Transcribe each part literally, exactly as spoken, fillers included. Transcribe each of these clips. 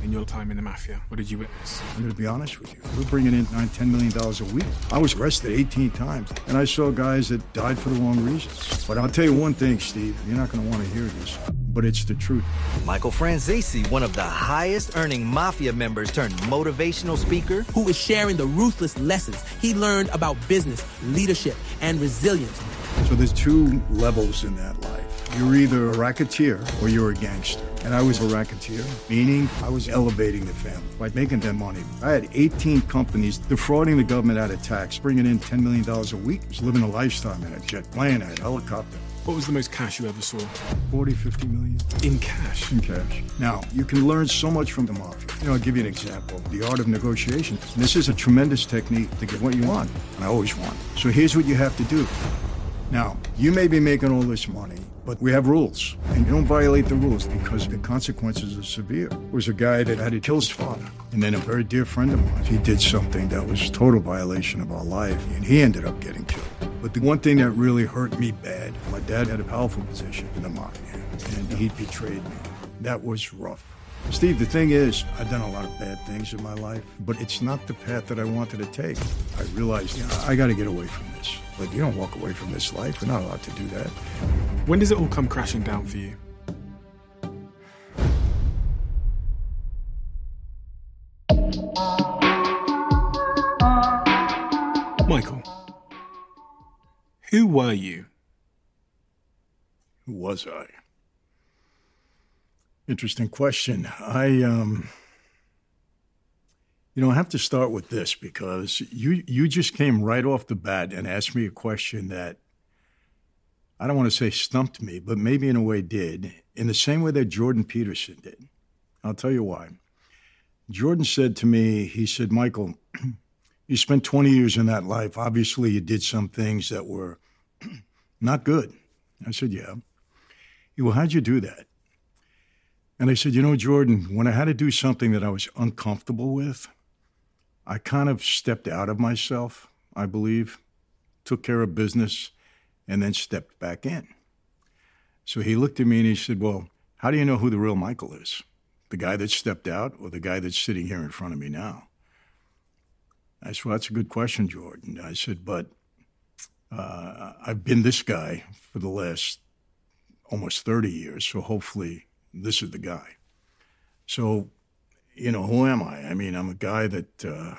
in your time in the mafia? What did you witness? I'm going to be honest with you. We're bringing in nine, ten million dollars a week. I was arrested eighteen times, and I saw guys that died for the wrong reasons. But I'll tell you one thing, Steve. You're not going to want to hear this, but it's the truth. Michael Franzese, one of the highest-earning mafia members turned motivational speaker, who is sharing the ruthless lessons he learned about business, leadership, and resilience. So there's two levels in that life. You're either a racketeer or you're a gangster. And I was a racketeer, meaning I was elevating the family by making them money. I had eighteen companies defrauding the government out of tax, bringing in ten million dollars a week. I was living a lifestyle in a jet plane, I had a helicopter. What was the most cash you ever saw? forty, fifty million. In cash? In cash. Now, you can learn so much from the mafia. You know, I'll give you an example. The art of negotiation. And this is a tremendous technique to get what you want. And I always want. So here's what you have to do. Now, you may be making all this money, but we have rules, and you don't violate the rules because the consequences are severe. There was a guy that had to kill his father, and then a very dear friend of mine, he did something that was total violation of our life, and he ended up getting killed. But the one thing that really hurt me bad, my dad had a powerful position in the mafia, and he betrayed me. That was rough. Steve, the thing is, I've done a lot of bad things in my life, but it's not the path that I wanted to take. I realized, you know, I got to get away from this. But you don't walk away from this life. You're not allowed to do that. When does it all come crashing down for you? Michael, who were you? Who was I? Interesting question. I, um... You know, I have to start with this because you you just came right off the bat and asked me a question that I don't want to say stumped me, but maybe in a way did, in the same way that Jordan Peterson did. I'll tell you why. Jordan said to me, he said, Michael, you spent twenty years in that life. Obviously, you did some things that were not good. I said, yeah. He, well, how'd you do that? And I said, you know, Jordan, when I had to do something that I was uncomfortable with, I kind of stepped out of myself, I believe, took care of business, and then stepped back in. So he looked at me and he said, well, how do you know who the real Michael is? The guy that stepped out or the guy that's sitting here in front of me now? I said, well, that's a good question, Jordan. I said, but uh, I've been this guy for the last almost thirty years, so hopefully this is the guy. So, you know, who am I? I mean, I'm a guy that, uh,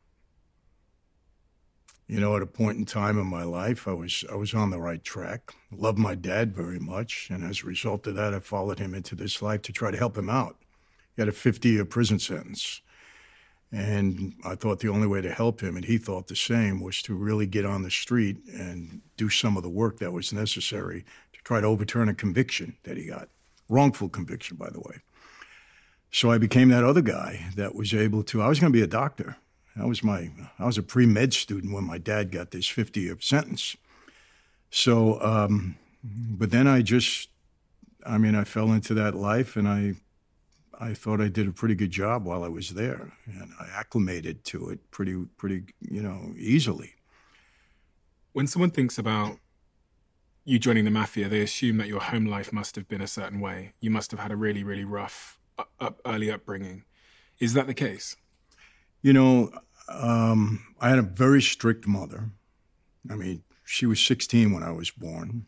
you know, at a point in time in my life, I was I was on the right track. Loved my dad very much, and as a result of that, I followed him into this life to try to help him out. He had a fifty-year prison sentence, and I thought the only way to help him, and he thought the same, was to really get on the street and do some of the work that was necessary to try to overturn a conviction that he got. Wrongful conviction, by the way. So I became that other guy that was able to, I was going to be a doctor. I was my, I was a pre-med student when my dad got this fifty-year sentence. So, um, but then I just, I mean, I fell into that life and I, I thought I did a pretty good job while I was there. And I acclimated to it pretty, pretty, you know, easily. When someone thinks about you joining the mafia, they assume that your home life must have been a certain way. You must have had a really, really rough up, up, early upbringing. Is that the case? You know, um, I had a very strict mother. I mean, she was sixteen when I was born.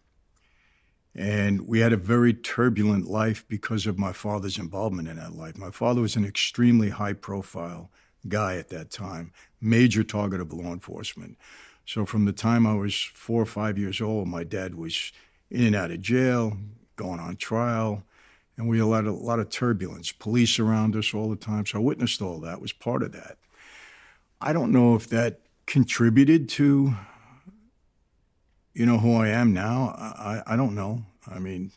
And we had a very turbulent life because of my father's involvement in that life. My father was an extremely high-profile guy at that time, major target of law enforcement. So from the time I was four or five years old, my dad was in and out of jail, going on trial, and we had a lot of, a lot of turbulence, police around us all the time. So I witnessed all that, was part of that. I don't know if that contributed to, you know, who I am now. I, I don't know. I mean,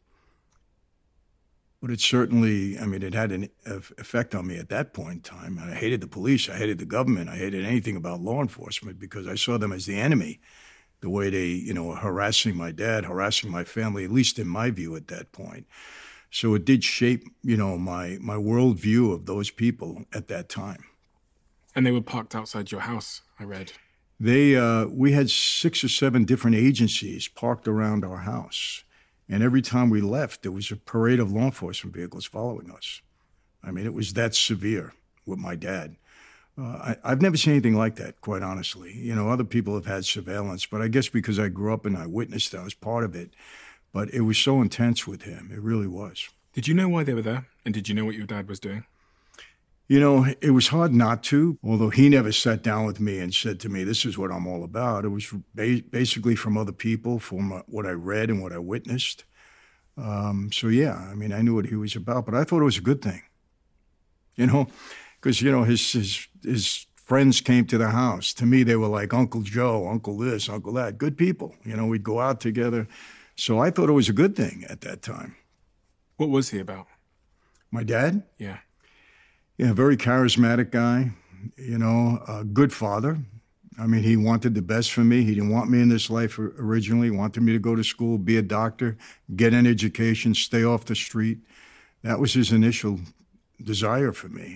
but it certainly, I mean, it had an effect on me at that point in time. And I hated the police. I hated the government. I hated anything about law enforcement because I saw them as the enemy, the way they, you know, were harassing my dad, harassing my family, at least in my view at that point. So it did shape, you know, my, my worldview of those people at that time. And they were parked outside your house, I read. They, uh, we had six or seven different agencies parked around our house. And every time we left, there was a parade of law enforcement vehicles following us. I mean, it was that severe with my dad. Uh, I, I've never seen anything like that, quite honestly. You know, other people have had surveillance, but I guess because I grew up and I witnessed it, I was part of it. But it was so intense with him. It really was. Did you know why they were there? And did you know what your dad was doing? You know, it was hard not to, although he never sat down with me and said to me, this is what I'm all about. It was ba- basically from other people, from what I read and what I witnessed. Um, so, yeah, I mean, I knew what he was about, but I thought it was a good thing. You know, because, you know, his, his, his friends came to the house. To me, they were like Uncle Joe, Uncle this, Uncle that. Good people. You know, we'd go out together. So I thought it was a good thing at that time. What was he about? My dad? Yeah. Yeah, very charismatic guy, you know, a good father. I mean, he wanted the best for me. He didn't want me in this life originally. He wanted me to go to school, be a doctor, get an education, stay off the street. That was his initial desire for me.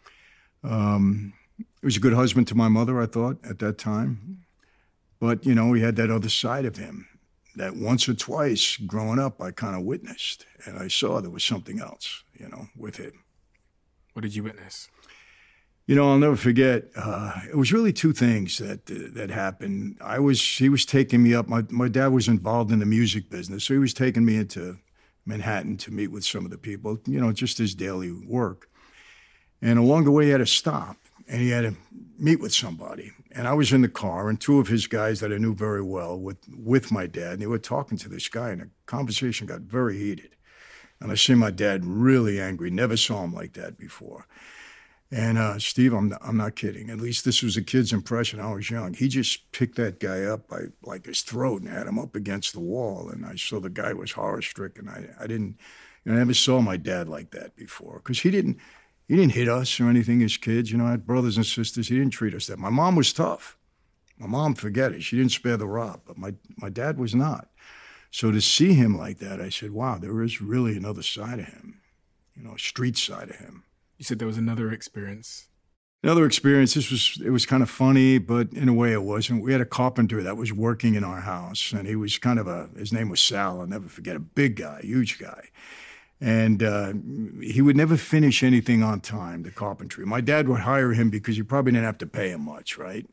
Um, he was a good husband to my mother, I thought, at that time. But, you know, he had that other side of him that once or twice growing up I kind of witnessed. And I saw there was something else, you know, with him. What did you witness? You know, I'll never forget. Uh, it was really two things that uh, that happened. I was he was taking me up. My my dad was involved in the music business, so he was taking me into Manhattan to meet with some of the people. You know, just his daily work. And along the way, he had to stop and he had to meet with somebody. And I was in the car, and two of his guys that I knew very well with with my dad, and they were talking to this guy, and the conversation got very heated. And I see my dad really angry. Never saw him like that before. And uh, Steve, I'm not, I'm not kidding. At least this was a kid's impression. I was young. He just picked that guy up by like his throat and had him up against the wall. And I saw the guy was horror stricken. I I didn't, you know, I never saw my dad like that before because he didn't he didn't hit us or anything as kids. You know, I had brothers and sisters. He didn't treat us that. My mom was tough. My mom, forget it. She didn't spare the rod. But my my dad was not. So to see him like that, I said, wow, there is really another side of him, you know, a street side of him. You said there was another experience. Another experience, this was, it was kind of funny, but in a way it wasn't. We had a carpenter that was working in our house, and he was kind of a, his name was Sal, I'll never forget, a big guy, huge guy. And uh, he would never finish anything on time, the carpentry. My dad would hire him because he probably didn't have to pay him much, right?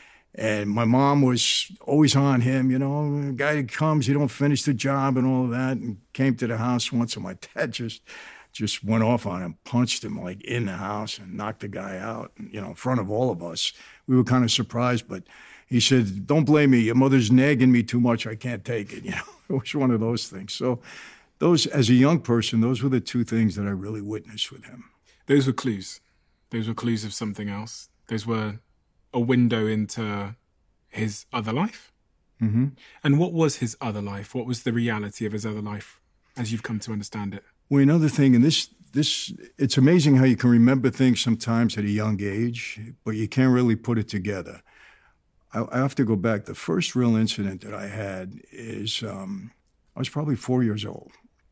And my mom was always on him, you know, a guy that comes, he don't finish the job and all of that, and came to the house once, and my dad just just went off on him, punched him like in the house and knocked the guy out, you know, in front of all of us. We were kind of surprised, but he said, don't blame me, your mother's nagging me too much, I can't take it, you know. It was one of those things. So those, as a young person, those were the two things that I really witnessed with him. Those were clues. Those were clues of something else. Those were a window into his other life. Mm-hmm. And what was his other life? What was the reality of his other life as you've come to understand it? Well, another thing, and this, this, it's amazing how you can remember things sometimes at a young age, but you can't really put it together. I, I have to go back. The first real incident that I had is um, I was probably four years old.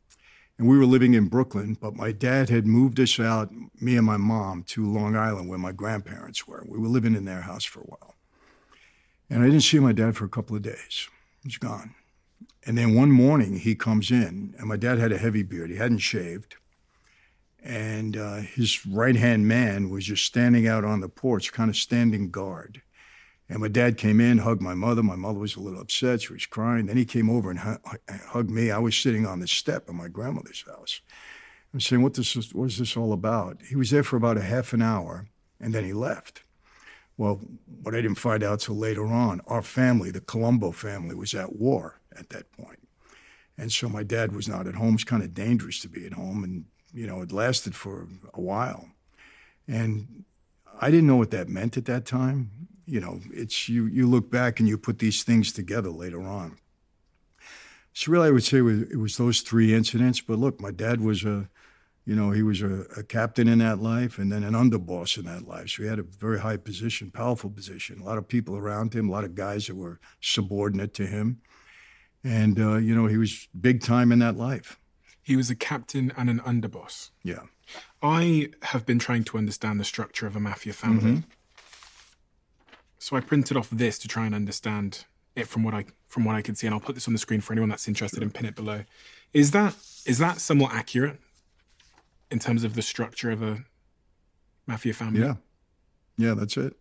And we were living in Brooklyn, but my dad had moved us out, me and my mom, to Long Island where my grandparents were. We were living in their house for a while. And I didn't see my dad for a couple of days. He was gone. And then one morning he comes in, and my dad had a heavy beard. He hadn't shaved. And uh, his right-hand man was just standing out on the porch, kind of standing guard. And my dad came in, hugged my mother. My mother was a little upset. She was crying. Then he came over and hu- hugged me. I was sitting on the step of my grandmother's house. I was saying, what, this is, what is this all about? He was there for about a half an hour, and then he left. Well, what I didn't find out till later on, our family, the Colombo family, was at war at that point. And so my dad was not at home. It was kind of dangerous to be at home. And, you know, it lasted for a while. And I didn't know what that meant at that time. You know, it's you, you look back and you put these things together later on. So really I would say it was, it was those three incidents. But look, my dad was a, you know, he was a, a captain in that life and then an underboss in that life. So he had a very high position, powerful position. A lot of people around him, a lot of guys that were subordinate to him. And, uh, you know, he was big time in that life. He was a captain and an underboss. Yeah. I have been trying to understand the structure of a mafia family. Mm-hmm. So I printed off this to try and understand it from what I from what I could see, and I'll put this on the screen for anyone that's interested and pin it below. Is that is that somewhat accurate in terms of the structure of a mafia family? Yeah. Yeah, that's it.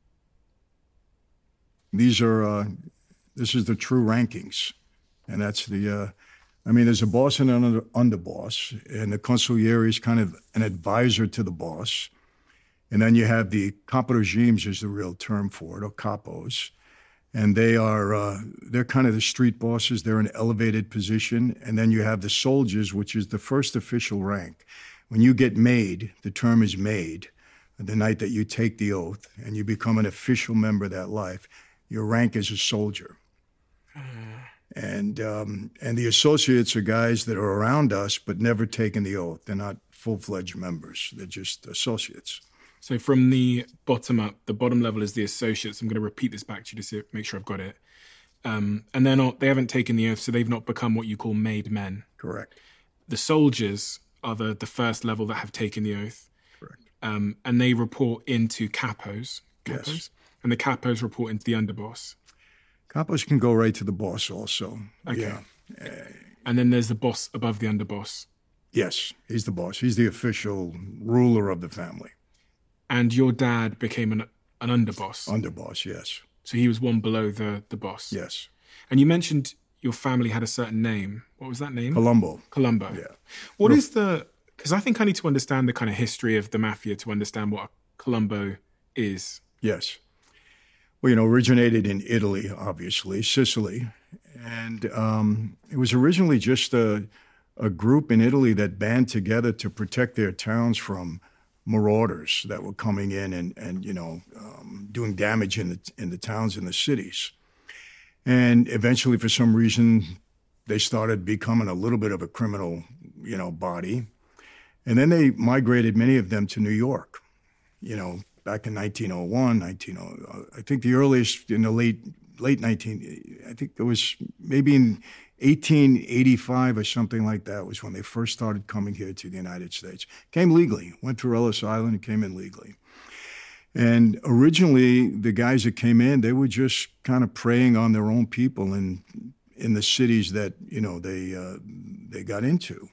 These are, uh, this is the true rankings. And that's the, uh, I mean, there's a boss and an under, underboss, and the consigliere is kind of an advisor to the boss. And then you have the caporegimes is the real term for it, or capos. And they are, uh, they're kind of the street bosses. They're an elevated position. And then you have the soldiers, which is the first official rank. When you get made, the term is made, the night that you take the oath and you become an official member of that life, your rank is a soldier. And um, and the associates are guys that are around us but never taken the oath. They're not full-fledged members. They're just associates. So from the bottom up, the bottom level is the associates. I'm going to repeat this back to you to see, make sure I've got it. Um, and they're not, they haven't taken the oath, so they've not become what you call made men. Correct. The soldiers are the, the first level that have taken the oath. Correct. Um, and they report into capos. capos. Yes. And the capos report into the underboss. Capos can go right to the boss also. Okay. Yeah. And then there's the boss above the underboss. Yes, he's the boss. He's the official ruler of the family. And your dad became an an underboss. Underboss, yes. So he was one below the, the boss. Yes. And you mentioned your family had a certain name. What was that name? Colombo. Colombo. Yeah. What is the... Because I think I need to understand the kind of history of the mafia to understand what a Colombo is. Yes. Well, you know, originated in Italy, obviously, Sicily. And um, it was originally just a, a group in Italy that band together to protect their towns from marauders that were coming in and, and you know, um, doing damage in the, in the towns and the cities. And eventually, for some reason, they started becoming a little bit of a criminal, you know, body. And then they migrated, many of them, to New York, you know, back in nineteen oh one, nineteen oh, I think the earliest in the late, late nineteen, I think it was maybe in eighteen eighty-five or something like that was when they first started coming here to the United States. Came legally, went through Ellis Island and came in legally. And originally, the guys that came in, they were just kind of preying on their own people in in the cities that, you know, they uh, they got into.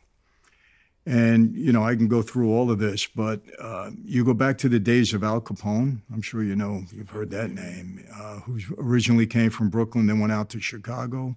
And, you know, I can go through all of this, but uh, you go back to the days of Al Capone. I'm sure you know, you've heard that name, uh, who originally came from Brooklyn, then went out to Chicago.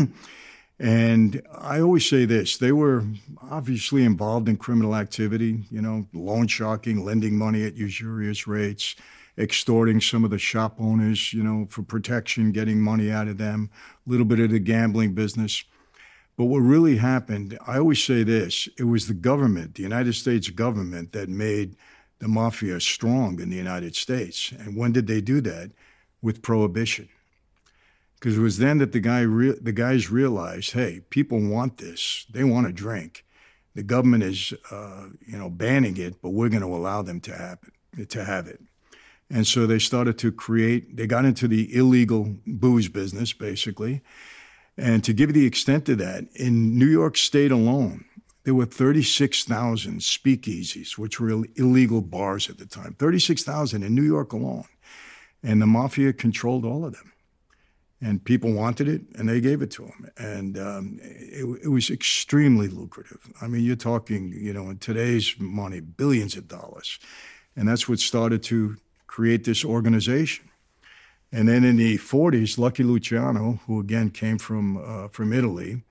And I always say this, they were obviously involved in criminal activity, you know, loan sharking, lending money at usurious rates, extorting some of the shop owners, you know, for protection, getting money out of them, a little bit of the gambling business. But what really happened, I always say this, it was the government, the United States government, that made the mafia strong in the United States. And when did they do that? With prohibition. Because it was then that the guy, re- the guys realized, hey, people want this. They want to drink. The government is, uh, you know, banning it, but we're going to allow them to have it, to have it. And so they started to create, they got into the illegal booze business, basically. And to give you the extent of that, in New York State alone, there were thirty-six thousand speakeasies, which were Ill- illegal bars at the time. thirty-six thousand in New York alone. And the mafia controlled all of them. And people wanted it, and they gave it to them. And um, it, it was extremely lucrative. I mean, you're talking, you know, in today's money, billions of dollars. And that's what started to create this organization. And then in the forties, Lucky Luciano, who again came from uh, from Italy,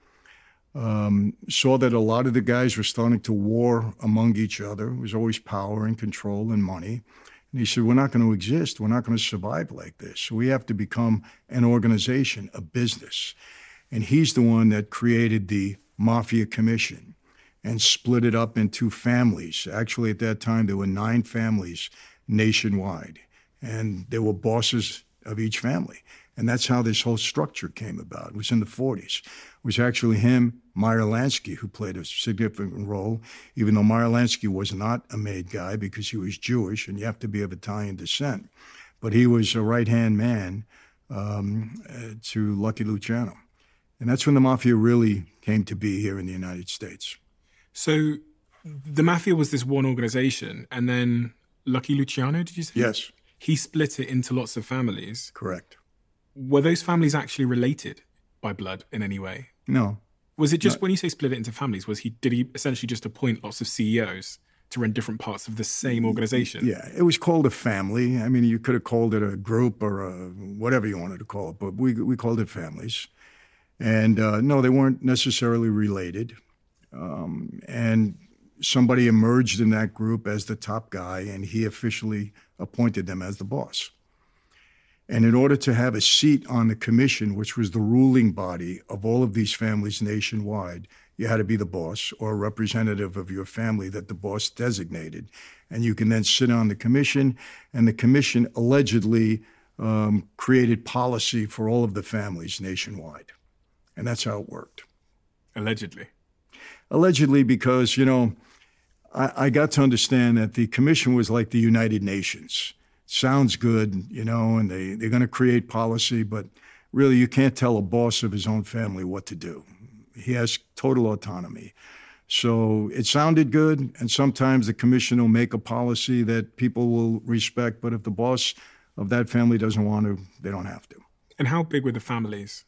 um, saw that a lot of the guys were starting to war among each other. It was always power and control and money. And he said, we're not going to exist. We're not going to survive like this. So we have to become an organization, a business. And he's the one that created the Mafia Commission and split it up into families. Actually, at that time, there were nine families nationwide. And there were bosses of each family. And that's how this whole structure came about. It was in the forties. It was actually him, Meyer Lansky, who played a significant role, even though Meyer Lansky was not a made guy because he was Jewish and you have to be of Italian descent. But he was a right-hand man um, uh, to Lucky Luciano. And that's when the Mafia really came to be here in the United States. So the Mafia was this one organization, and then Lucky Luciano, did you say? Yes. He split it into lots of families. Correct. Were those families actually related by blood in any way? No. Was it just, Not, when you say split it into families, was he did he essentially just appoint lots of C E Os to run different parts of the same organization? Yeah, it was called a family. I mean, you could have called it a group or a, whatever you wanted to call it, but we we called it families. And uh, no, they weren't necessarily related. Um, and somebody emerged in that group as the top guy, and he officially appointed them as the boss. And in order to have a seat on the commission, which was the ruling body of all of these families nationwide, you had to be the boss or a representative of your family that the boss designated. And you can then sit on the commission, and the commission allegedly um, created policy for all of the families nationwide. And that's how it worked. Allegedly. Allegedly, because, you know, I, I got to understand that the commission was like the United Nations. Sounds good, you know, and they, they're going to create policy, but really you can't tell a boss of his own family what to do. He has total autonomy. So it sounded good, and sometimes the commission will make a policy that people will respect, but if the boss of that family doesn't want to, they don't have to. And how big were the families?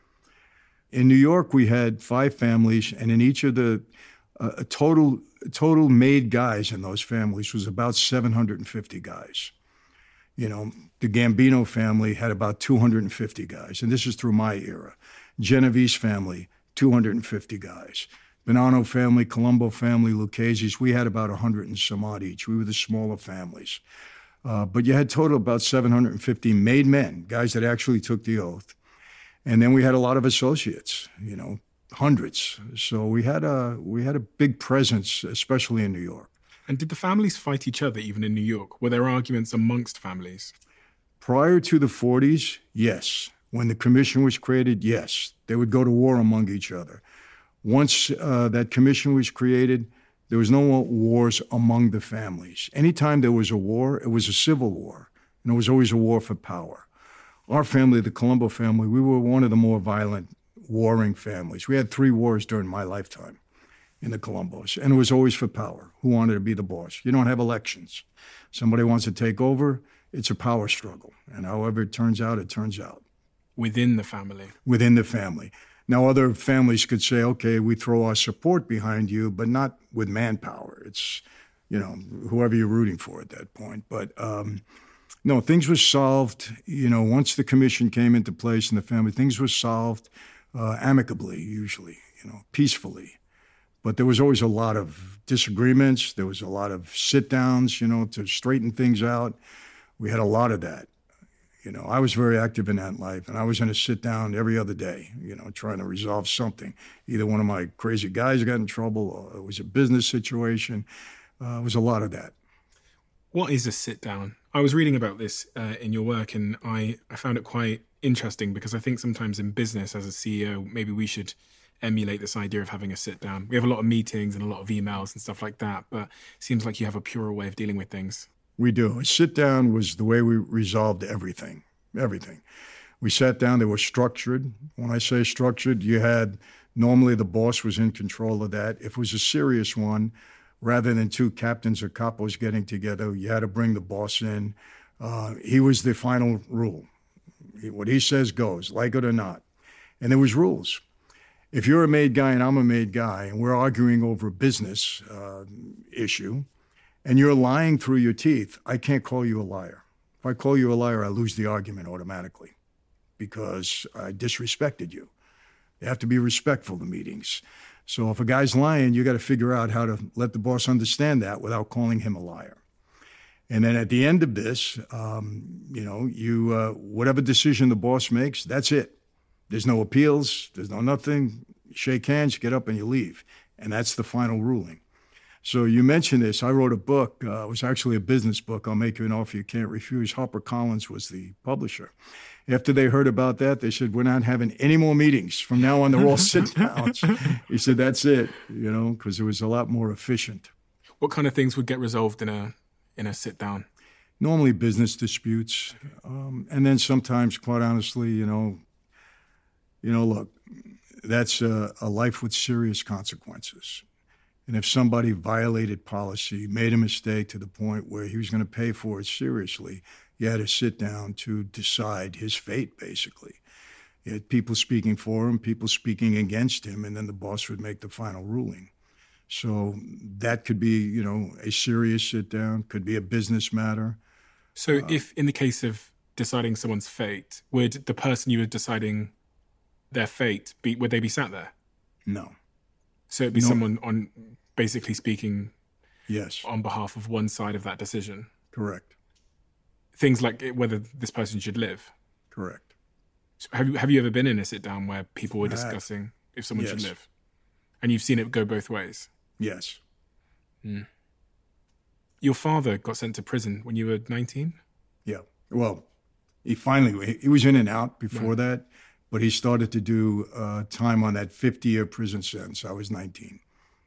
In New York, we had five families, and in each of the uh, total total made guys in those families was about seven hundred fifty guys. You know, the Gambino family had about two hundred fifty guys, and this is through my era. Genovese family, two hundred fifty guys. Bonanno family, Colombo family, Lucchese's, we had about one hundred and some odd each. We were the smaller families. Uh, but you had total about seven hundred fifty made men, guys that actually took the oath. And then we had a lot of associates, you know, hundreds. So we had a, we had a big presence, especially in New York. And did the families fight each other even in New York? Were there arguments amongst families? Prior to the forties, yes. When the commission was created, yes. They would go to war among each other. Once uh, that commission was created, there was no more wars among the families. Anytime there was a war, it was a civil war, and it was always a war for power. Our family, the Colombo family, we were one of the more violent, warring families. We had three wars during my lifetime in the Colombos, and it was always for power. Who wanted to be the boss? You don't have elections. Somebody wants to take over, it's a power struggle. And however it turns out, it turns out. Within the family? Within the family. Now, other families could say, okay, we throw our support behind you, but not with manpower. It's, you know, whoever you're rooting for at that point. But um, no, things were solved, you know, once the commission came into place in the family, things were solved uh, amicably, usually, you know, peacefully. But there was always a lot of disagreements. There was a lot of sit-downs, you know, to straighten things out. We had a lot of that. You know, I was very active in that life, and I was in a sit-down every other day, you know, trying to resolve something. Either one of my crazy guys got in trouble, or it was a business situation. Uh, it was a lot of that. What is a sit-down? I was reading about this uh, in your work, and I, I found it quite interesting because I think sometimes in business as a C E O, maybe we should emulate this idea of having a sit-down. We have a lot of meetings and a lot of emails and stuff like that, but it seems like you have a purer way of dealing with things. We do. A sit-down was the way we resolved everything, everything. We sat down, they were structured. When I say structured, you had, normally the boss was in control of that. If it was a serious one, rather than two captains or capos getting together, you had to bring the boss in. Uh, he was the final rule. What he says goes, like it or not. And there was rules. If you're a made guy and I'm a made guy, and we're arguing over a business uh, issue, and you're lying through your teeth, I can't call you a liar. If I call you a liar, I lose the argument automatically because I disrespected you. You have to be respectful to meetings. So if a guy's lying, you got to figure out how to let the boss understand that without calling him a liar. And then at the end of this, um, you know, you uh, whatever decision the boss makes, that's it. There's no appeals. There's no nothing. You shake hands, you get up, and you leave. And that's the final ruling. So you mentioned this. I wrote a book. Uh, it was actually a business book. I'll make you an offer you can't refuse. HarperCollins was the publisher. After they heard about that, they said, we're not having any more meetings. From now on, they're all sit-downs. He said, that's it, you know, because it was a lot more efficient. What kind of things would get resolved in a in a sit-down? Normally business disputes. Um, and then sometimes, quite honestly, you know, you know, look, that's a, a life with serious consequences. And if somebody violated policy, made a mistake to the point where he was going to pay for it seriously, you had to sit down to decide his fate, basically. He had people speaking for him, people speaking against him, and then the boss would make the final ruling. So that could be, you know, a serious sit down, could be a business matter. So uh, if in the case of deciding someone's fate, would the person you were deciding their fate be, would they be sat there? No. So it'd be No. someone on basically speaking Yes. on behalf of one side of that decision. Correct. Things like whether this person should live. Correct. So have you have you ever been in a sit down where people were I have. discussing if someone should Yes. live, and you've seen it go both ways? Yes. Your father got sent to prison when you were nineteen. Yeah. Well, he finally, he was in and out before that, but he started to do uh, time on that fifty-year prison sentence. I was nineteen.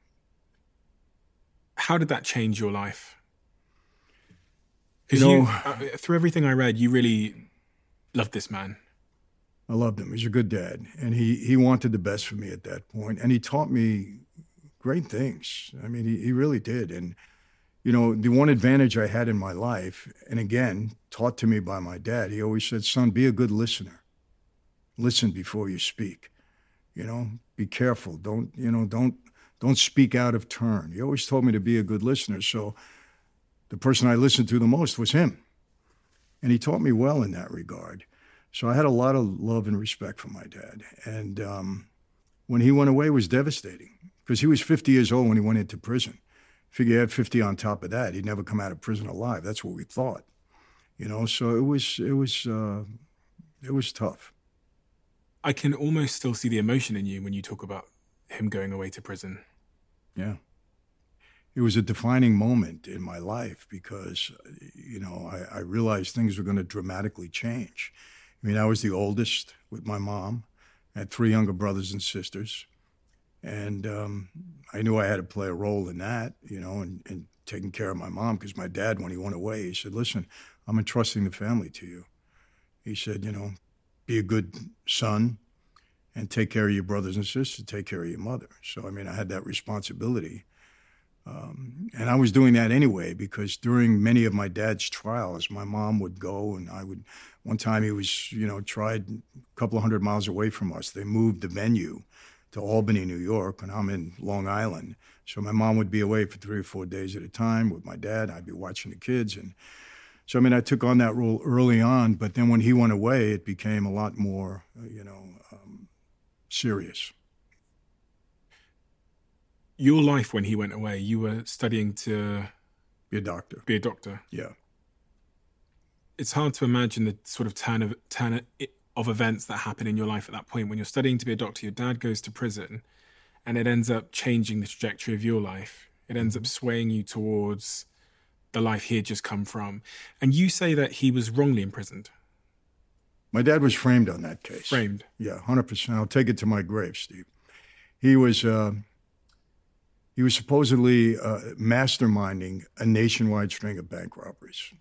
How did that change your life? You Because know, you, uh, through everything I read, you really loved this man. I loved him. He's a good dad, and he he wanted the best for me at that point, and he taught me great things. I mean, he, he really did. And, you know, the one advantage I had in my life, and again, taught to me by my dad, he always said, son, be a good listener. Listen before you speak. You know, be careful. Don't, you know, don't, don't speak out of turn. He always told me to be a good listener. So the person I listened to the most was him. And he taught me well in that regard. So I had a lot of love and respect for my dad. And um, when he went away, it was devastating because he was fifty years old when he went into prison. Figure he had fifty on top of that. He'd never come out of prison alive. That's what we thought, you know. So it was, it was, uh, it was tough. I can almost still see the emotion in you when you talk about him going away to prison. Yeah. It was a defining moment in my life because, you know, I, I realized things were going to dramatically change. I mean, I was the oldest with my mom. I had three younger brothers and sisters. And um, I knew I had to play a role in that, you know, and, and taking care of my mom because my dad, when he went away, he said, listen, I'm entrusting the family to you. He said, you know, be a good son and take care of your brothers and sisters, take care of your mother. So, I mean, I had that responsibility. Um, and I was doing that anyway because during many of my dad's trials, my mom would go and I would, one time he was, you know, tried a couple of hundred miles away from us. They moved the venue to Albany, New York, and I'm in Long Island. So my mom would be away for three or four days at a time with my dad. I'd be watching the kids. And so, I mean, I took on that role early on, but then when he went away, it became a lot more, uh, you know, um, serious. Your life when he went away, you were studying to Be a doctor. be a doctor. Yeah. It's hard to imagine the sort of turn of turn of events that happen in your life at that point. When you're studying to be a doctor, your dad goes to prison, and it ends up changing the trajectory of your life. It ends up swaying you towards the life he had just come from. And you say that he was wrongly imprisoned. My dad was framed on that case. Framed. Yeah, one hundred percent. I'll take it to my grave, Steve. He was uh, he was supposedly uh, masterminding a nationwide string of bank robberies.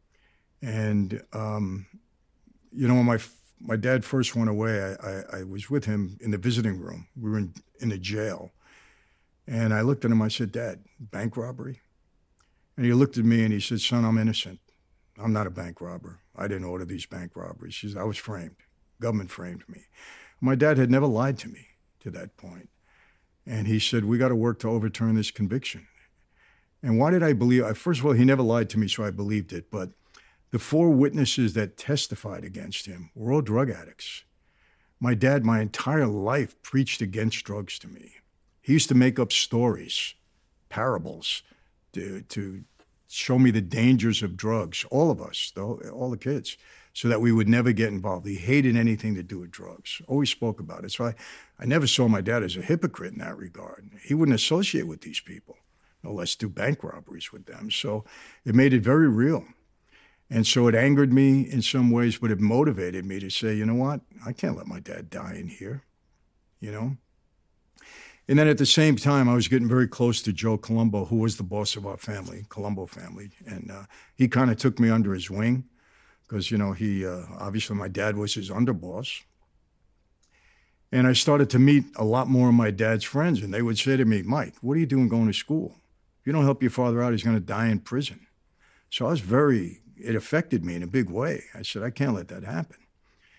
And, um, you know, when my my dad first went away, I, I, I was with him in the visiting room. We were in, in a jail. And I looked at him, I said, Dad, bank robbery? And he looked at me and he said, son, I'm innocent. I'm not a bank robber. I didn't order these bank robberies. He said, I was framed. Government framed me. My dad had never lied to me to that point. And he said, we got to work to overturn this conviction. And why did I believe? First of all, he never lied to me, so I believed it. But the four witnesses that testified against him were all drug addicts. My dad, my entire life, preached against drugs to me. He used to make up stories, parables, to, to show me the dangers of drugs, all of us, though, all the kids, so that we would never get involved. He hated anything to do with drugs, always spoke about it. So I, I never saw my dad as a hypocrite in that regard. He wouldn't associate with these people, no less do bank robberies with them. So it made it very real. And so it angered me in some ways, but it motivated me to say, you know what? I can't let my dad die in here, you know? And then at the same time, I was getting very close to Joe Colombo, who was the boss of our family, Colombo family. And uh, he kind of took me under his wing because, you know, he, uh, obviously my dad was his underboss. And I started to meet a lot more of my dad's friends, and they would say to me, Mike, what are you doing going to school? If you don't help your father out, he's going to die in prison. So I was very, it affected me in a big way. I said, I can't let that happen.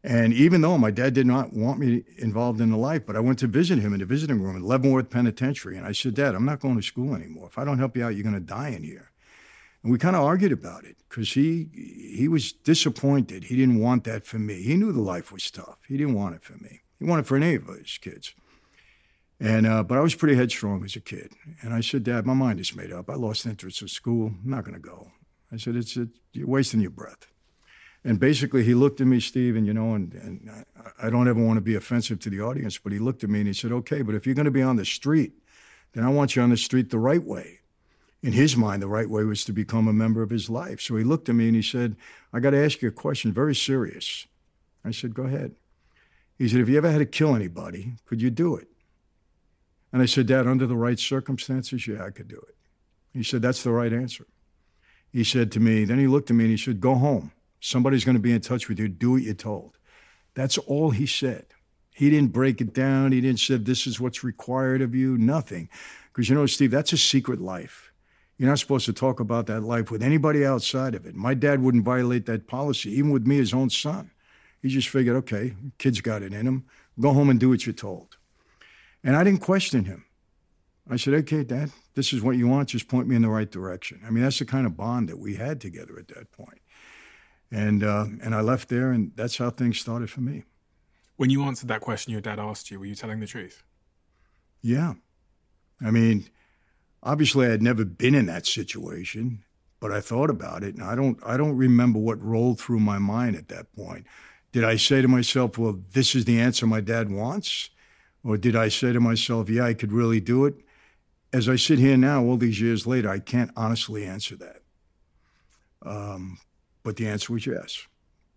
And even though my dad did not want me involved in the life, but I went to visit him in the visiting room at Leavenworth Penitentiary. And I said, Dad, I'm not going to school anymore. If I don't help you out, you're going to die in here. And we kind of argued about it because he he was disappointed. He didn't want that for me. He knew the life was tough. He didn't want it for me. He wanted it for any of his kids. And uh, but I was pretty headstrong as a kid. And I said, Dad, my mind is made up. I lost interest in school. I'm not going to go. I said, it's, it's you're wasting your breath. And basically, he looked at me, Steve, and, you know, and, and I, I don't ever want to be offensive to the audience, but he looked at me and he said, okay, but if you're going to be on the street, then I want you on the street the right way. In his mind, the right way was to become a member of his life. So he looked at me and he said, I got to ask you a question, very serious. I said, go ahead. He said, if you ever had to kill anybody, could you do it? And I said, Dad, under the right circumstances, yeah, I could do it. He said, that's the right answer. He said to me, then he looked at me and he said, go home. Somebody's going to be in touch with you. Do what you're told. That's all he said. He didn't break it down. He didn't say, this is what's required of you. Nothing. Because, you know, Steve, that's a secret life. You're not supposed to talk about that life with anybody outside of it. My dad wouldn't violate that policy, even with me, his own son. He just figured, okay, kid's got it in him. Go home and do what you're told. And I didn't question him. I said, okay, Dad, this is what you want. Just point me in the right direction. I mean, that's the kind of bond that we had together at that point. And uh, and I left there, and that's how things started for me. When you answered that question your dad asked you, were you telling the truth? Yeah. I mean, obviously I had never been in that situation, but I thought about it, and I don't I don't remember what rolled through my mind at that point. Did I say to myself, well, this is the answer my dad wants? Or did I say to myself, yeah, I could really do it? As I sit here now, all these years later, I can't honestly answer that. Um, but the answer was yes.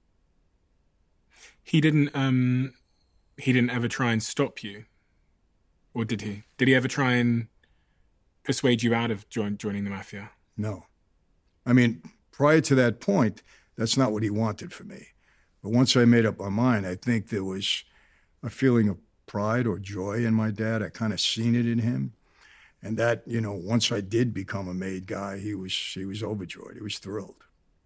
He didn't. Um, he didn't ever try and stop you, or did he? Did he ever try and persuade you out of join, joining the mafia? No. I mean, prior to that point, that's not what he wanted for me. But once I made up my mind, I think there was a feeling of pride or joy in my dad. I kind of seen it in him. And that, you know, once I did become a made guy, he was he was overjoyed. He was thrilled.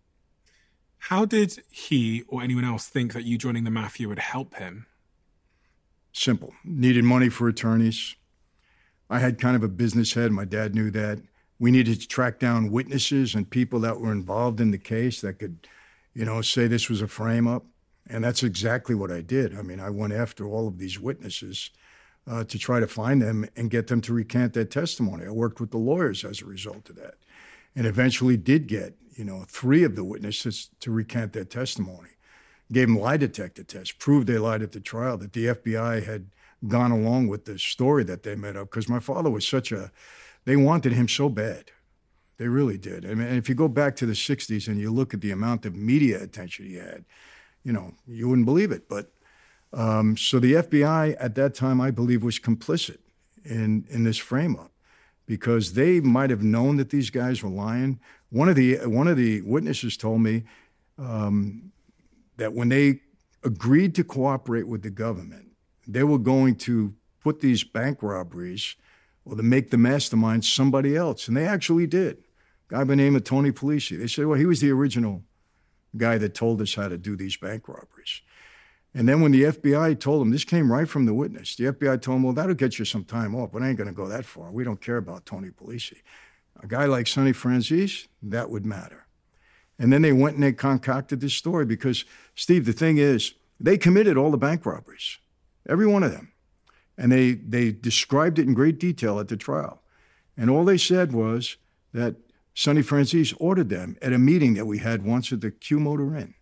How did he or anyone else think that you joining the mafia would help him? Simple. Needed money for attorneys. I had kind of a business head. My dad knew that. We needed to track down witnesses and people that were involved in the case that could, you know, say this was a frame-up. And that's exactly what I did. I mean, I went after all of these witnesses uh, to try to find them and get them to recant their testimony. I worked with the lawyers as a result of that, and eventually did get, you know, three of the witnesses to recant their testimony. Gave them lie detector tests, proved they lied at the trial, that the F B I had gone along with the story that they made up. Because my father was such a, they wanted him so bad. They really did. I mean, if you go back to the sixties and you look at the amount of media attention he had, you know, you wouldn't believe it. But um, so the F B I at that time, I believe, was complicit in, in this frame-up because they might have known that these guys were lying. One of the one of the witnesses told me um, that when they agreed to cooperate with the government, they were going to put these bank robberies or to make the mastermind somebody else. And they actually did. A guy by the name of Tony Polisi. They said, well, he was the original guy that told us how to do these bank robberies. And then when the F B I told him, this came right from the witness, the F B I told him, well, that'll get you some time off, but I ain't going to go that far. We don't care about Tony Polisi. A guy like Sonny Franzese, that would matter. And then they went and they concocted this story because, Steve, the thing is, they committed all the bank robberies, every one of them. And they, they described it in great detail at the trial. And all they said was that Sonny Franzese ordered them at a meeting that we had once at the Q Motor Inn.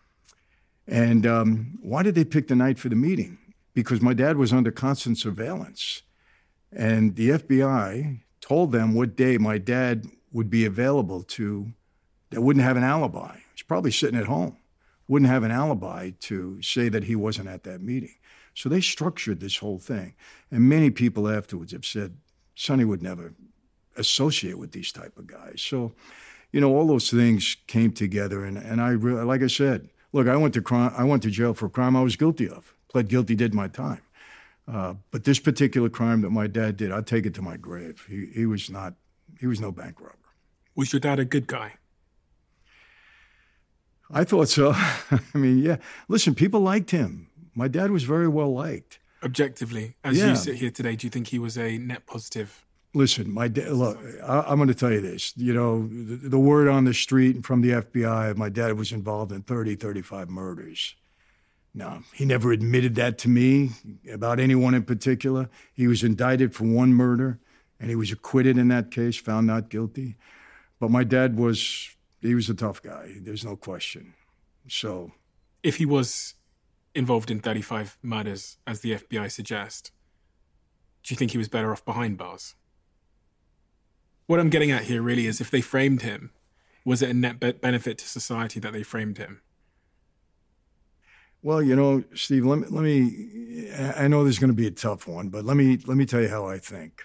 And um, why did they pick the night for the meeting? Because my dad was under constant surveillance. And the F B I told them what day my dad would be available to, that wouldn't have an alibi. He's probably sitting at home, wouldn't have an alibi to say that he wasn't at that meeting. So they structured this whole thing. And many people afterwards have said, Sonny would never associate with these type of guys. So, you know, all those things came together. And, and I, re- like I said, look, I went to crime, I went to jail for a crime I was guilty of. Pled guilty, did my time. Uh, but this particular crime that my dad did, I'd take it to my grave. He, he was not, he was no bank robber. Was your dad a good guy? I thought so. I mean, yeah. Listen, people liked him. My dad was very well liked. Objectively, as Yeah. you sit here today, do you think he was a net positive? Listen, my dad, look, I, I'm going to tell you this. You know, the, the word on the street and from the F B I, my dad was involved in thirty, thirty-five murders. Now, he never admitted that to me about anyone in particular. He was indicted for one murder, and he was acquitted in that case, found not guilty. But my dad was, he was a tough guy. There's no question. So, If he was involved in thirty-five murders, as the F B I suggest, do you think he was better off behind bars? What I'm getting at here really is, if they framed him, was it a net be- benefit to society that they framed him? well, you know, Steve, let me, let me, I know this is going to be a tough one, but let me, let me tell you how I think.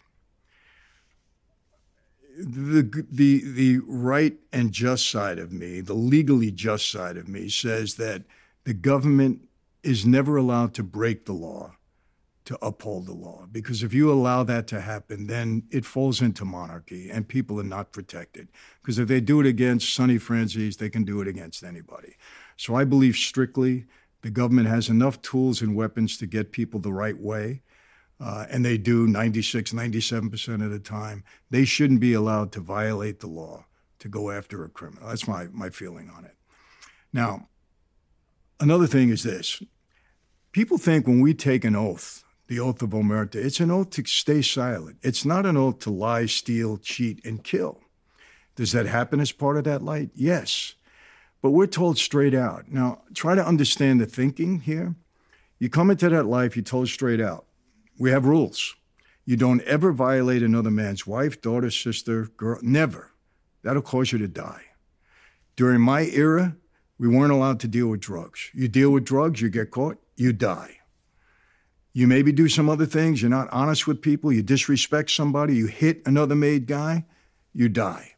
The, the, the right and just side of me, the legally just side of me, says that the government is never allowed to break the law to uphold the law. Because if you allow that to happen, then it falls into monarchy and people are not protected. Because if they do it against Sonny Franzese, they can do it against anybody. So I believe strictly the government has enough tools and weapons to get people the right way. Uh, and they do ninety-six, ninety-seven percent of the time. They shouldn't be allowed to violate the law to go after a criminal. That's my, my feeling on it. Now, another thing is this. People think when we take an oath, the oath of omerta, it's an oath to stay silent. It's not an oath to lie, steal, cheat, and kill. Does that happen as part of that light? Yes. But we're told straight out. Now, try to understand the thinking here. You come into that life, you're told straight out. We have rules. You don't ever violate another man's wife, daughter, sister, girl, never. That'll cause you to die. During my era, we weren't allowed to deal with drugs. You deal with drugs, you get caught, you die. You maybe do some other things, you're not honest with people, you disrespect somebody, you hit another made guy, you die.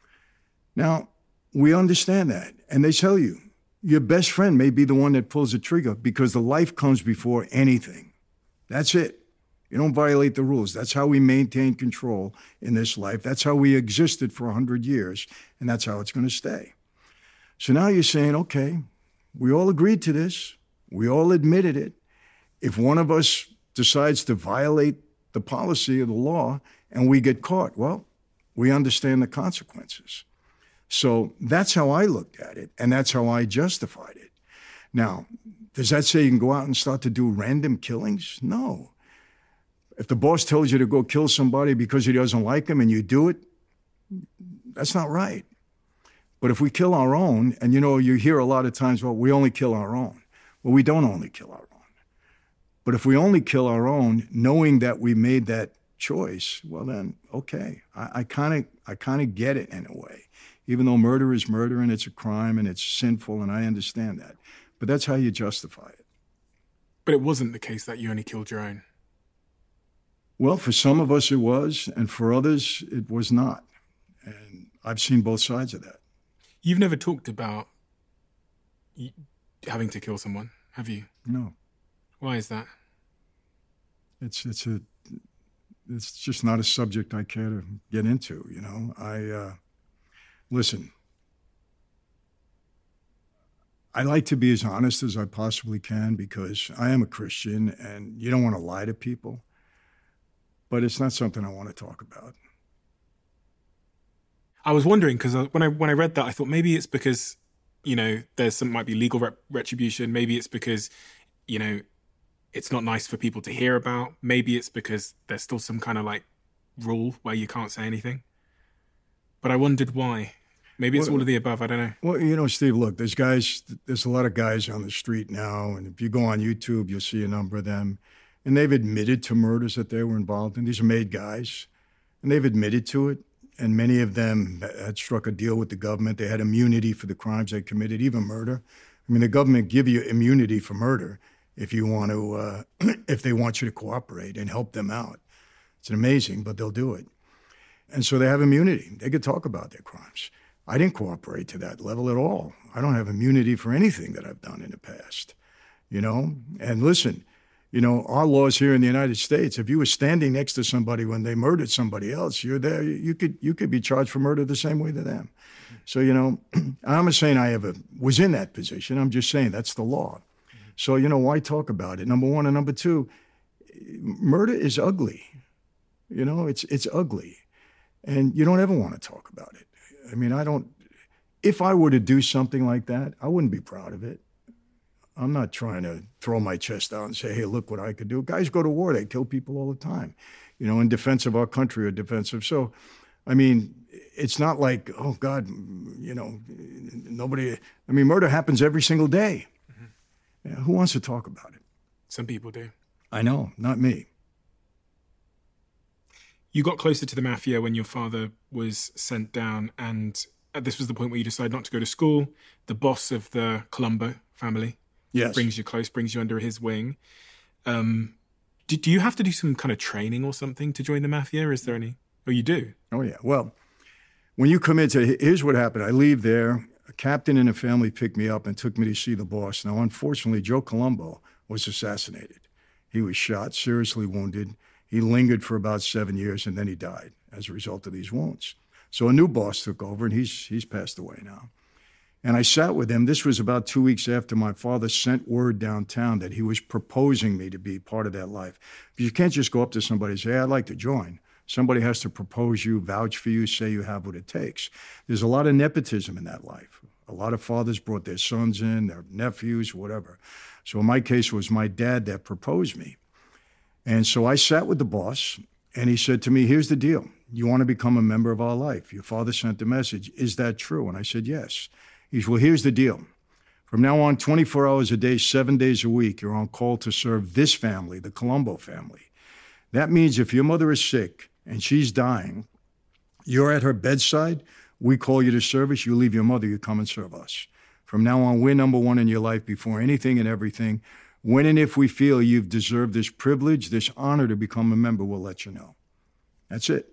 Now, we understand that, and they tell you, your best friend may be the one that pulls the trigger because the life comes before anything. That's it. You don't violate the rules. That's how we maintain control in this life. That's how we existed for one hundred years, and that's how it's going to stay. So now you're saying, okay, we all agreed to this. We all admitted it. If one of us decides to violate the policy of the law and we get caught, well, we understand the consequences. So that's how I looked at it, and that's how I justified it. Now, does that say you can go out and start to do random killings? No. If the boss tells you to go kill somebody because he doesn't like him and you do it, that's not right. But if we kill our own, and you know, you hear a lot of times, well, we only kill our own. Well, we don't only kill our own. But if we only kill our own, knowing that we made that choice, well then, okay. I kind of I kind of get it in a way. Even though murder is murder and it's a crime and it's sinful, and I understand that. But that's how you justify it. But it wasn't the case that you only killed your own. Well, for some of us it was, and for others it was not. And I've seen both sides of that. You've never talked about having to kill someone, have you? No. Why is that? It's it's a it's just not a subject I care to get into, you know. I uh, listen. I like to be as honest as I possibly can because I am a Christian and you don't want to lie to people. But it's not something I want to talk about. I was wondering because when I when I read that, I thought maybe it's because, you know, there's some might be legal rep- retribution. Maybe it's because, you know, it's not nice for people to hear about. Maybe it's because there's still some kind of like rule where you can't say anything. But I wondered why. Maybe it's well, all of the above. I don't know. Well, you know, Steve, look, there's guys, there's a lot of guys on the street now. And if you go on YouTube, you'll see a number of them. And they've admitted to murders that they were involved in. These are made guys. And they've admitted to it. And many of them had struck a deal with the government. They had immunity for the crimes they committed, even murder. I mean, the government give you immunity for murder if you want to, uh, if they want you to cooperate and help them out. It's amazing, but they'll do it. And so they have immunity. They could talk about their crimes. I didn't cooperate to that level at all. I don't have immunity for anything that I've done in the past, you know? And listen, You know, our laws here in the United States, if you were standing next to somebody when they murdered somebody else, you're there, you could you could be charged for murder the same way to them. So, you know, I'm not saying I ever was in that position. I'm just saying that's the law. So, you know, why talk about it? Number one. And number two, murder is ugly. You know, it's it's ugly. And you don't ever want to talk about it. I mean, I don't, if I were to do something like that, I wouldn't be proud of it. I'm not trying to throw my chest out and say, hey, look what I could do. Guys go to war. They kill people all the time, you know, in defense of our country or defensive. So, I mean, it's not like, oh, God, you know, nobody, I mean, murder happens every single day. Mm-hmm. Yeah, who wants to talk about it? Some people do. I know, not me. You got closer to the mafia when your father was sent down, and this was the point where you decided not to go to school. The boss of the Colombo family yes. brings you close, brings you under his wing. Um, do, do you have to do some kind of training or something to join the mafia? Is there any? Oh, you do? Oh, yeah. Well, when you come into, here's what happened. I leave there. A captain in the family picked me up and took me to see the boss. Now, unfortunately, Joe Colombo was assassinated. He was shot, seriously wounded. He lingered for about seven years, and then he died as a result of these wounds. So a new boss took over, and he's he's passed away now. And I sat with him. This was about two weeks after my father sent word downtown that he was proposing me to be part of that life. But you can't just go up to somebody and say, hey, I'd like to join. Somebody has to propose you, vouch for you, say you have what it takes. There's a lot of nepotism in that life. A lot of fathers brought their sons in, their nephews, whatever. So in my case, it was my dad that proposed me. And so I sat with the boss, and he said to me, here's the deal. You want to become a member of our life. Your father sent the message. Is that true? And I said, yes. He said, well, here's the deal. From now on, twenty-four hours a day, seven days a week, you're on call to serve this family, the Colombo family. That means if your mother is sick and she's dying, you're at her bedside, we call you to service, you leave your mother, you come and serve us. From now on, we're number one in your life before anything and everything. When and if we feel you've deserved this privilege, this honor to become a member, we'll let you know. That's it.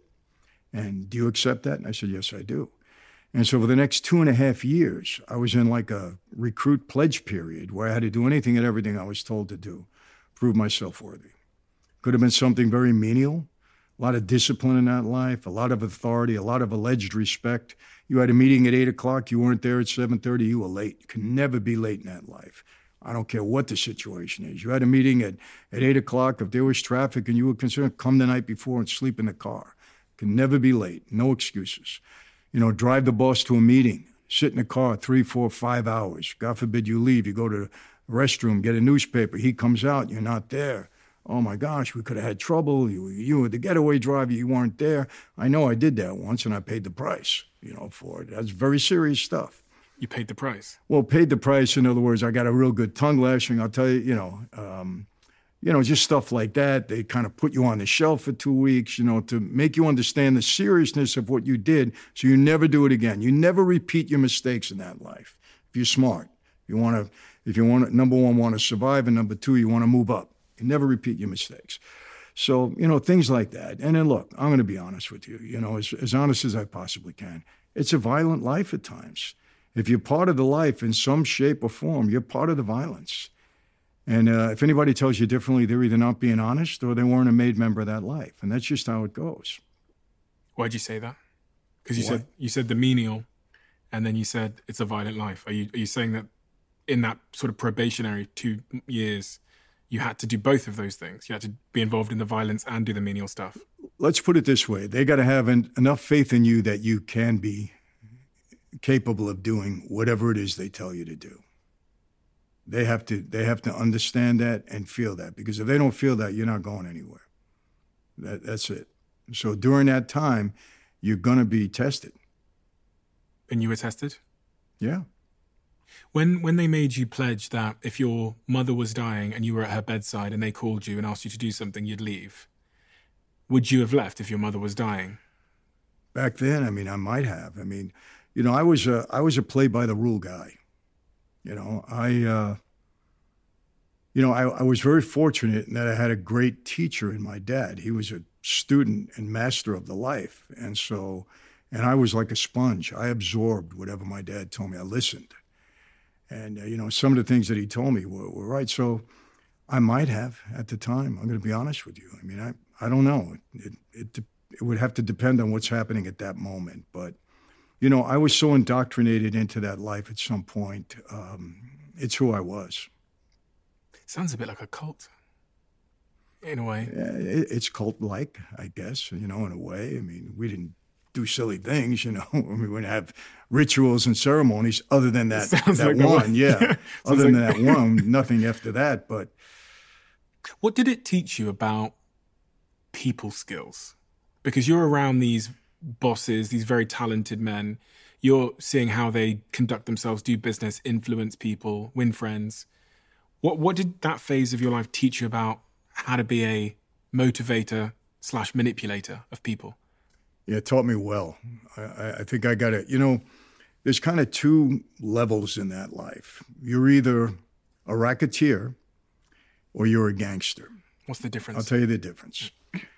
And do you accept that? And I said, yes, I do. And so for the next two and a half years, I was in like a recruit pledge period where I had to do anything and everything I was told to do, prove myself worthy. Could have been something very menial, a lot of discipline in that life, a lot of authority, a lot of alleged respect. You had a meeting at eight o'clock, you weren't there at seven thirty, you were late. You can never be late in that life. I don't care what the situation is. You had a meeting at, at eight o'clock. If there was traffic and you were concerned, come the night before and sleep in the car. Can never be late. No excuses. You know, drive the boss to a meeting. Sit in the car three, four, five hours. God forbid you leave. You go to the restroom, get a newspaper. He comes out. You're not there. Oh, my gosh, we could have had trouble. You, you were the getaway driver. You weren't there. I know I did that once, and I paid the price, you know, for it. That's very serious stuff. You paid the price? Well, paid the price. In other words, I got a real good tongue lashing. I'll tell you, you know, um, you know, just stuff like that. They kind of put you on the shelf for two weeks, you know, to make you understand the seriousness of what you did so you never do it again. You never repeat your mistakes in that life. If you're smart, you want to, if you want to, number one, want to survive, and number two, you want to move up. You never repeat your mistakes. So, you know, things like that. And then look, I'm going to be honest with you, you know, as, as honest as I possibly can. It's a violent life at times. If you're part of the life in some shape or form, you're part of the violence. And uh, if anybody tells you differently, they're either not being honest or they weren't a made member of that life. And that's just how it goes. Why'd you say that? Because you What? said you said the menial, and then you said it's a violent life. Are you are you saying that in that sort of probationary two years, you had to do both of those things? You had to be involved in the violence and do the menial stuff? Let's put it this way. They got to have an, enough faith in you that you can be capable of doing whatever it is they tell you to do. They have to they have to understand that and feel that, because if they don't feel that, you're not going anywhere. That, that's it. So during that time, you're going to be tested. And you were tested? Yeah. When when they made you pledge that if your mother was dying and you were at her bedside and they called you and asked you to do something, you'd leave, would you have left if your mother was dying? Back then, I mean, I might have. I mean, you know, I was a, I was a play-by-the-rule guy. You know, I, uh, you know, I, I was very fortunate in that I had a great teacher in my dad. He was a student and master of the life. And so, and I was like a sponge. I absorbed whatever my dad told me. I listened. And, uh, you know, some of the things that he told me were, were right. So I might have at the time. I'm going to be honest with you. I mean, I, I don't know. It, it, it would have to depend on what's happening at that moment. But, you know, I was so indoctrinated into that life at some point. Um, it's who I was. Sounds a bit like a cult, in a way. Yeah, it, it's cult-like, I guess, you know, in a way. I mean, we didn't do silly things, you know. I mean, we wouldn't have rituals and ceremonies other than that, that like one. one. Yeah, yeah. Other than like... that one, nothing after that. But what did it teach you about people skills? Because you're around these bosses, these very talented men. You're seeing how they conduct themselves, do business, influence people, win friends. What what did that phase of your life teach you about how to be a motivator slash manipulator of people? Yeah, it taught me well. I, I think I got it. You know, there's kind of two levels in that life. You're either a racketeer or you're a gangster. What's the difference? I'll tell you the difference.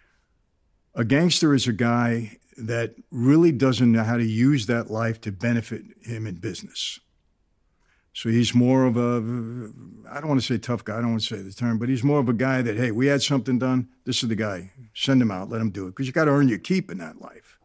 A gangster is a guy that really doesn't know how to use that life to benefit him in business. So he's more of a, I don't want to say tough guy, I don't want to say the term, but he's more of a guy that, hey, we had something done, this is the guy. Send him out, let him do it, because you got to earn your keep in that life.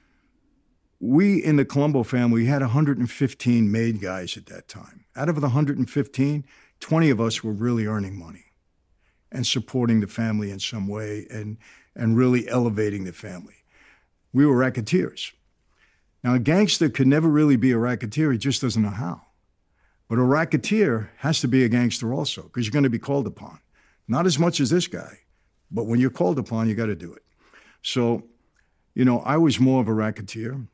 We, in the Colombo family, had one hundred fifteen made guys at that time. Out of the one hundred fifteen, twenty of us were really earning money and supporting the family in some way and, and really elevating the family. We were racketeers. Now, a gangster could never really be a racketeer, he just doesn't know how. But a racketeer has to be a gangster also, because you're going to be called upon. Not as much as this guy, but when you're called upon, you got to do it. So, you know, I was more of a racketeer.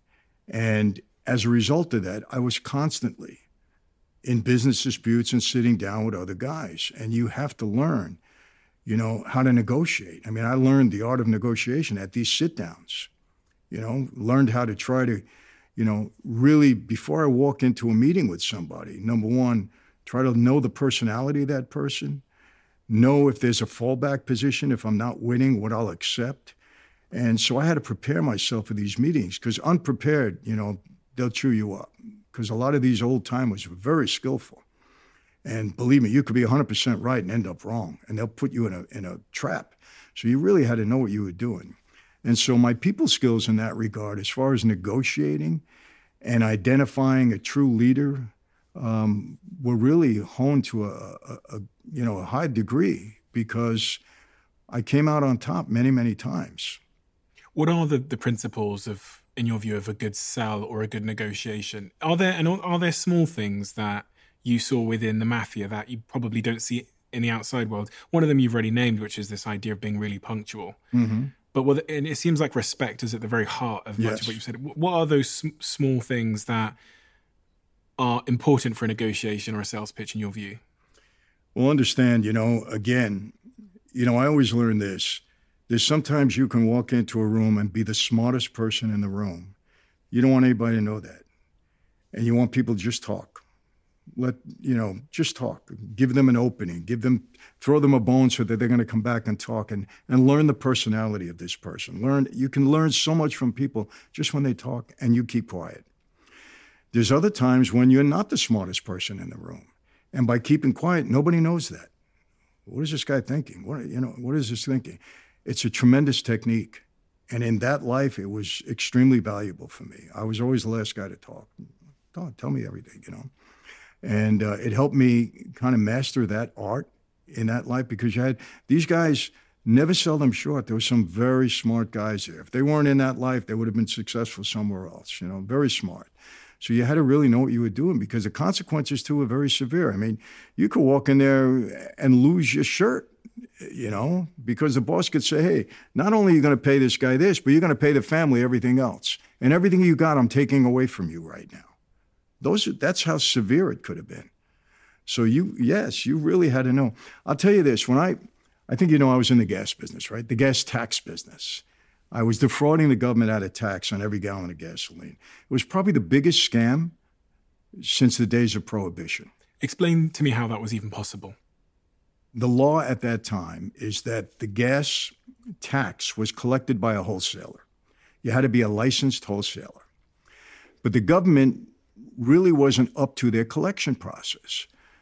And as a result of that, I was constantly in business disputes and sitting down with other guys. And you have to learn, you know, how to negotiate. I mean, I learned the art of negotiation at these sit-downs, you know, learned how to try to, you know, really, before I walk into a meeting with somebody, number one, try to know the personality of that person, know if there's a fallback position, if I'm not winning, what I'll accept. And so I had to prepare myself for these meetings, because unprepared, you know, they'll chew you up. Because a lot of these old timers were very skillful. And believe me, you could be one hundred percent right and end up wrong, and they'll put you in a in a trap. So you really had to know what you were doing. And so my people skills in that regard, as far as negotiating and identifying a true leader, um, were really honed to a, a, a you know a high degree, because I came out on top many, many times. What are the, the principles of, in your view, of a good sell or a good negotiation? Are there and are there small things that you saw within the mafia that you probably don't see in the outside world? One of them you've already named, which is this idea of being really punctual. Mm-hmm. But what, and it seems like respect is at the very heart of much Yes. of what you said. What are those sm- small things that are important for a negotiation or a sales pitch in your view? Well, understand, you know, again, you know, I always learn this. There's sometimes you can walk into a room and be the smartest person in the room. You don't want anybody to know that. And you want people to just talk. Let, you know, just talk. Give them an opening. Give them, throw them a bone so that they're going to come back and talk, and, and learn the personality of this person. Learn, you can learn so much from people just when they talk and you keep quiet. There's other times when you're not the smartest person in the room. And by keeping quiet, nobody knows that. What is this guy thinking? What, you know, what is this thinking? It's a tremendous technique. And in that life, it was extremely valuable for me. I was always the last guy to talk. Talk, tell me everything, you know. And uh, it helped me kind of master that art in that life, because you had these guys, never sell them short. There were some very smart guys there. If they weren't in that life, they would have been successful somewhere else, you know, very smart. So you had to really know what you were doing, because the consequences, too, were very severe. I mean, you could walk in there and lose your shirt, you know, because the boss could say, hey, not only are you going to pay this guy this, but you're going to pay the family everything else. And everything you got, I'm taking away from you right now. Those, that's how severe it could have been. So you, yes, you really had to know. I'll tell you this, when I, I think, you know, I was in the gas business, right? The gas tax business. I was defrauding the government out of tax on every gallon of gasoline. It was probably the biggest scam since the days of Prohibition. Explain to me how that was even possible. The law at that time is that the gas tax was collected by a wholesaler. You had to be a licensed wholesaler. But the government really wasn't up to their collection process.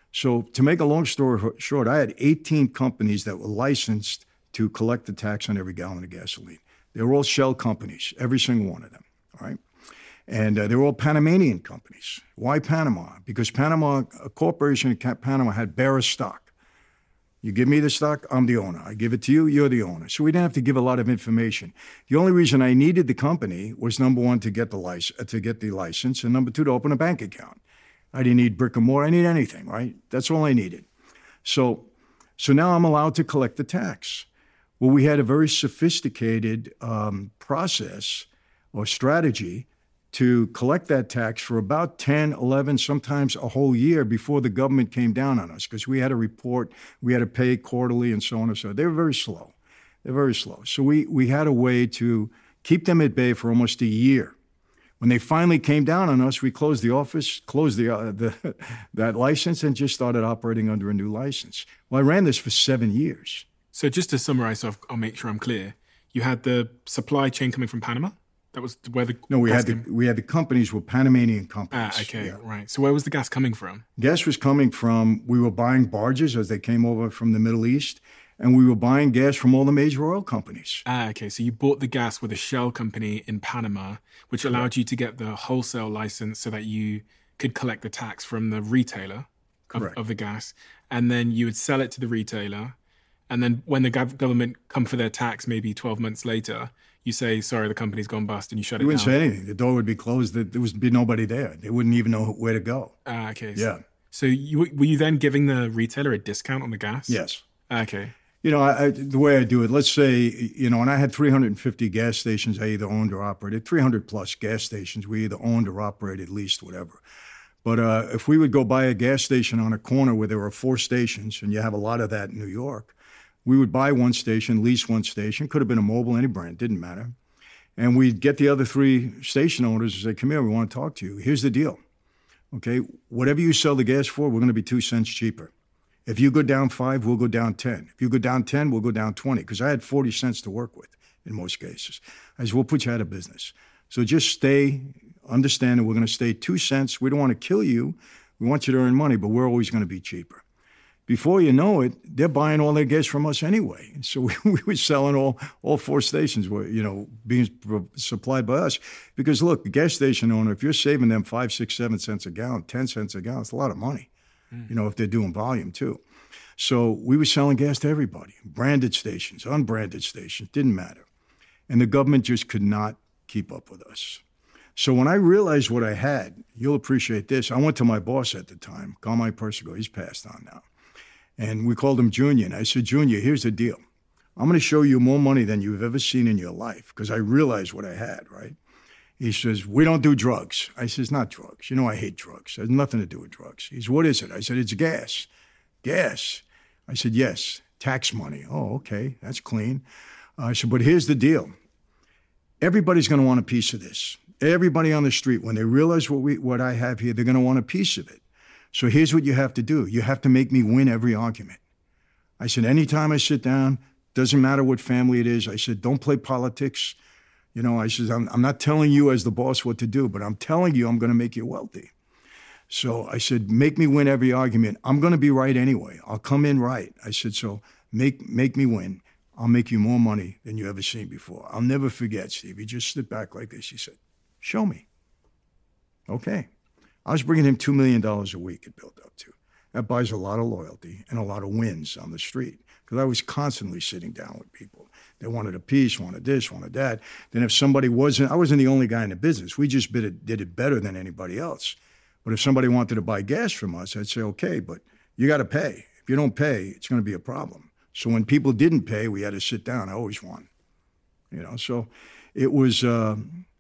So to make a long story short, I had eighteen companies that were licensed to collect the tax on every gallon of gasoline. They were all shell companies, every single one of them, all right? And uh, they were all Panamanian companies. Why Panama? Because Panama, a corporation in Panama had bearer stock. You give me the stock, I'm the owner. I give it to you, you're the owner. So we didn't have to give a lot of information. The only reason I needed the company was, number one, to get the license, to get the license, and number two, to open a bank account. I didn't need brick and mortar. I need anything, right? That's all I needed. So, so now I'm allowed to collect the tax. Well, we had a very sophisticated um, process or strategy to collect that tax for about ten, eleven, sometimes a whole year before the government came down on us, because we had to report, we had to pay quarterly and so on and so on. They were very slow. They're very slow. So we, we had a way to keep them at bay for almost a year. When they finally came down on us, we closed the office, closed the, uh, the that license, and just started operating under a new license. Well, I ran this for seven years. So just to summarize, so I'll make sure I'm clear. You had the supply chain coming from Panama? That was where the No, we gas had the, came? we had the companies were Panamanian companies. Ah, okay, Yeah. right. So where was the gas coming from? Gas was coming from, we were buying barges as they came over from the Middle East, and we were buying gas from all the major oil companies. Ah, okay. So you bought the gas with a shell company in Panama, which allowed you to get the wholesale license so that you could collect the tax from the retailer of, of the gas. And then you would sell it to the retailer. And then when the gov- government come for their tax, maybe twelve months later, you say, sorry, the company's gone bust, and you shut You it down. wouldn't say anything. The door would be closed. There would be nobody there. They wouldn't even know where to go. Ah, okay. So, Yeah. So you, were you then giving the retailer a discount on the gas? Yes. Ah, okay. You know, I, I, the way I do it, let's say, you know, and I had three hundred fifty gas stations I either owned or operated, three hundred plus gas stations we either owned or operated, leased, whatever. But uh, if we would go buy a gas station on a corner where there were four stations, and you have a lot of that in New York, we would buy one station, lease one station, could have been a Mobil, any brand, didn't matter. And we'd get the other three station owners and say, come here, we want to talk to you. Here's the deal, okay? Whatever you sell the gas for, we're going to be two cents cheaper. If you go down five, we'll go down ten. If you go down ten, we'll go down twenty, because I had forty cents to work with in most cases. I said, we'll put you out of business. So just stay, understand that we're going to stay two cents. We don't want to kill you. We want you to earn money, but we're always going to be cheaper. Before you know it, they're buying all their gas from us anyway. So we, we were selling all, all four stations were, you know, being supplied by us. Because look, the gas station owner, if you're saving them five, six, seven cents a gallon, ten cents a gallon, it's a lot of money. Mm. You know, if they're doing volume too. So we were selling gas to everybody, branded stations, unbranded stations, didn't matter. And the government just could not keep up with us. So when I realized what I had, you'll appreciate this. I went to my boss at the time, Carmine Persico. He's passed on now. And we called him Junior. And I said, Junior, here's the deal. I'm going to show you more money than you've ever seen in your life, because I realized what I had, right? He says, we don't do drugs. I says, not drugs. You know I hate drugs. It has nothing to do with drugs. He says, what is it? I said, it's gas. Gas. I said, yes, tax money. Oh, okay, that's clean. Uh, I said, but here's the deal. Everybody's going to want a piece of this. Everybody on the street, when they realize what we, what I have here, they're going to want a piece of it. So here's what you have to do. You have to make me win every argument. I said, anytime I sit down, doesn't matter what family it is. I said, don't play politics. You know, I said, I'm, I'm not telling you as the boss what to do, but I'm telling you I'm going to make you wealthy. So I said, make me win every argument. I'm going to be right anyway. I'll come in right. I said, so make make me win. I'll make you more money than you ever seen before. I'll never forget, Steve. He just stood back like this. He said, show me. Okay. I was bringing him two million dollars a week it built up to. That buys a lot of loyalty and a lot of wins on the street, because I was constantly sitting down with people. They wanted a piece, wanted this, wanted that. Then if somebody wasn't, I wasn't the only guy in the business. We just did it, did it better than anybody else. But if somebody wanted to buy gas from us, I'd say, okay, but you got to pay. If you don't pay, it's going to be a problem. So when people didn't pay, we had to sit down. I always won. You know, so it was, uh,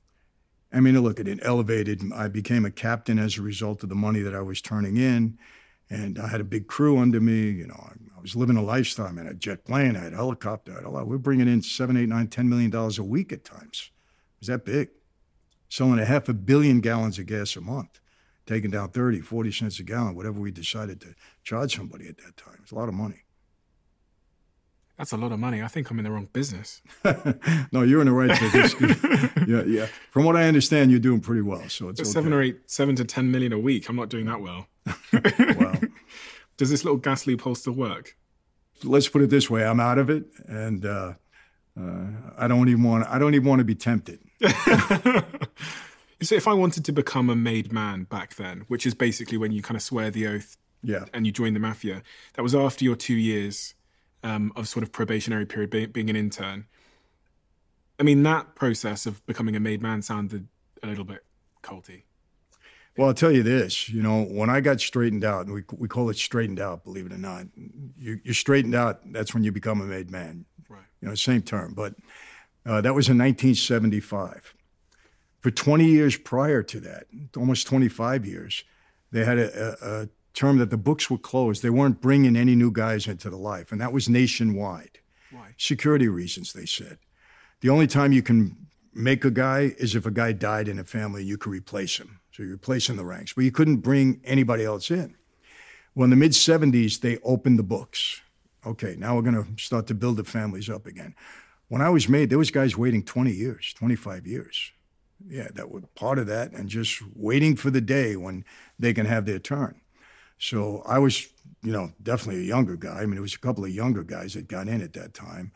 I mean, look, it elevated. I became a captain as a result of the money that I was turning in. And I had a big crew under me. You know, I was living a lifestyle. I had a jet plane, I had a helicopter, I had a lot. We were bringing in seven, eight, nine, ten million dollars a week at times. It was that big. Selling a half a billion gallons of gas a month, taking down thirty, forty cents a gallon, whatever we decided to charge somebody at that time. It's a lot of money. That's a lot of money. I think I'm in the wrong business. No, you're in the right business. yeah, yeah. From what I understand, you're doing pretty well. So it's okay. Seven or eight, seven to ten million a week. I'm not doing that well. Wow. Does this little gas loophole still work? Let's put it this way: I'm out of it, and uh, uh, I don't even want. I don't even want to be tempted. So, if I wanted to become a made man back then, which is basically when you kind of swear the oath, yeah, and you join the mafia, that was after your two years um, of sort of probationary period, be- being an intern. I mean, that process of becoming a made man sounded a little bit culty. Well, I'll tell you this, you know, when I got straightened out, and we we call it straightened out, believe it or not, you, you're straightened out, that's when you become a made man. Right. You know, same term. But uh, that was in nineteen seventy-five. For twenty years prior to that, almost twenty-five years, they had a, a, a term that the books were closed. They weren't bringing any new guys into the life, and that was nationwide. Why? Security reasons, they said. The only time you can make a guy is if a guy died in a family, you could replace him. So you're replacing the ranks, but you couldn't bring anybody else in. Well, in the mid seventies, they opened the books. Okay, now we're going to start to build the families up again. When I was made, there was guys waiting twenty years, twenty-five years. Yeah, that were part of that, and just waiting for the day when they can have their turn. So I was, you know, definitely a younger guy. I mean, there was a couple of younger guys that got in at that time.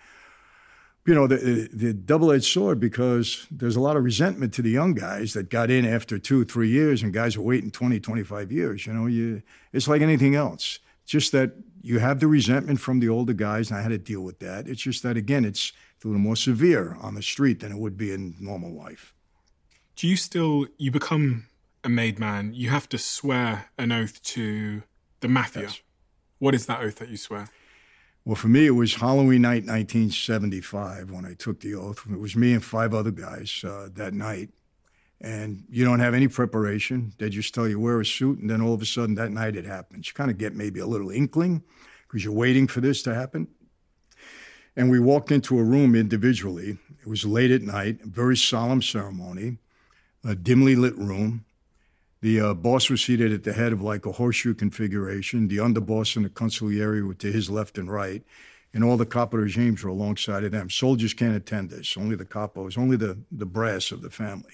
You know, the, the double-edged sword, because there's a lot of resentment to the young guys that got in after two, three years, and guys are waiting twenty, twenty-five years. You know, you it's like anything else. Just that you have the resentment from the older guys, and I had to deal with that. It's just that, again, it's a little more severe on the street than it would be in normal life. Do you still, you become a made man, you have to swear an oath to the mafia. Yes. What is that oath that you swear? Well, for me, it was Halloween night, nineteen seventy-five, when I took the oath. It was me and five other guys uh, that night. And you don't have any preparation. They just tell you wear a suit, and then all of a sudden that night it happens. You kind of get maybe a little inkling because you're waiting for this to happen. And we walked into a room individually. It was late at night, a very solemn ceremony, a dimly lit room. The uh, boss was seated at the head of like a horseshoe configuration. The underboss and the consigliere were to his left and right. And all the capo regimes were alongside of them. Soldiers can't attend this, only the capos, only the, the brass of the family.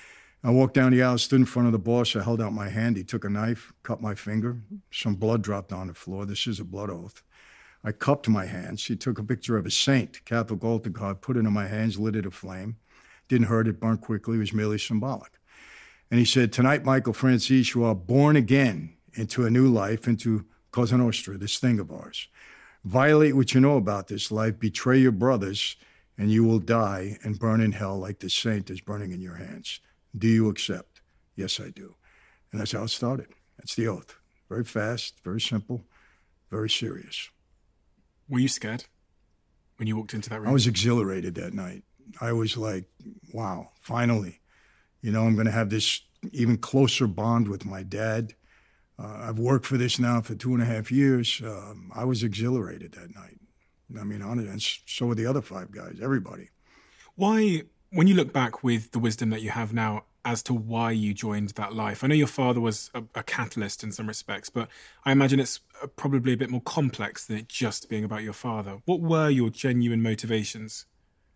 I walked down the aisle, stood in front of the boss. I held out my hand. He took a knife, cut my finger. Some blood dropped on the floor. This is a blood oath. I cupped my hands. He took a picture of a saint, Catholic altar card, put it in my hands, lit it aflame. Didn't hurt, it burned quickly. It was merely symbolic. And he said, tonight, Michael Franzese, you are born again into a new life, into Cosa Nostra, this thing of ours. Violate what you know about this life, betray your brothers, and you will die and burn in hell like the saint is burning in your hands. Do you accept? Yes, I do. And that's how it started. That's the oath. Very fast, very simple, very serious. Were you scared when you walked into that room? I was exhilarated that night. I was like, wow, finally. You know, I'm going to have this even closer bond with my dad. Uh, I've worked for this now for two and a half years. Um, I was exhilarated that night. I mean, honestly, and so were the other five guys, everybody. Why, when you look back with the wisdom that you have now as to why you joined that life, I know your father was a, a catalyst in some respects, but I imagine it's probably a bit more complex than it just being about your father. What were your genuine motivations?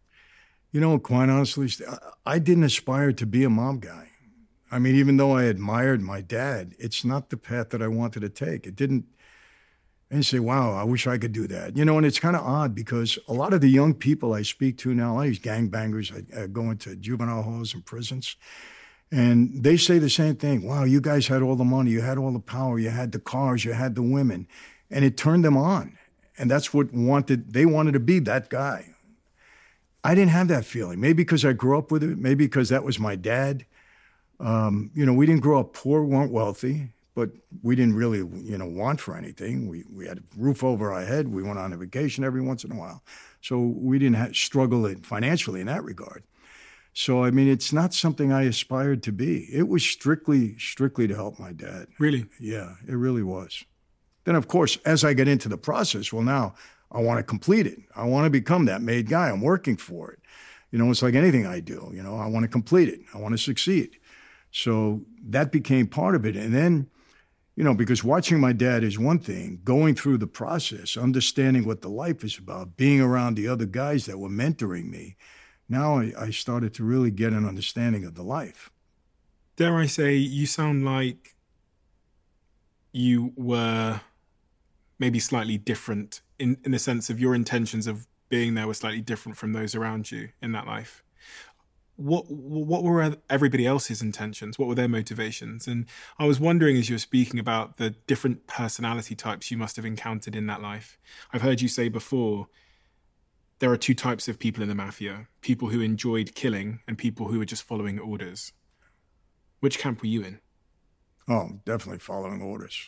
You know, quite honestly, I didn't aspire to be a mob guy. I mean, even though I admired my dad, it's not the path that I wanted to take. It didn't, I didn't say, wow, I wish I could do that. You know, and it's kind of odd because a lot of the young people I speak to now, a lot of these gangbangers, I, I go into juvenile halls and prisons, and they say the same thing. Wow, you guys had all the money, you had all the power, you had the cars, you had the women, and it turned them on. And that's what wanted, they wanted to be that guy. I didn't have that feeling. Maybe because I grew up with it. Maybe because that was my dad. Um, you know, we didn't grow up poor, weren't wealthy, but we didn't really, you know, want for anything. We we had a roof over our head. We went on a vacation every once in a while. So we didn't have, struggle financially in that regard. So, I mean, it's not something I aspired to be. It was strictly, strictly to help my dad. Really? Yeah, it really was. Then, of course, as I get into the process, well, now I want to complete it. I want to become that made guy. I'm working for it. You know, it's like anything I do. You know, I want to complete it. I want to succeed. So that became part of it. And then, you know, because watching my dad is one thing, going through the process, understanding what the life is about, being around the other guys that were mentoring me, now I, I started to really get an understanding of the life. Dare I say, you sound like you were maybe slightly different in, in the sense of your intentions of being there were slightly different from those around you in that life. What what were everybody else's intentions? What were their motivations? And I was wondering, as you were speaking about the different personality types you must have encountered in that life. I've heard you say before, there are two types of people in the mafia, people who enjoyed killing and people who were just following orders. Which camp were you in? Oh, definitely following orders.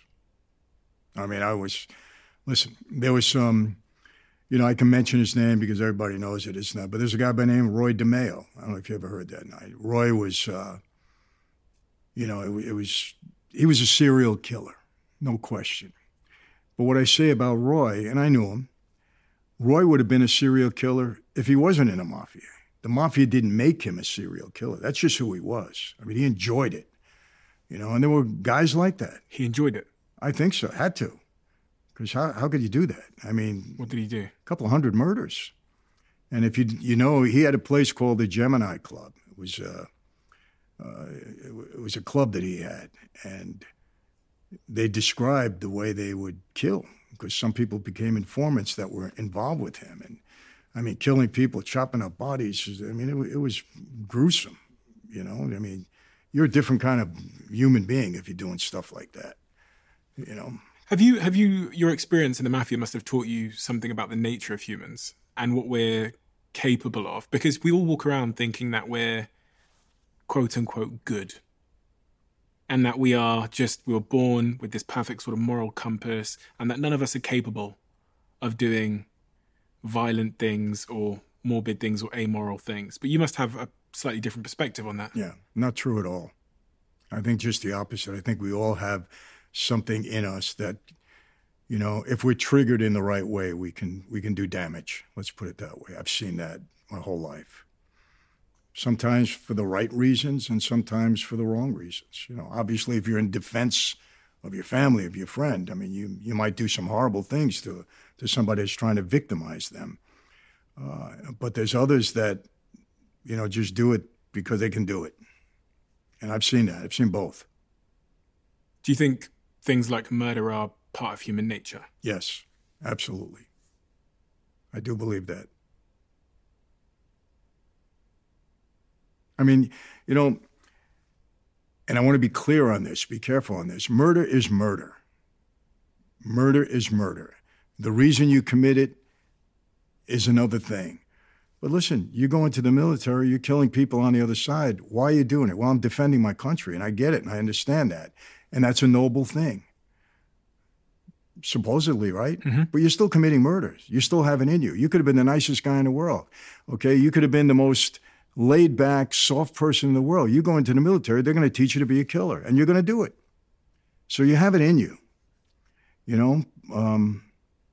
I mean, I was, listen, there was some, you know, I can mention his name because everybody knows it, it's not, but there's a guy by the name of Roy DeMeo. I don't know if you ever heard that night. Roy was, uh, you know, it, it was, he was a serial killer, no question. But what I say about Roy, and I knew him, Roy would have been a serial killer if he wasn't in a mafia. The mafia didn't make him a serial killer. That's just who he was. I mean, he enjoyed it, you know, and there were guys like that. He enjoyed it? I think so, had to. Because how, how could you do that? I mean... What did he do? A couple of hundred murders. And if you you know, he had a place called the Gemini Club. It was, uh, uh, it was a club that he had. And they described the way they would kill, because some people became informants that were involved with him. And, I mean, killing people, chopping up bodies, I mean, it, it was gruesome, you know? I mean, you're a different kind of human being if you're doing stuff like that, you know? Have you, have you, your experience in the mafia must have taught you something about the nature of humans and what we're capable of? Because we all walk around thinking that we're quote unquote good. And that we are just, we were born with this perfect sort of moral compass, and that none of us are capable of doing violent things or morbid things or amoral things. But you must have a slightly different perspective on that. Yeah, not true at all. I think just the opposite. I think we all have something in us that, you know, if we're triggered in the right way, we can we can do damage. Let's put it that way. I've seen that my whole life. Sometimes for the right reasons and sometimes for the wrong reasons. You know, obviously, if you're in defense of your family, of your friend, I mean, you you might do some horrible things to to somebody that's trying to victimize them. Uh, but there's others that, you know, just do it because they can do it. And I've seen that. I've seen both. Do you think things like murder are part of human nature? Yes, absolutely. I do believe that. I mean, you know, and I want to be clear on this, be careful on this. Murder is murder. Murder is murder. The reason you commit it is another thing. But listen, you go into the military, you're killing people on the other side. Why are you doing it? Well, I'm defending my country, and I get it, and I understand that. And that's a noble thing. Supposedly, right? Mm-hmm. But you're still committing murders. You still have it in you. You could have been the nicest guy in the world, okay? You could have been the most laid-back, soft person in the world. You go into the military, they're going to teach you to be a killer, and you're going to do it. So you have it in you, you know? Um,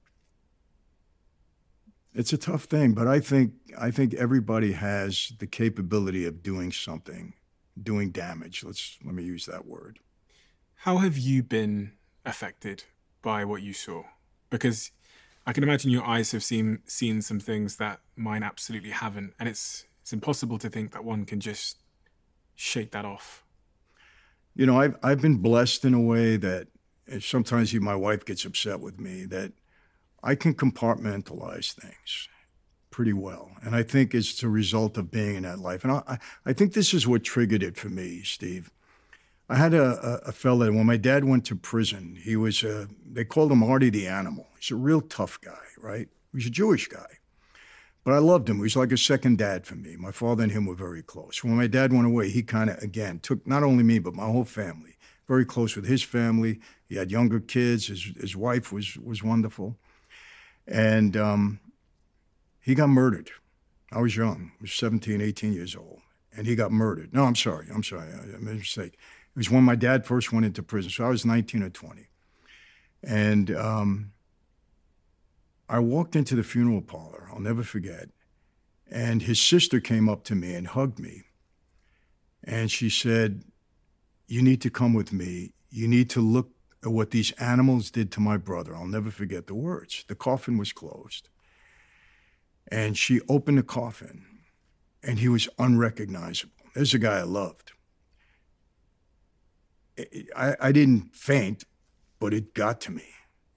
it's a tough thing, but I think I think everybody has the capability of doing something, doing damage. Let's let me use that word. How have you been affected by what you saw? Because I can imagine your eyes have seen seen some things that mine absolutely haven't, and it's it's impossible to think that one can just shake that off. You know, I've I've been blessed in a way that sometimes even my wife gets upset with me that I can compartmentalize things pretty well, and I think it's a result of being in that life. And I I think this is what triggered it for me, Steve. I had a, a, a fella, when my dad went to prison, he was, a, they called him Artie the Animal. He's a real tough guy, right? He was a Jewish guy. But I loved him. He was like a second dad for me. My father and him were very close. When my dad went away, he kind of, again, took not only me, but my whole family. Very close with his family. He had younger kids. His, his wife was, was wonderful. And um, he got murdered. I was young. I was seventeen, eighteen years old. And he got murdered. No, I'm sorry. I'm sorry. I, I made a mistake. It was when my dad first went into prison. So I was nineteen or twenty. And um, I walked into the funeral parlor, I'll never forget. And his sister came up to me and hugged me. And she said, "You need to come with me. You need to look at what these animals did to my brother." I'll never forget the words. The coffin was closed. And she opened the coffin, and he was unrecognizable. There's a guy I loved. I, I didn't faint, but it got to me.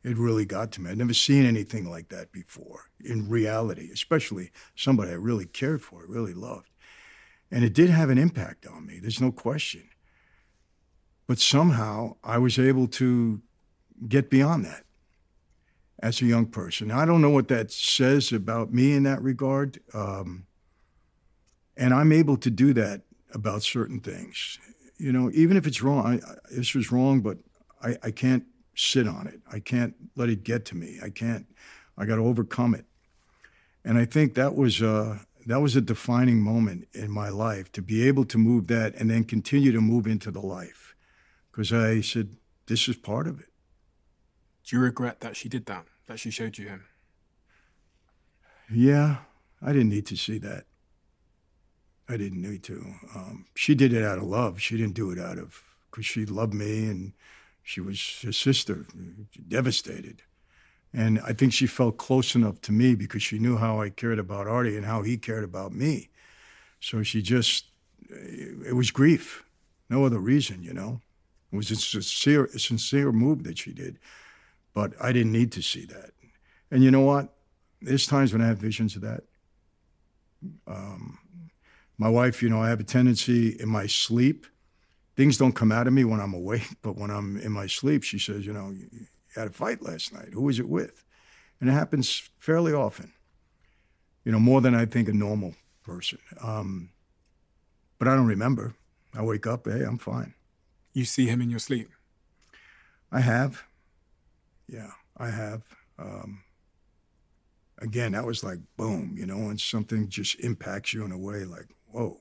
It really got to me. I'd never seen anything like that before in reality, especially somebody I really cared for, really loved. And it did have an impact on me, there's no question. But somehow I was able to get beyond that as a young person. I don't know what that says about me in that regard. Um, and I'm able to do that about certain things. You know, even if it's wrong, I, I, this was wrong, but I, I can't sit on it. I can't let it get to me. I can't, I got to overcome it. And I think that was, uh, that was a defining moment in my life, to be able to move that and then continue to move into the life. Because I said, this is part of it. Do you regret that she did that, that she showed you him? Yeah, I didn't need to see that. I didn't need to. Um, she did it out of love. She didn't do it out of, because she loved me and she was his sister, devastated. And I think she felt close enough to me because she knew how I cared about Artie and how he cared about me. So she just, it was grief. No other reason, you know. It was a sincere, a sincere move that she did. But I didn't need to see that. And you know what? There's times when I have visions of that. Um, my wife, you know, I have a tendency in my sleep, things don't come out of me when I'm awake, but when I'm in my sleep, she says, you know, you had a fight last night. Who was it with? And it happens fairly often, you know, more than I think a normal person. Um, but I don't remember. I wake up, hey, I'm fine. You see him in your sleep? I have. Yeah, I have. Um, again, that was like boom, you know, and something just impacts you in a way like, whoa.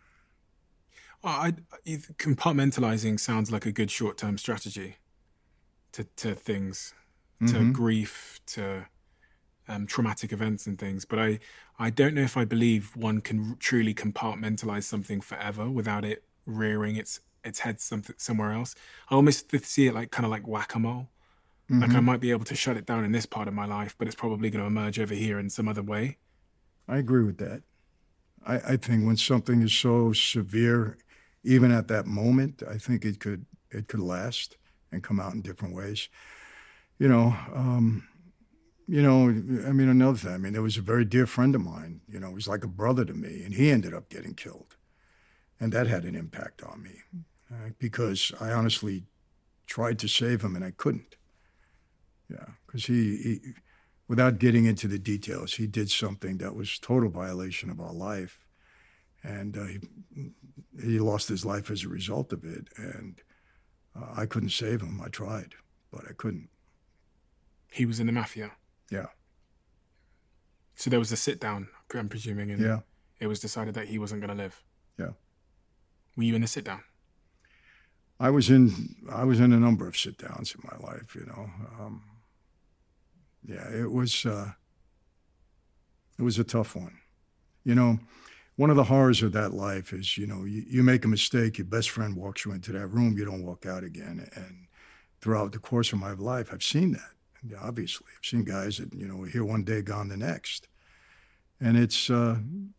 I, I, compartmentalizing sounds like a good short-term strategy to, to things, to mm-hmm. grief, to um, traumatic events and things. But I, I don't know if I believe one can truly compartmentalize something forever without it rearing its its head something somewhere else. I almost see it like kind of like whack-a-mole. Mm-hmm. Like I might be able to shut it down in this part of my life, but it's probably going to emerge over here in some other way. I agree with that. I, I think when something is so severe, even at that moment, I think it could it could last and come out in different ways. You know, um, you know. I mean, another thing. I mean, there was a very dear friend of mine. You know, he was like a brother to me, and he ended up getting killed, and that had an impact on me uh, because I honestly tried to save him and I couldn't. Yeah, because he, he, without getting into the details, he did something that was total violation of our life, and uh, he, he lost his life as a result of it. And uh, I couldn't save him. I tried, but I couldn't. He was in the mafia. Yeah. So there was a sit down, I'm presuming, and yeah. It was decided that he wasn't going to live. Yeah. Were you in the sit down? I was in. I was in a number of sit downs in my life. You know. Um, Yeah, it was uh, it was a tough one. You know, one of the horrors of that life is, you know, you, you make a mistake, your best friend walks you into that room, you don't walk out again. And throughout the course of my life, I've seen that, obviously. I've seen guys that, you know, were here one day, gone the next. And it's, uh,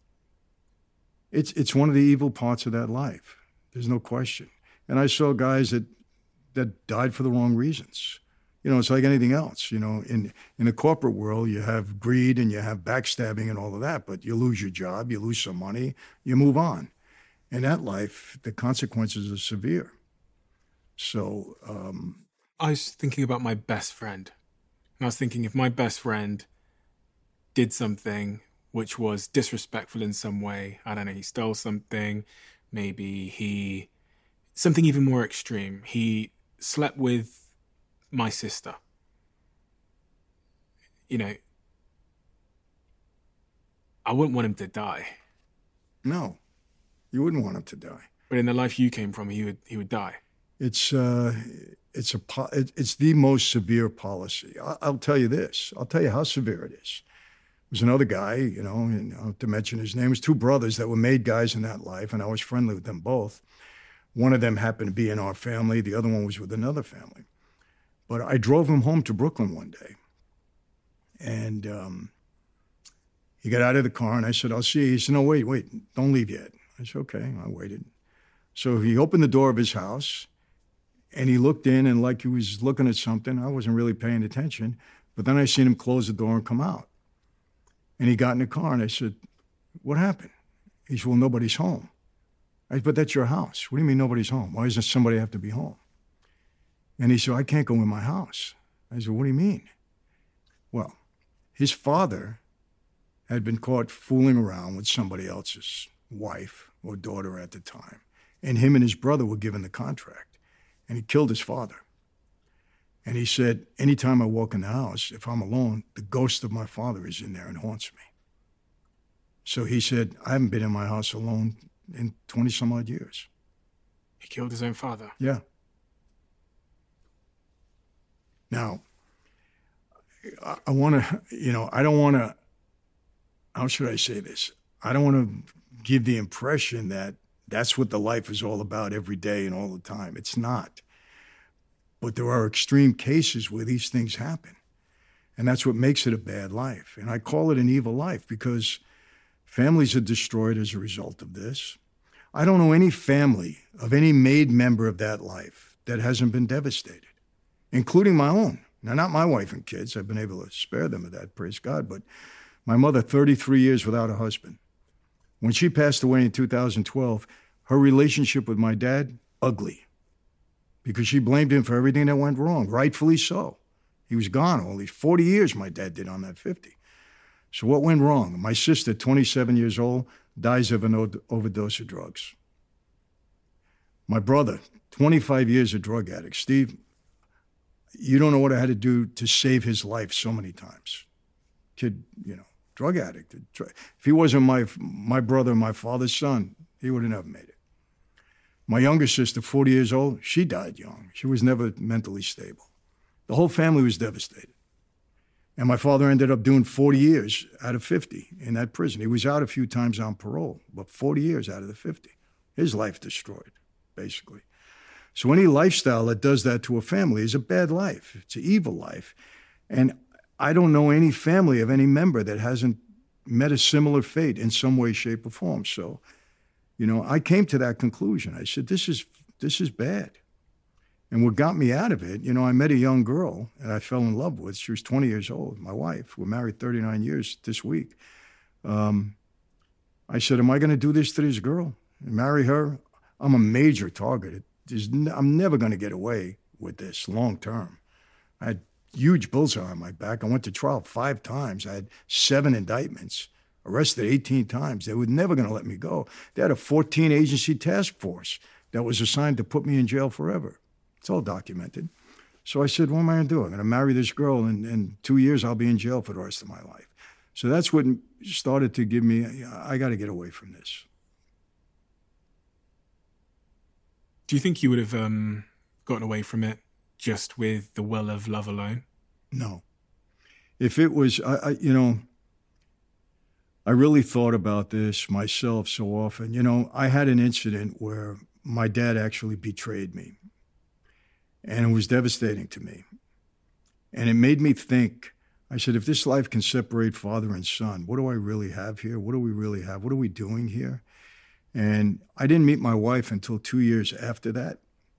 it's, it's one of the evil parts of that life. There's no question. And I saw guys that, that died for the wrong reasons. You know, it's like anything else. You know, in in the corporate world, you have greed and you have backstabbing and all of that, but you lose your job, you lose some money, you move on. In that life, the consequences are severe. So... Um, I was thinking about my best friend. And I was thinking if my best friend did something which was disrespectful in some way, I don't know, he stole something, maybe he... Something even more extreme. He slept with my sister. You know, I wouldn't want him to die. No, you wouldn't want him to die. But in the life you came from, he would he would die. It's uh, it's a it's the most severe policy. I'll tell you this. I'll tell you how severe it is. There's another guy, you know, and I don't have to mention his name. It was two brothers that were made guys in that life, and I was friendly with them both. One of them happened to be in our family. The other one was with another family. But I drove him home to Brooklyn one day, and um, he got out of the car, and I said, I'll see you. He said, no, wait, wait, don't leave yet. I said, okay, I waited. So he opened the door of his house, And he looked in, and like he was looking at something, I wasn't really paying attention. But then I seen him close the door and come out. And he got in the car, and I said, what happened? He said, well, nobody's home. I said, but that's your house. What do you mean nobody's home? Why doesn't somebody have to be home? And he said, I can't go in my house. I said, what do you mean? Well, his father had been caught fooling around with somebody else's wife or daughter at the time. And him and his brother were given the contract. And he killed his father. And he said, anytime I walk in the house, if I'm alone, the ghost of my father is in there and haunts me. So he said, I haven't been in my house alone in twenty some odd years. He killed his own father? Yeah. Now, I, I want to, you know, I don't want to, how should I say this? I don't want to give the impression that that's what the life is all about every day and all the time. It's not. But there are extreme cases where these things happen. And that's what makes it a bad life. And I call it an evil life because families are destroyed as a result of this. I don't know any family of any made member of that life that hasn't been devastated, including my own. Now, not my wife and kids. I've been able to spare them of that, praise God. But my mother, thirty-three years without a husband. When she passed away in two thousand twelve, her relationship with my dad, ugly. Because she blamed him for everything that went wrong, rightfully so. He was gone all these forty years my dad did on that fifty. So what went wrong? My sister, twenty-seven years old, dies of an overdose of drugs. My brother, twenty-five years a drug addict. Steve, you don't know what I had to do to save his life so many times. Kid, you know, drug addict. If he wasn't my my brother, my father's son, he would have never made it. My younger sister, forty years old, she died young. She was never mentally stable. The whole family was devastated. And my father ended up doing forty years out of fifty in that prison. He was out a few times on parole, but forty years out of the fifty. His life destroyed, basically. So any lifestyle that does that to a family is a bad life. It's an evil life. And I don't know any family of any member that hasn't met a similar fate in some way, shape, or form. So, you know, I came to that conclusion. I said, this is this is bad. And what got me out of it, you know, I met a young girl that I fell in love with. She was twenty years old, my wife. We're married thirty-nine years this week. Um, I said, am I going to do this to this girl? Marry her? I'm a major target. There's n- I'm never going to get away with this long term. I had huge bullseye on my back. I went to trial five times. I had seven indictments, arrested eighteen times. They were never going to let me go. They had a fourteen agency task force that was assigned to put me in jail forever. It's all documented. So I said, what am I going to do? I'm going to marry this girl, and in two years I'll be in jail for the rest of my life. So that's what started to give me, I got to get away from this. Do you think you would have um, gotten away from it just with the will of love alone? No. If it was, I, I, you know, I really thought about this myself so often. You know, I had an incident where my dad actually betrayed me. And it was devastating to me. And it made me think, I said, if this life can separate father and son, what do I really have here? What do we really have? What are we doing here? And I didn't meet my wife until two years after that.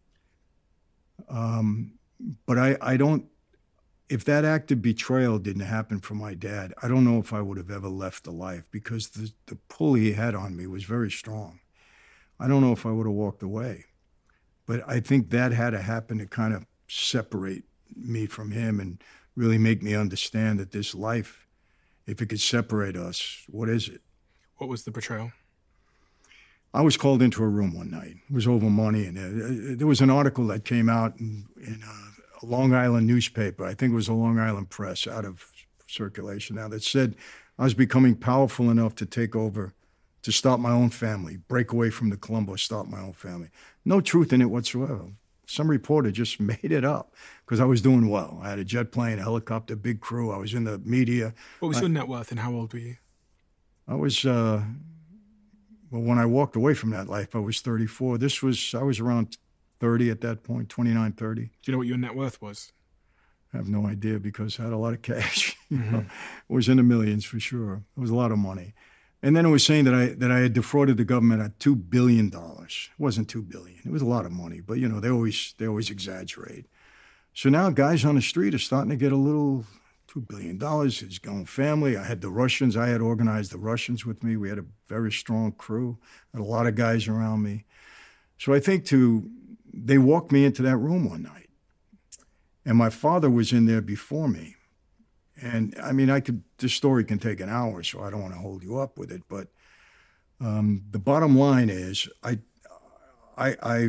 Um, but I, I don't, if that act of betrayal didn't happen for my dad, I don't know if I would have ever left the life, because the, the pull he had on me was very strong. I don't know if I would have walked away. But I think that had to happen to kind of separate me from him and really make me understand that this life, if it could separate us, what is it? What was the betrayal? I was called into a room one night. It was over money. And uh, there was an article that came out in, in a Long Island newspaper. I think it was a Long Island Press, out of circulation now, that said I was becoming powerful enough to take over, to start my own family, break away from the Colombo, start my own family. No truth in it whatsoever. Some reporter just made it up because I was doing well. I had a jet plane, a helicopter, big crew. I was in the media. What was I, your net worth and how old were you? I was, uh, well, when I walked away from that life, I was thirty-four. This was, I was around thirty at that point, twenty-nine, thirty. Do you know what your net worth was? I have no idea because I had a lot of cash. You Mm-hmm. know? It was in the millions for sure. It was a lot of money. And then it was saying that I that I had defrauded the government at two billion dollars. It wasn't two billion dollars. It was a lot of money, but you know they always they always exaggerate. So now guys on the street are starting to get a little. two billion dollars, his own family. I had the Russians. I had organized the Russians with me. We had a very strong crew. I had a lot of guys around me. So I think to they walked me into that room one night, and my father was in there before me. And I mean, I could. This story can take an hour, so I don't want to hold you up with it. But um, the bottom line is, I, I, I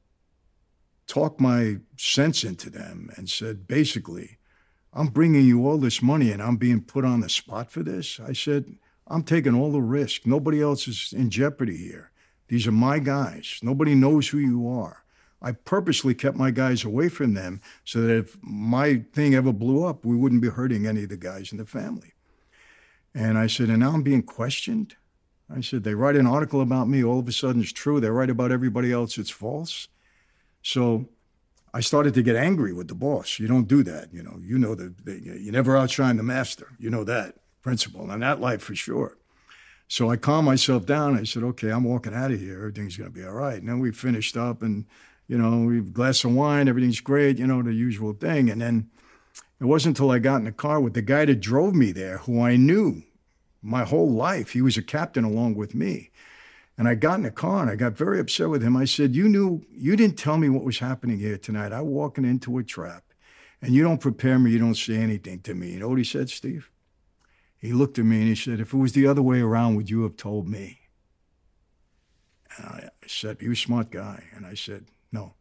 talked my sense into them and said, basically, I'm bringing you all this money and I'm being put on the spot for this. I said, I'm taking all the risk. Nobody else is in jeopardy here. These are my guys. Nobody knows who you are. I purposely kept my guys away from them so that if my thing ever blew up, we wouldn't be hurting any of the guys in the family. And I said, and now I'm being questioned? I said, they write an article about me, all of a sudden it's true. They write about everybody else, it's false. So I started to get angry with the boss. You don't do that. You know, you know that you never outshine the master. You know that principle, and that life for sure. So I calmed myself down. I said, okay, I'm walking out of here. Everything's going to be all right. And then we finished up and, you know, we have a glass of wine. Everything's great, you know, the usual thing. And then it wasn't until I got in the car with the guy that drove me there, who I knew my whole life. He was a captain along with me. And I got in the car and I got very upset with him. I said, you knew, you didn't tell me what was happening here tonight. I'm walking into a trap and you don't prepare me. You don't say anything to me. You know what he said, Steve? He looked at me and he said, if it was the other way around, would you have told me? And I, I said, he was a smart guy. And I said, no.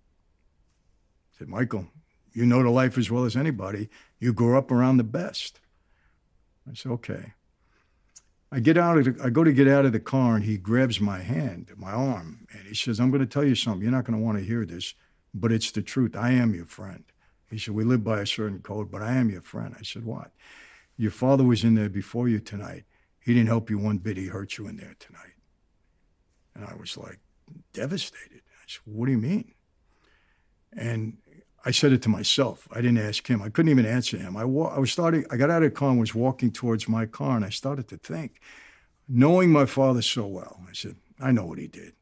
I said, Michael, you know the life as well as anybody. You grew up around the best. I said, okay. I get out of the, I go to get out of the car and he grabs my hand, my arm, and he says, I'm going to tell you something. You're not going to want to hear this, but it's the truth. I am your friend. He said, we live by a certain code, but I am your friend. I said, what? Your father was in there before you tonight. He didn't help you one bit. He hurt you in there tonight. And I was like devastated. I said, what do you mean? And I said it to myself. I didn't ask him. I couldn't even answer him. I, wa- I was starting, I got out of the car and was walking towards my car, and I started to think, knowing my father so well, I said, I know what he did.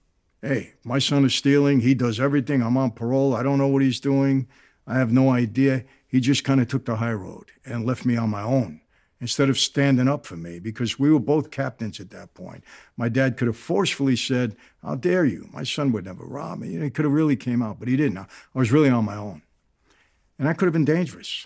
Hey, my son is stealing. He does everything. I'm on parole. I don't know what he's doing. I have no idea. He just kind of took the high road and left me on my own instead of standing up for me, because we were both captains at that point. My dad could have forcefully said, how dare you? My son would never rob me. You know, he could have really came out, but he didn't. I was really on my own. And that could have been dangerous.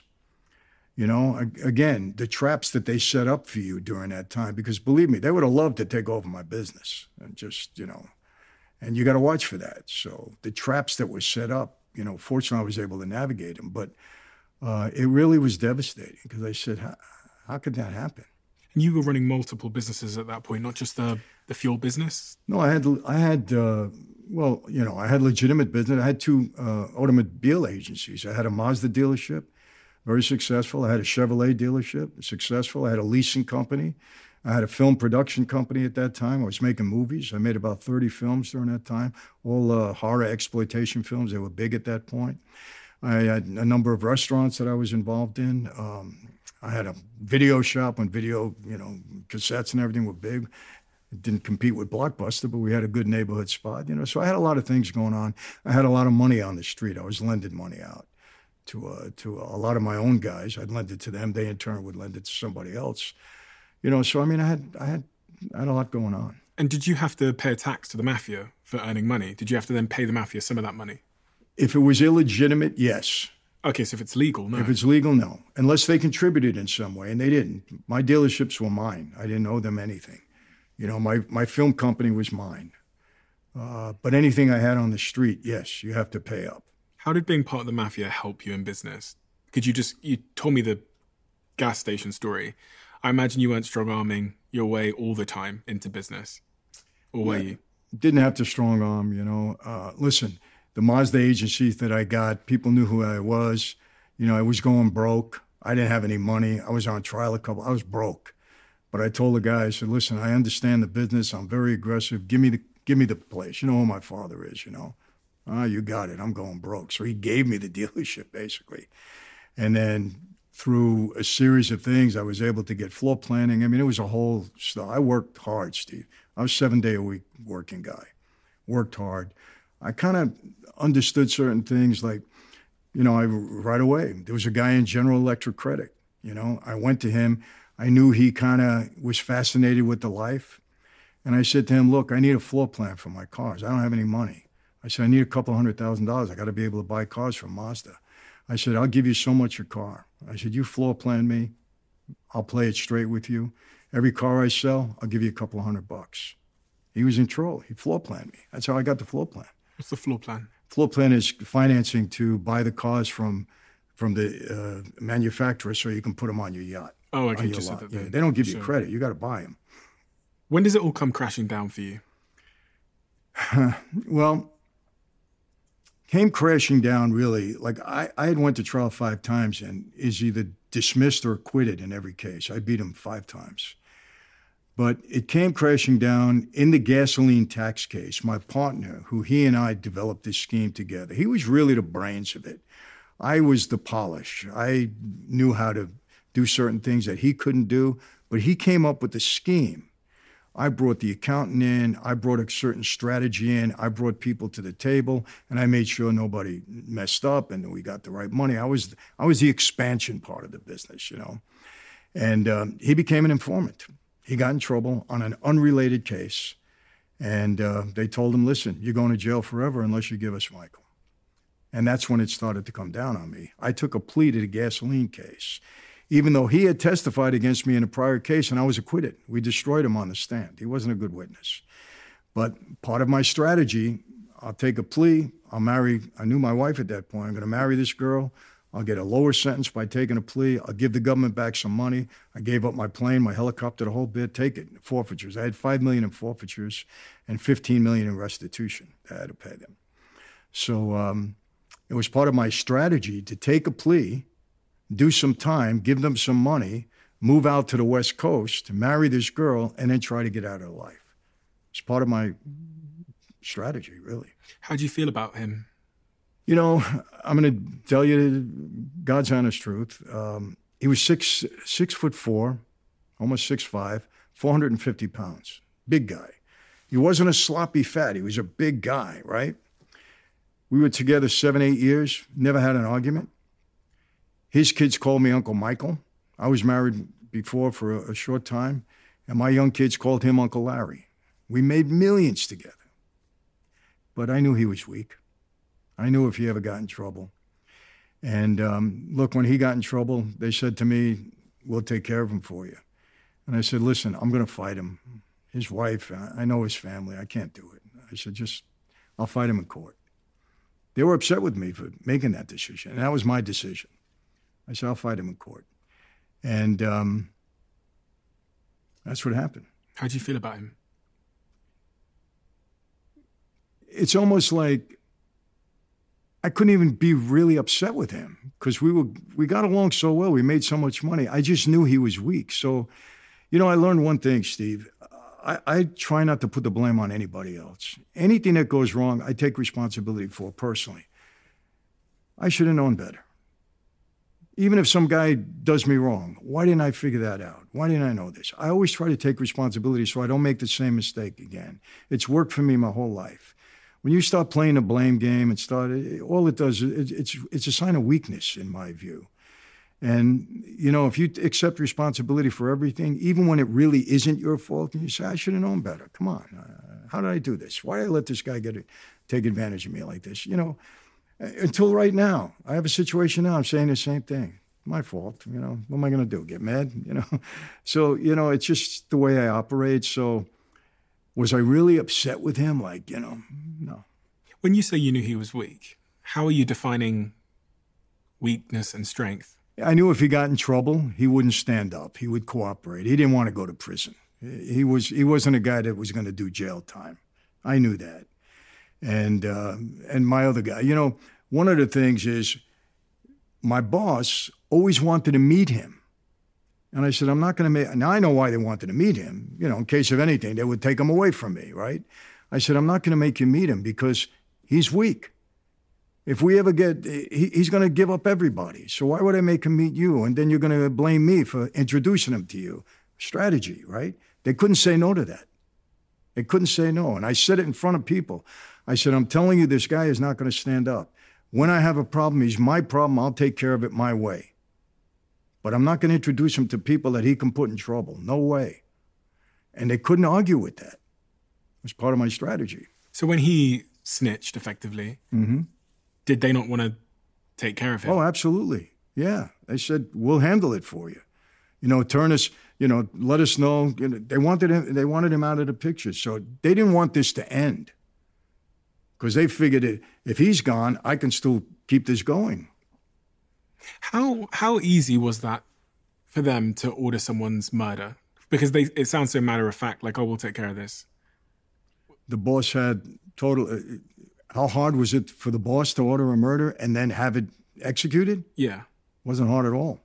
You know, again, the traps that they set up for you during that time, because believe me, they would have loved to take over my business and just, you know, and you got to watch for that. So the traps that were set up, you know, fortunately I was able to navigate them, but uh, it really was devastating because I said, how, how could that happen? And you were running multiple businesses at that point, not just the, the fuel business? No, I had, I had, uh, well, you know, I had legitimate business. I had two uh, automobile agencies. I had a Mazda dealership, very successful. I had a Chevrolet dealership, successful. I had a leasing company. I had a film production company at that time. I was making movies. I made about thirty films during that time, all uh, horror exploitation films. They were big at that point. I had a number of restaurants that I was involved in. Um, I had a video shop when video, you know, cassettes and everything were big. It didn't compete with Blockbuster, but we had a good neighborhood spot, you know. So I had a lot of things going on. I had a lot of money on the street. I was lending money out to uh, to a lot of my own guys. I'd lend it to them. They in turn would lend it to somebody else. You know, so I mean, I had I had I had a lot going on. And did you have to pay a tax to the mafia for earning money? Did you have to then pay the mafia some of that money? If it was illegitimate, yes. Okay, so if it's legal, no. If it's legal, no. Unless they contributed in some way, and they didn't. My dealerships were mine. I didn't owe them anything. You know, my, my film company was mine. Uh, but anything I had on the street, yes, you have to pay up. How did being part of the mafia help you in business? Could you just, you told me the gas station story. I imagine you weren't strong-arming your way all the time into business. Or were yeah, you? Didn't have to strong arm, you know. Uh, listen, the Mazda agencies that I got, people knew who I was. You know, I was going broke. I didn't have any money. I was on trial a couple. I was broke. But I told the guy, I said, listen, I understand the business. I'm very aggressive. Give me the give me the place. You know who my father is, you know. Ah, you got it. I'm going broke. So he gave me the dealership, basically. And then through a series of things, I was able to get floor planning. I mean, it was a whole stuff. I worked hard, Steve. I was a seven-day-a-week working guy. Worked hard. I kind of understood certain things like, you know, I right away, there was a guy in General Electric Credit. You know, I went to him. I knew he kind of was fascinated with the life. And I said to him, look, I need a floor plan for my cars. I don't have any money. I said, I need a couple hundred thousand dollars. I got to be able to buy cars from Mazda. I said, I'll give you so much your car. I said, you floor plan me. I'll play it straight with you. Every car I sell, I'll give you a couple of hundred bucks. He was in trouble. He floor planned me. That's how I got the floor plan. What's the floor plan? Floor plan is financing to buy the cars from from the uh, manufacturer so you can put them on your yacht. Oh, okay. Your Just lot. so Yeah, they, they don't give sure. you credit. You got to buy them. When does it all come crashing down for you? Well, came crashing down really. Like I, I had went to trial five times and is either dismissed or acquitted in every case. I beat him five times. But it came crashing down in the gasoline tax case. My partner, who he and I developed this scheme together, he was really the brains of it. I was the polish. I knew how to do certain things that he couldn't do, but he came up with the scheme. I brought the accountant in. I brought a certain strategy in. I brought people to the table, and I made sure nobody messed up and we got the right money. I was I was the expansion part of the business, you know. And um, he became an informant. He got in trouble on an unrelated case, and uh, they told him, listen, you're going to jail forever unless you give us Michael. And that's when it started to come down on me. I took a plea to the gasoline case, even though he had testified against me in a prior case, and I was acquitted. We destroyed him on the stand. He wasn't a good witness. But part of my strategy, I'll take a plea. I'll marry, I knew my wife at that point. I'm going to marry this girl. I'll get a lower sentence by taking a plea. I'll give the government back some money. I gave up my plane, my helicopter, the whole bit. Take it, forfeitures. I had five million dollars in forfeitures and fifteen million dollars in restitution. I had to pay them. So um, it was part of my strategy to take a plea, do some time, give them some money, move out to the West Coast, marry this girl, and then try to get out of life. It's part of my strategy, really. How do you feel about him? You know, I'm going to tell you God's honest truth. Um, he was six six foot four, almost six five, four hundred fifty pounds. Big guy. He wasn't a sloppy fat. He was a big guy, right? We were together seven, eight years, never had an argument. His kids called me Uncle Michael. I was married before for a, a short time, and my young kids called him Uncle Larry. We made millions together. But I knew he was weak. I knew if he ever got in trouble. And um, look, when he got in trouble, they said to me, we'll take care of him for you. And I said, listen, I'm going to fight him. His wife, I know his family. I can't do it. I said, just, I'll fight him in court. They were upset with me for making that decision, and that was my decision. I said, I'll fight him in court. And um, that's what happened. How do you feel about him? It's almost like I couldn't even be really upset with him because we were we got along so well. We made so much money. I just knew he was weak. So, you know, I learned one thing, Steve. I, I try not to put the blame on anybody else. Anything that goes wrong, I take responsibility for personally. I should have known better. Even if some guy does me wrong, why didn't I figure that out? Why didn't I know this? I always try to take responsibility so I don't make the same mistake again. It's worked for me my whole life. When you start playing a blame game and start, all it does, it, it's it's a sign of weakness in my view. And, you know, if you accept responsibility for everything, even when it really isn't your fault, and you say, I should have known better. Come on. Uh, how did I do this? Why did I let this guy get it, take advantage of me like this? You know, until right now, I have a situation now, I'm saying the same thing. My fault, you know, what am I going to do? Get mad, you know? So, you know, it's just the way I operate. So was I really upset with him? Like, you know, no. When you say you knew he was weak, how are you defining weakness and strength? I knew if he got in trouble, he wouldn't stand up. He would cooperate. He didn't want to go to prison. He was he wasn't a guy that was going to do jail time. I knew that. And uh, and my other guy, you know, one of the things is my boss always wanted to meet him. And I said, I'm not going to make, now I know why they wanted to meet him. You know, in case of anything, they would take him away from me, right? I said, I'm not going to make you meet him because he's weak. If we ever get, he, he's going to give up everybody. So why would I make him meet you? And then you're going to blame me for introducing him to you. Strategy, right? They couldn't say no to that. They couldn't say no. And I said it in front of people. I said, I'm telling you, this guy is not going to stand up. When I have a problem, he's my problem. I'll take care of it my way. But I'm not going to introduce him to people that he can put in trouble. No way. And they couldn't argue with that. It was part of my strategy. So when he snitched, effectively, mm-hmm. did they not want to take care of him? Oh, absolutely. Yeah. They said, we'll handle it for you. You know, turn us, you know, let us know. You know, they wanted him, they wanted him out of the picture. So they didn't want this to end because they figured it, if he's gone, I can still keep this going. How how easy was that for them to order someone's murder? Because they it sounds so matter of fact, like, oh, we'll take care of this. The boss had total... Uh, how hard was it for the boss to order a murder and then have it executed? Yeah. It wasn't hard at all.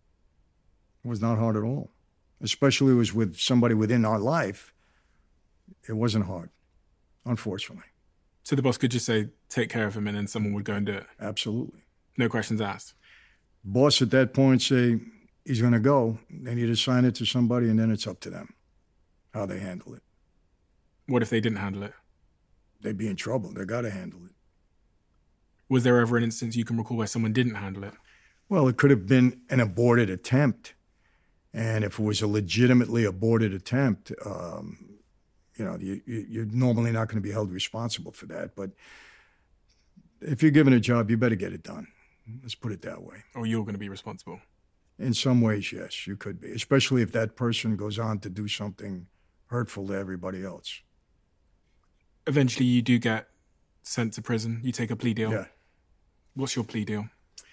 It was not hard at all. Especially it was with somebody within our life. It wasn't hard, unfortunately. So the boss could just say, take care of him, and then someone would go and do it? Absolutely. No questions asked? Boss at that point say, he's going to go. They need to assign it to somebody, and then it's up to them how they handle it. What if they didn't handle it? They'd be in trouble. They got to handle it. Was there ever an instance you can recall where someone didn't handle it? Well, it could have been an aborted attempt. And if it was a legitimately aborted attempt, um, you know, you, you're normally not going to be held responsible for that. But if you're given a job, you better get it done. Let's put it that way. Or you're going to be responsible? In some ways, yes, you could be, especially if that person goes on to do something hurtful to everybody else. Eventually, you do get sent to prison. You take a plea deal. Yeah. What's your plea deal?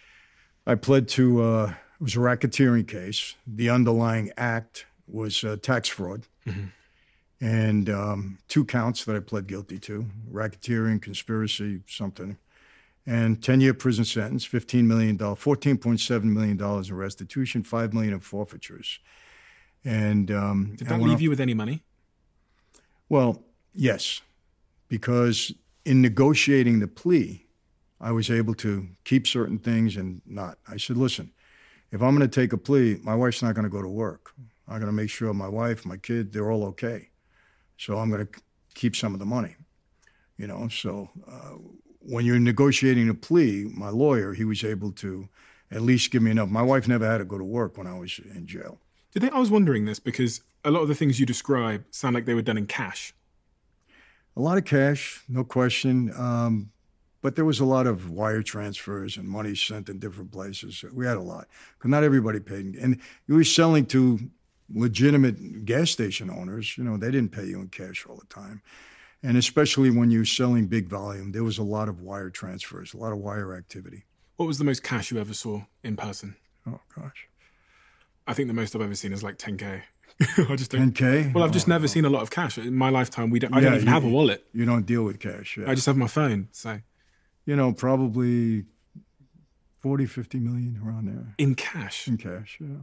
I pled to, uh, it was a racketeering case. The underlying act was uh, tax fraud. Mm-hmm. And um, two counts that I pled guilty to, racketeering, conspiracy, something. And ten-year prison sentence, fifteen million dollars, fourteen point seven million dollars in restitution, five million dollars in forfeitures. And um, Did that leave you with any money? Well, yes, because in negotiating the plea, I was able to keep certain things and not. I said, listen, if I'm going to take a plea, my wife's not going to go to work. I'm going to make sure my wife, my kid, they're all okay. So I'm going to keep some of the money, you know. So uh, when you're negotiating a plea, my lawyer, he was able to at least give me enough. My wife never had to go to work when I was in jail. Did they, I was wondering this because a lot of the things you describe sound like they were done in cash. A lot of cash, no question. Um, but there was a lot of wire transfers and money sent in different places. We had a lot. Because not everybody paid. And you were selling to legitimate gas station owners. You know, they didn't pay you in cash all the time. And especially when you're selling big volume, there was a lot of wire transfers, a lot of wire activity. What was the most cash you ever saw in person? Oh, gosh. I think the most I've ever seen is like ten K. I just don't, ten K? Well, I've just oh, never oh. seen a lot of cash. In my lifetime, we don't, I Yeah, don't even you, have a wallet. You don't deal with cash. Yeah. I just have my phone, so. You know, probably forty, fifty million around there. In cash? In cash, yeah.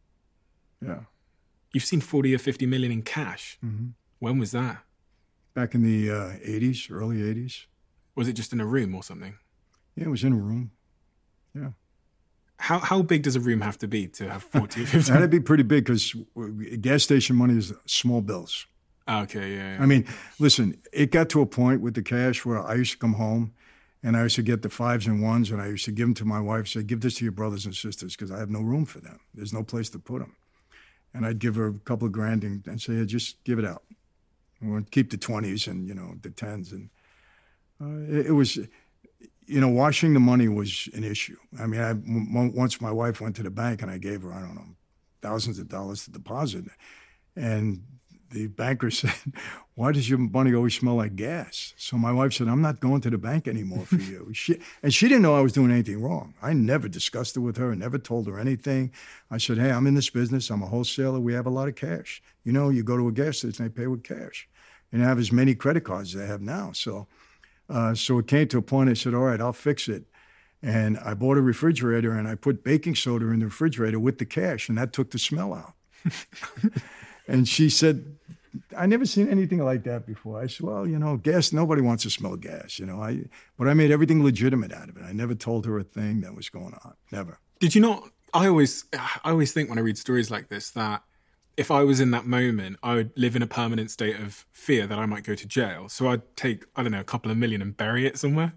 Yeah. You've seen forty or fifty million in cash? Mm-hmm. When was that? Back in the uh, eighties, early eighties. Was it just in a room or something? Yeah, it was in a room. Yeah. How how big does a room have to be to have forty or fifty? That'd be pretty big because gas station money is small bills. Okay, yeah, yeah. I mean, listen, it got to a point with the cash where I used to come home and I used to get the fives and ones and I used to give them to my wife, say, give this to your brothers and sisters because I have no room for them. There's no place to put them. And I'd give her a couple of grand and, and say, hey, just give it out. We'll keep the twenties and, you know, the tens. And uh, it, it was, you know, washing the money was an issue. I mean, I, m- once my wife went to the bank and I gave her, I don't know, thousands of dollars to deposit. And the banker said, why does your money always smell like gas? So my wife said, I'm not going to the bank anymore for you. she, and she didn't know I was doing anything wrong. I never discussed it with her, never told her anything. I said, hey, I'm in this business. I'm a wholesaler. We have a lot of cash. You know, you go to a gas station, they pay with cash. And I have as many credit cards as I have now. So, uh, so it came to a point I said, all right, I'll fix it. And I bought a refrigerator and I put baking soda in the refrigerator with the cash, and that took the smell out. And she said, I never seen anything like that before. I said, well, you know, gas, nobody wants to smell gas, you know. I, but I made everything legitimate out of it. I never told her a thing that was going on. Never. Did you not? I always, I always think when I read stories like this that if I was in that moment, I would live in a permanent state of fear that I might go to jail. So I'd take, I don't know, a couple of million and bury it somewhere.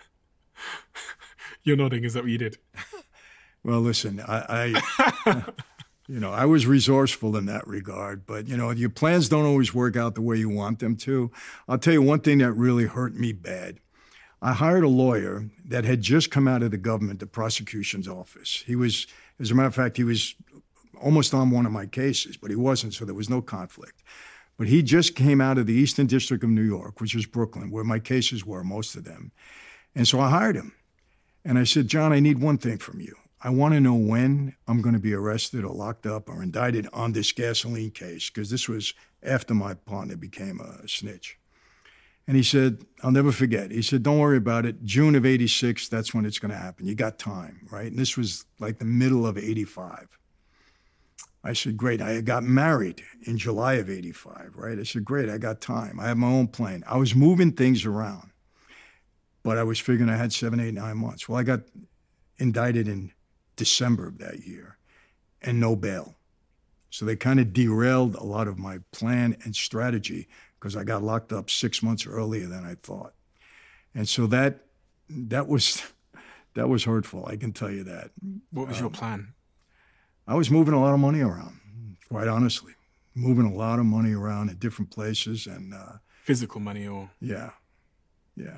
You're nodding. Is that what you did? Well, listen, I, I you know, I was resourceful in that regard. But, you know, your plans don't always work out the way you want them to. I'll tell you one thing that really hurt me bad. I hired a lawyer that had just come out of the government, the prosecution's office. He was, as a matter of fact, he was almost on one of my cases, but he wasn't, so there was no conflict. But he just came out of the Eastern District of New York, which is Brooklyn, where my cases were, most of them. And so I hired him. And I said, John, I need one thing from you. I want to know when I'm going to be arrested or locked up or indicted on this gasoline case, because this was after my partner became a snitch. And he said, I'll never forget. He said, don't worry about it. June of eighty-six, that's when it's going to happen. You got time, right? And this was like the middle of eighty-five. I said, great. I got married in July of eighty-five, right? I said, great, I got time. I have my own plane. I was moving things around, but I was figuring I had seven, eight, nine months. Well, I got indicted in December of that year and no bail. So they kind of derailed a lot of my plan and strategy because I got locked up six months earlier than I thought. And so that that was that was hurtful, I can tell you that. What was um, your plan? I was moving a lot of money around, quite honestly. Moving a lot of money around at different places. and uh, Physical money or? Yeah, yeah.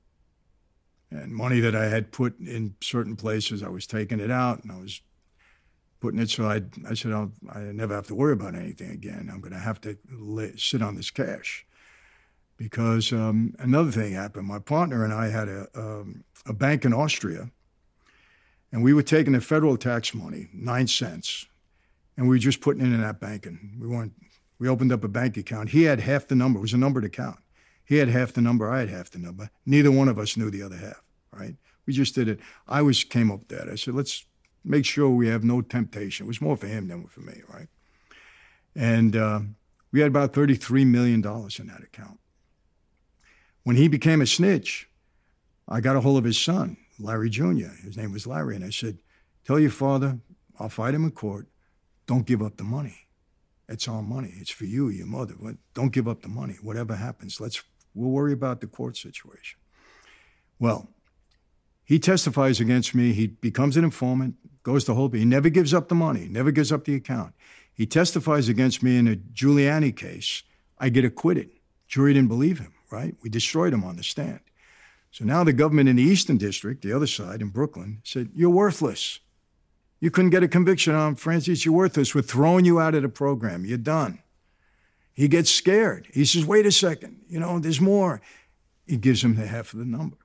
And money that I had put in certain places, I was taking it out and I was putting it, so I I said, I'll, I never have to worry about anything again. I'm going to have to lay, sit on this cash. Because um, another thing happened. My partner and I had a, um, a bank in Austria, and we were taking the federal tax money, nine cents, and we were just putting it in that bank. And we weren't, we opened up a bank account. He had half the number. It was a numbered account. He had half the number. I had half the number. Neither one of us knew the other half, right? We just did it. I was came up with that. I said, let's make sure we have no temptation. It was more for him than for me, right? And uh, we had about thirty-three million dollars in that account. When he became a snitch, I got a hold of his son, Larry Junior His name was Larry. And I said, tell your father, I'll fight him in court. Don't give up the money. It's our money. It's for you, your mother. Don't give up the money. Whatever happens, let's, we'll worry about the court situation. Well, he testifies against me. He becomes an informant, goes to Holby. He never gives up the money, never gives up the account. He testifies against me in a Giuliani case. I get acquitted. Jury didn't believe him, right? We destroyed him on the stand. So now the government in the Eastern District, the other side in Brooklyn, said, you're worthless. You couldn't get a conviction on Francis, you're worthless. We're throwing you out of the program. You're done. He gets scared. He says, wait a second, you know, there's more. He gives him the half of the number.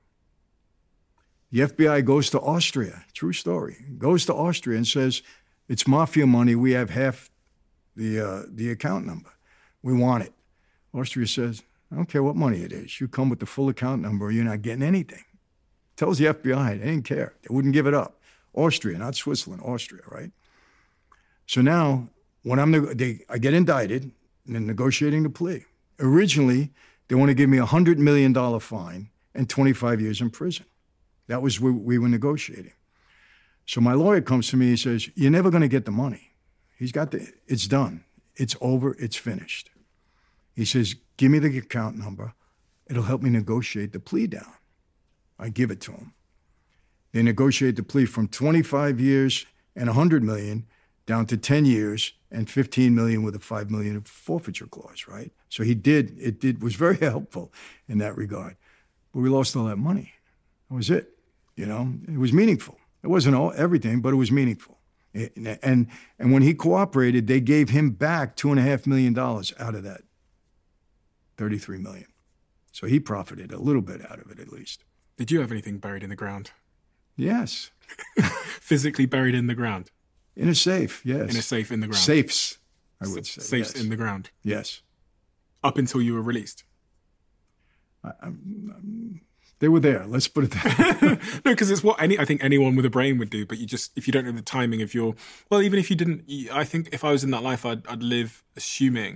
The F B I goes to Austria, true story, goes to Austria and says, it's mafia money, we have half the, uh, the account number. We want it. Austria says, I don't care what money it is. You come with the full account number or you're not getting anything. Tells the F B I, they didn't care. They wouldn't give it up. Austria, not Switzerland, Austria, right? So now, when I'm they, I get indicted and they're negotiating the plea. Originally, they want to give me a one hundred million dollars fine and twenty-five years in prison. That was what we were negotiating. So my lawyer comes to me, he says, you're never going to get the money. He's got the, it's done. It's over, it's finished. He says, give me the account number. It'll help me negotiate the plea down. I give it to him. They negotiate the plea from twenty-five years and one hundred million down to ten years and fifteen million with a five million forfeiture clause, right? So he did, it did, was very helpful in that regard. But we lost all that money. That was it. You know, it was meaningful. It wasn't all everything, but it was meaningful. And, and, and when he cooperated, they gave him back two and a half million dollars out of that thirty-three million. So he profited a little bit out of it, at least. Did you have anything buried in the ground? Yes. Physically buried in the ground? In a safe, yes. In a safe in the ground? Safes, I would say. Safes yes. in the ground? Yes. Up until you were released? I, I'm, I'm, they were there. Let's put it that way. No, because it's what any I think anyone with a brain would do. But you just, if you don't know the timing of your, well, even if you didn't, I think if I was in that life, I'd, I'd live assuming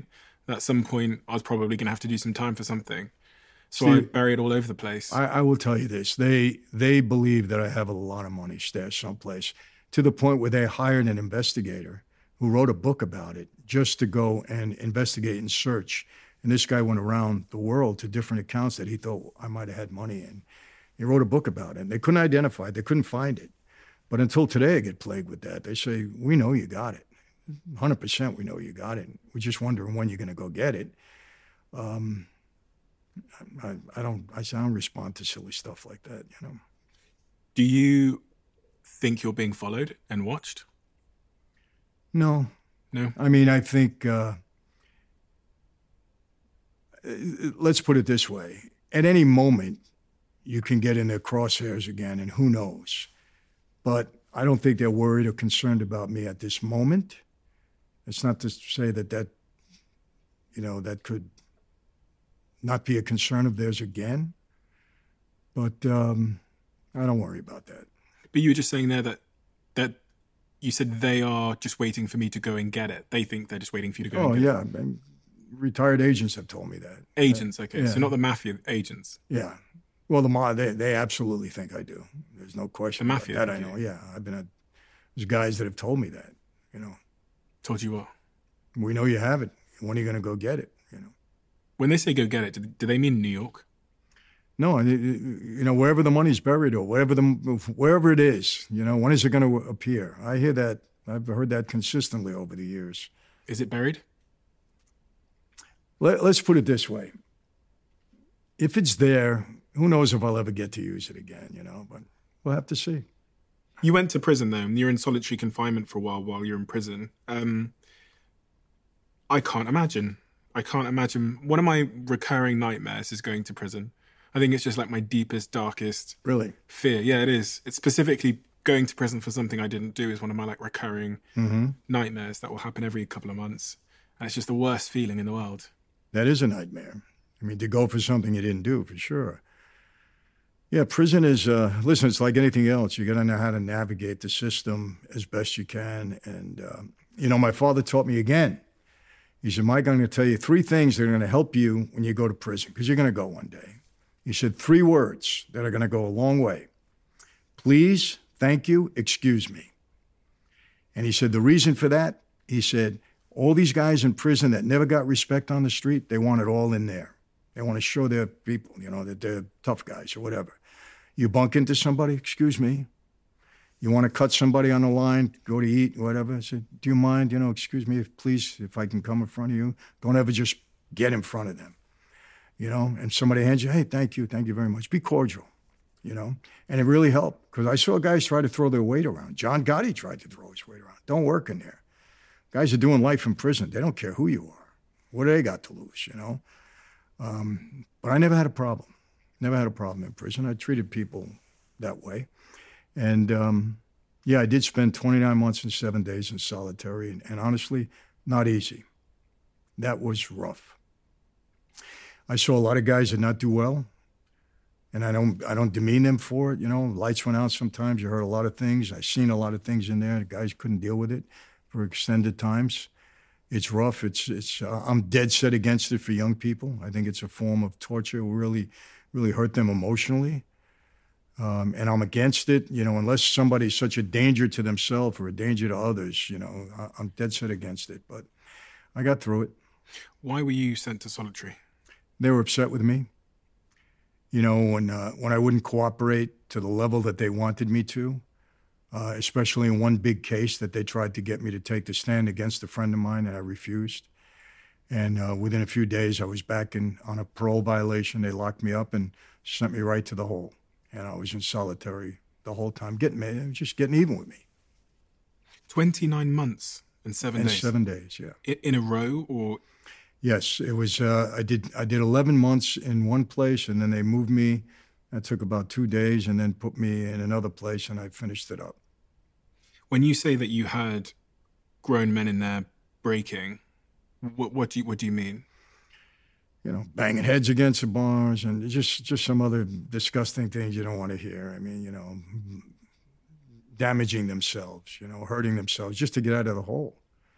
At some point, I was probably going to have to do some time for something. So See, I bury it all over the place. I, I will tell you this. They they believe that I have a lot of money stashed someplace, to the point where they hired an investigator who wrote a book about it just to go and investigate and search. And this guy went around the world to different accounts that he thought I might have had money in. He wrote a book about it. And they couldn't identify it. They couldn't find it. But until today, I get plagued with that. They say, we know you got it. one hundred percent we know you got it. We're just wondering when you're going to go get it. Um, I, I don't I don't respond to silly stuff like that, you know. Do you think you're being followed and watched? No. No? I mean, I think, uh, let's put it this way. At any moment, you can get in their crosshairs again, and who knows. But I don't think they're worried or concerned about me at this moment. It's not to say that that, you know, that could not be a concern of theirs again. But um, I don't worry about that. But you were just saying there that that you said they are just waiting for me to go and get it. They think they're just waiting for you to go Oh, and get yeah. it. And retired agents have told me that. Agents, okay. Yeah. So not the mafia, agents. Yeah. Well, the ma- they they absolutely think I do. There's no question The about mafia, that. I okay. know. Yeah, I've been a, there's guys that have told me that. You know, Told you what? we know you have it. When are you going to go get it? You know. When they say go get it, do, do they mean New York? No, and it- it- you know, wherever the money's buried or wherever the wherever it is, you know, when is it going to appear? I hear that. I've heard that consistently over the years. Is it buried? Let, let's put it this way. If it's there, who knows if I'll ever get to use it again, you know, but we'll have to see. You went to prison, though, and you're in solitary confinement for a while while you're in prison. Um, I can't imagine. I can't imagine. One of my recurring nightmares is going to prison. I think it's just like my deepest, darkest Really? fear. Yeah, it is. It's specifically going to prison for something I didn't do is one of my like recurring Mm-hmm. nightmares that will happen every couple of months. And it's just the worst feeling in the world. That is a nightmare. I mean, to go for something you didn't do, for sure. Yeah, prison is, uh, listen, it's like anything else. You got to know how to navigate the system as best you can. And, um, you know, my father taught me again. He said, Mike, I'm going to tell you three things that are going to help you when you go to prison, because you're going to go one day. He said three words that are going to go a long way. Please, thank you, excuse me. And he said the reason for that, he said, all these guys in prison that never got respect on the street, they want it all in there. They want to show their people, you know, that they're tough guys or whatever. You bunk into somebody, excuse me. You want to cut somebody on the line, go to eat, whatever. I said, do you mind, you know, excuse me, if, please, if I can come in front of you. Don't ever just get in front of them, you know. And somebody hands you, hey, thank you, thank you very much. Be cordial, you know. And it really helped, because I saw guys try to throw their weight around. John Gotti tried to throw his weight around. Don't work in there. Guys are doing life in prison. They don't care who you are. What do they got to lose, you know? Um, but I never had a problem. Never had a problem in prison. I treated people that way. And, um, yeah, I did spend twenty-nine months and seven days in solitary. And, and honestly, not easy. That was rough. I saw a lot of guys that not do well. And I don't I don't demean them for it. You know, lights went out sometimes. You heard a lot of things. I seen a lot of things in there. The guys couldn't deal with it for extended times. It's rough. It's it's. Uh, I'm dead set against it for young people. I think it's a form of torture. It will really, really hurt them emotionally. Um, and I'm against it. You know, unless somebody's such a danger to themselves or a danger to others. You know, I, I'm dead set against it. But I got through it. Why were you sent to solitary? They were upset with me. You know, when uh, when I wouldn't cooperate to the level that they wanted me to. Uh, especially in one big case that they tried to get me to take the stand against a friend of mine, and I refused. And uh, within a few days, I was back in on a parole violation. They locked me up and sent me right to the hole. And I was in solitary the whole time, getting me, just getting even with me. twenty-nine months and seven In days? seven days, yeah. I- In a row, or? Yes, it was. Uh, I did. I did eleven months in one place, and then they moved me. That took about two days, and then put me in another place, and I finished it up. When you say that you had grown men in there breaking, what, what do you what do you mean? You know, banging heads against the bars, and just just some other disgusting things you don't want to hear. I mean, you know, damaging themselves, you know, hurting themselves just to get out of the hole.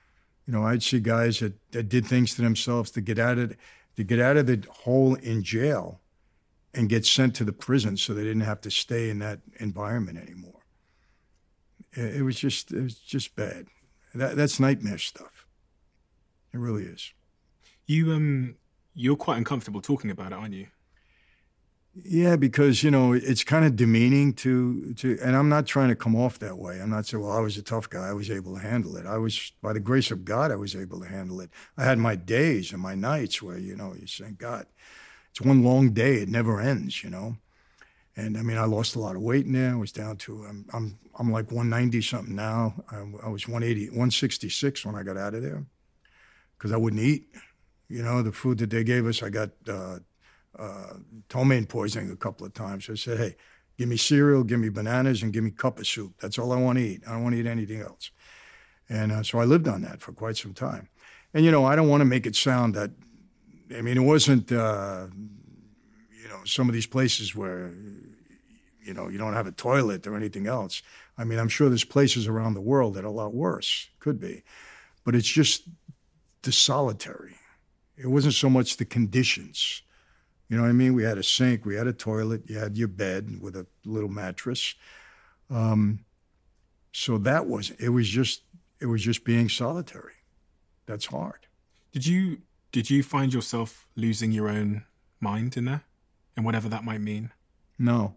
You know, I'd see guys that, that did things to themselves to get out of to get out of the hole in jail and get sent to the prison so they didn't have to stay in that environment anymore. It, it was just it was just bad. That, that's nightmare stuff. It really is. You um you're quite uncomfortable talking about it, aren't you? Yeah, because, you know, it's kind of demeaning to, to, and I'm not trying to come off that way. I'm not saying, well, I was a tough guy. I was able to handle it. I was, by the grace of God, I was able to handle it. I had my days and my nights where, you know, you say, God, it's one long day. It never ends, you know? And I mean, I lost a lot of weight in there. I was down to, I'm, I'm, I'm like one ninety something now. I, I was one eighty, one sixty-six when I got out of there because I wouldn't eat. You know, the food that they gave us, I got, uh, Uh, ptomaine poisoning a couple of times. I said, hey, give me cereal, give me bananas, and give me a cup of soup. That's all I want to eat. I don't want to eat anything else. And uh, so I lived on that for quite some time. And, you know, I don't want to make it sound that, I mean, it wasn't, uh, you know, some of these places where, you know, you don't have a toilet or anything else. I mean, I'm sure there's places around the world that are a lot worse. Could be. But it's just the solitary. It wasn't so much the conditions. You know what I mean? We had a sink, we had a toilet, you had your bed with a little mattress. Um, so that was, it was just, it was just being solitary. That's hard. Did you, did you find yourself losing your own mind in there? And whatever that might mean? No.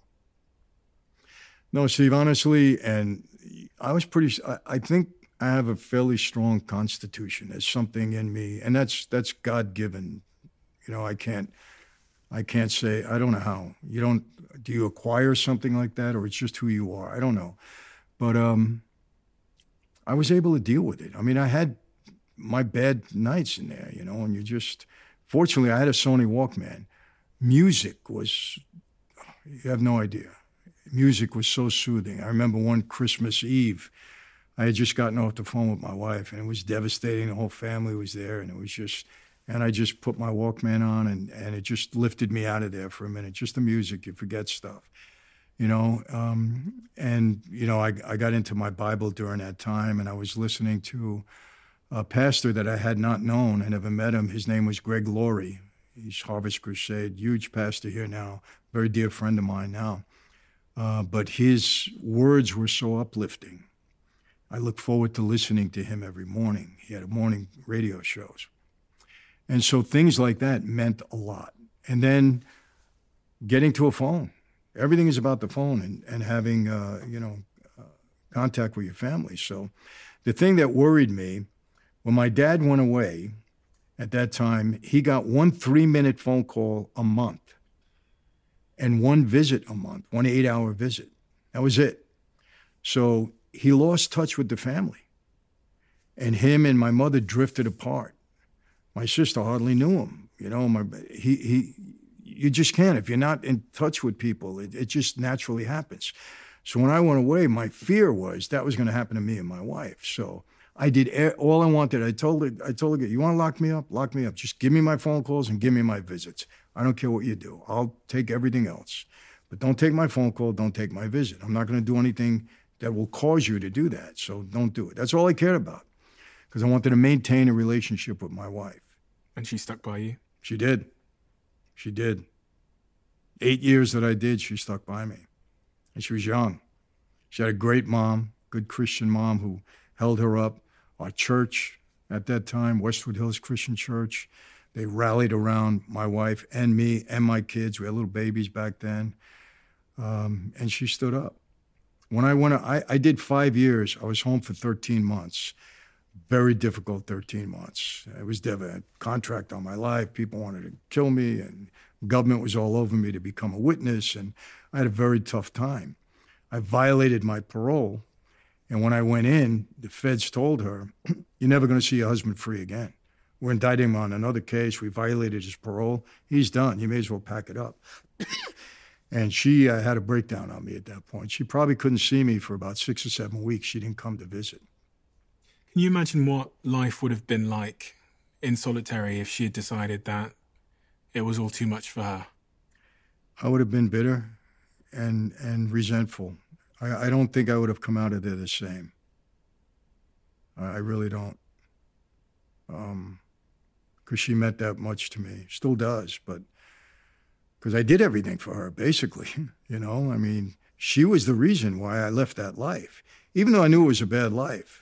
No, Steve, honestly, and I was pretty, I, I think I have a fairly strong constitution. There's something in me, and that's, that's God-given. You know, I can't, I can't say, I don't know how. You don't, do you acquire something like that, or it's just who you are? I don't know. But um, I was able to deal with it. I mean, I had my bad nights in there, you know, and you just, fortunately, I had a Sony Walkman. Music was, you have no idea. Music was so soothing. I remember one Christmas Eve, I had just gotten off the phone with my wife, and it was devastating. The whole family was there, and it was just, and I just put my Walkman on, and, and it just lifted me out of there for a minute. Just the music, you forget stuff, you know. Um, and, you know, I, I got into my Bible during that time, and I was listening to a pastor that I had not known. I never met him. His name was Greg Laurie. He's Harvest Crusade, huge pastor here now, very dear friend of mine now. Uh, but his words were so uplifting. I look forward to listening to him every morning. He had morning radio shows. And so things like that meant a lot. And then getting to a phone. Everything is about the phone and, and having, uh, you know, uh, contact with your family. So the thing that worried me, when my dad went away at that time, he got one three-minute phone call a month and one visit a month, one eight-hour visit. That was it. So he lost touch with the family. And him and my mother drifted apart. My sister hardly knew him, you know. My he he, you just can't if you're not in touch with people. It, it just naturally happens. So when I went away, my fear was that was going to happen to me and my wife. So I did all I wanted. I told her, I told her, you want to lock me up? Lock me up. Just give me my phone calls and give me my visits. I don't care what you do. I'll take everything else, but don't take my phone call. Don't take my visit. I'm not going to do anything that will cause you to do that. So don't do it. That's all I cared about, because I wanted to maintain a relationship with my wife. And she stuck by you? She did. She did. Eight years that I did, she stuck by me. And she was young. She had a great mom, good Christian mom who held her up. Our church at that time, Westwood Hills Christian Church, they rallied around my wife and me and my kids. We had little babies back then. Um, and she stood up. When I went, I, I did five years. I was home for thirteen months. Very difficult thirteen months. It was devastating. Contract on my life. People wanted to kill me, and government was all over me to become a witness, and I had a very tough time. I violated my parole, and when I went in, the feds told her, you're never going to see your husband free again. We're indicting him on another case. We violated his parole. He's done. You may as well pack it up. And she uh, had a breakdown on me at that point. She probably couldn't see me for about six or seven weeks. She didn't come to visit. Can you imagine what life would have been like in solitary if she had decided that it was all too much for her? I would have been bitter and and resentful. I, I don't think I would have come out of there the same. I, I really don't. Um, because she meant that much to me. Still does, but because I did everything for her, basically. You know, I mean, she was the reason why I left that life. Even though I knew it was a bad life,